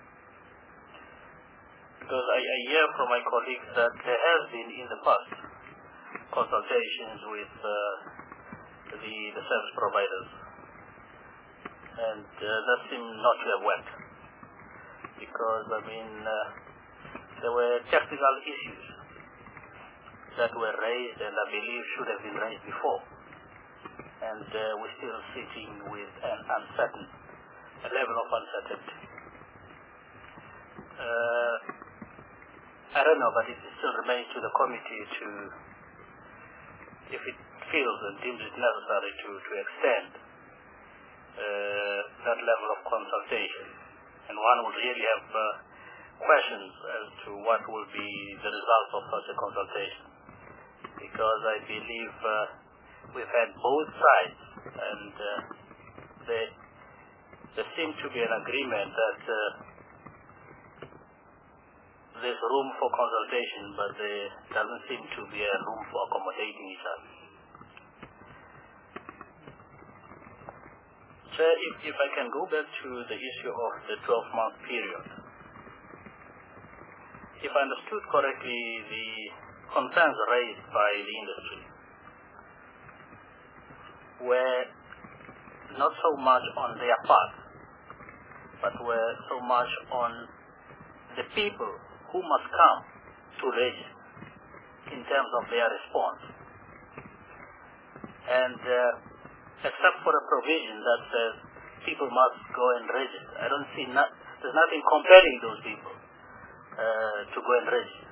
Because I hear from my colleagues that there has been in the past consultations with the service providers, and that seemed not to have worked. Because, there were technical issues that were raised and I believe should have been raised before. And we're still sitting with a level of uncertainty. I don't know, but it still remains to the committee to, if it feels and deems it necessary, to extend that level of consultation. And one would really have questions as to what will be the results of such a consultation. Because I believe we've had both sides, and there seems to be an agreement that there's room for consultation, but there doesn't seem to be a room for accommodating each other. So if I can go back to the issue of the 12-month period, if I understood correctly, the concerns raised by the industry were not so much on their part, but were so much on the people who must come to register in terms of their response. And except for a provision that says people must go and register, I don't see there's nothing compelling those people to go and register.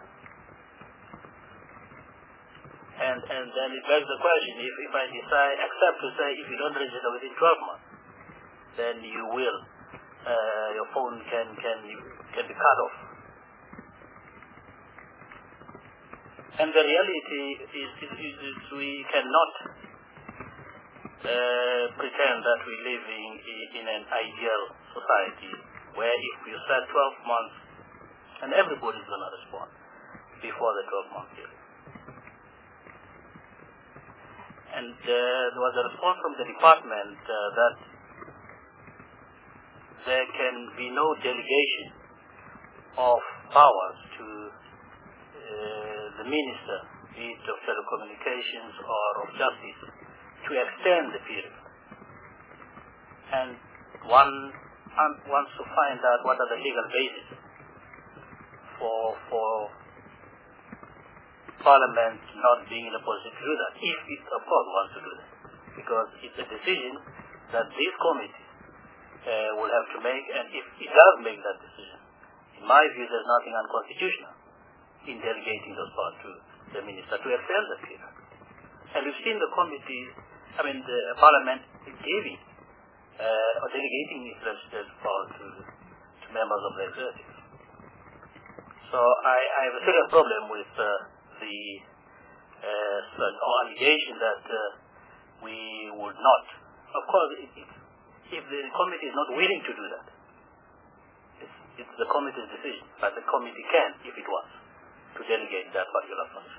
And then it begs the question, if I decide, except to say if you don't register within 12 months, then you will, your phone can be cut off. And the reality is we cannot pretend that we live in an ideal society where if you set 12 months and everybody's going to respond before the 12-month period. And there was a response from the department that there can be no delegation of powers to the minister, be it of telecommunications or of justice, to extend the period. And one wants to find out what are the legal basis for Parliament not being in a position to do that, if it, of course, wants to do that. Because it's a decision that this committee will have to make, and if it does make that decision, in my view, there's nothing unconstitutional in delegating those powers to the minister to extend the period. And we've seen the committee, the Parliament giving or delegating its legislative power to members of the executive. So I have a serious problem with the allegation that we would not. Of course, if the committee is not willing to do that, it's the committee's decision, but the committee can, if it wants, to delegate that particular function.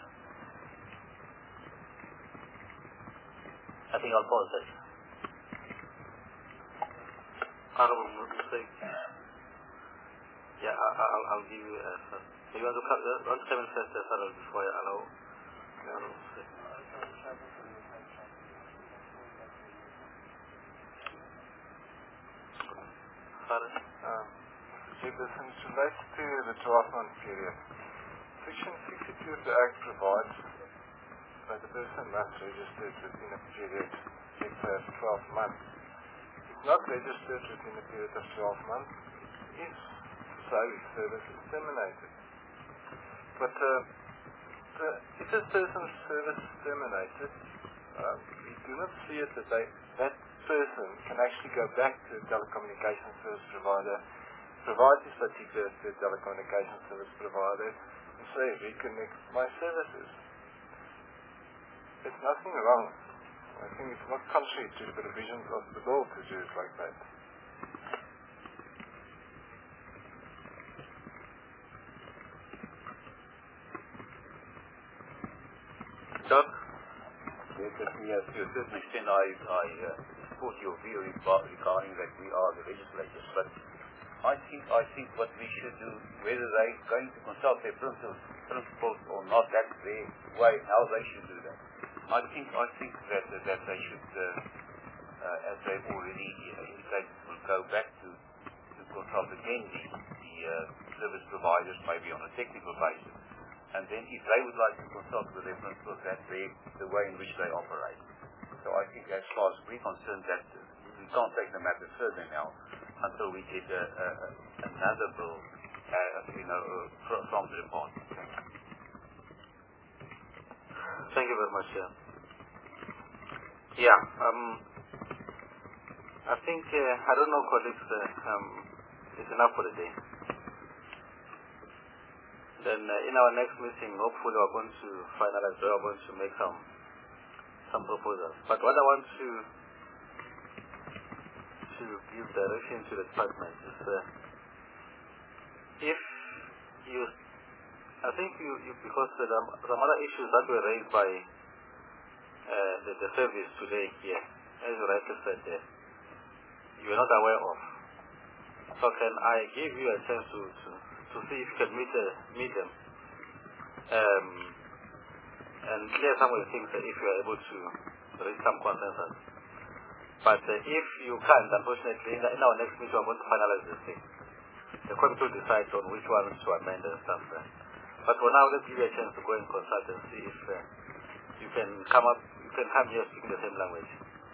I think I'll pause there. Honorable Mistake. Yeah, I'll give you first. So you want to come in first, before I allow. Chairperson, it relates to the 12-month period. Section 62 of the Act provides that the person must register within a period of 12 months. If not registered within a period of 12 months, his service is terminated. But if this person's service is terminated, we do not see it that that person can actually go back to the telecommunications service provider, provide his particulars to the telecommunications service provider, and say, reconnect my services. There's nothing wrong. I think it's not contrary to the provisions of the law to do it like that. Doug? Yes, to a certain extent I support your view regarding that we are the legislators, but I think what we should do, whether they're going to consult their principles or not, that's their way, how they should do that. I think that they should, as they've already indicated, will go back to consult again the service providers, maybe on a technical basis. And then if they would like to consult with their principals, that's the way in which they operate. So I think as far as we're concerned, that we can't take the matter further now until we get another bill from the department. Thank you very much, Yeah, I think, I don't know, colleagues, it's enough for the day. Then in our next meeting, hopefully we're going to finalize, we're going to make some proposals. But what I want to give direction to the department is if you, I think because there are some other issues that were raised by the service today here, as you rightly said there, you are not aware of. So can I give you a chance to see if you can meet them and clear some of the things if you are able to reach some consensus. But if you can't, unfortunately, in our next meeting we are going to finalize this thing. The committee will decide on which ones to amend and stuff. But for now, let's give you a chance to go and consult and see if you can come here speaking the same language.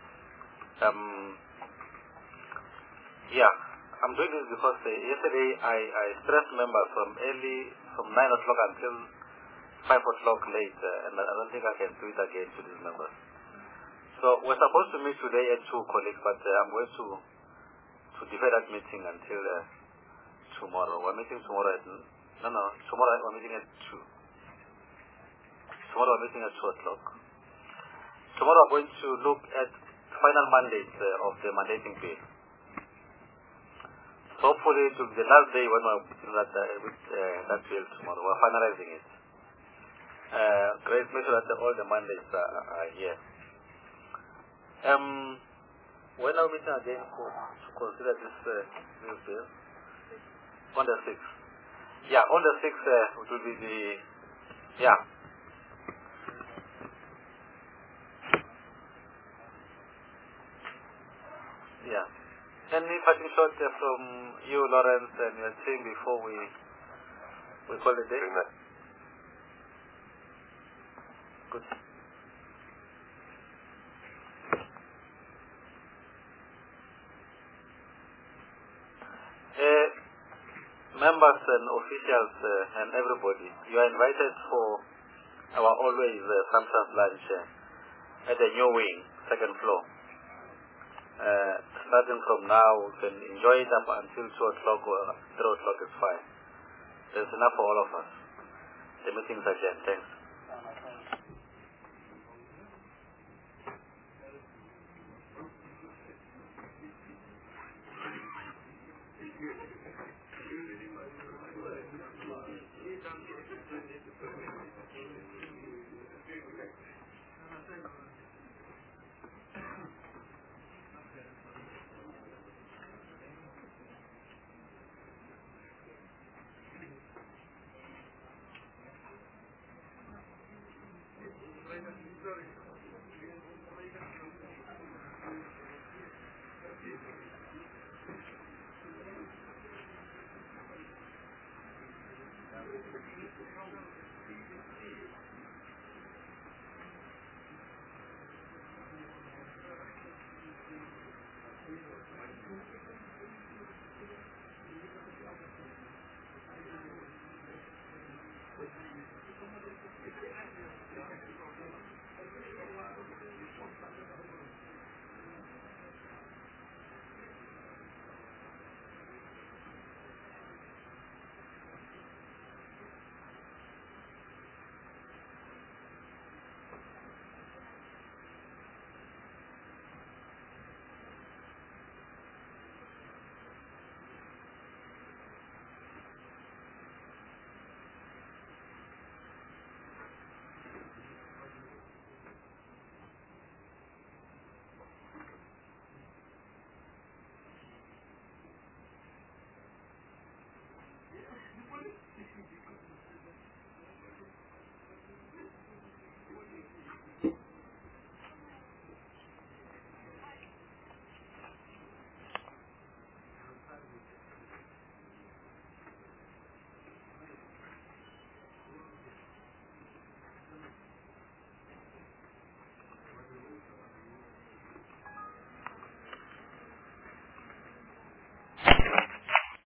Yeah, I'm doing this because yesterday I stressed members from 9 o'clock until 5 o'clock late, and I don't think I can do it again to these members. So we're supposed to meet today at 2, colleagues, but I'm going to defer that meeting until tomorrow. We're meeting tomorrow at tomorrow we're meeting at 2. Tomorrow we're meeting at 2 o'clock. Tomorrow we're going to look at final mandates of the mandating bill. So hopefully it will be the last day when we're doing that bill tomorrow. We're finalizing it. Grace, make sure that all the mandates are here. When are we meeting again to consider this new bill? On the 6th. Yeah, on the 6th it will be the, yeah. Yeah. Any parting shot from you, Lawrence, and your team before we call it a day? Good. Members and officials and everybody, you are invited for our always sumptuous lunch at the new wing, second floor. Starting from now, we can enjoy it up until 2 o'clock or 3 o'clock is fine. There's enough for all of us. The meeting's adjourned. Thanks.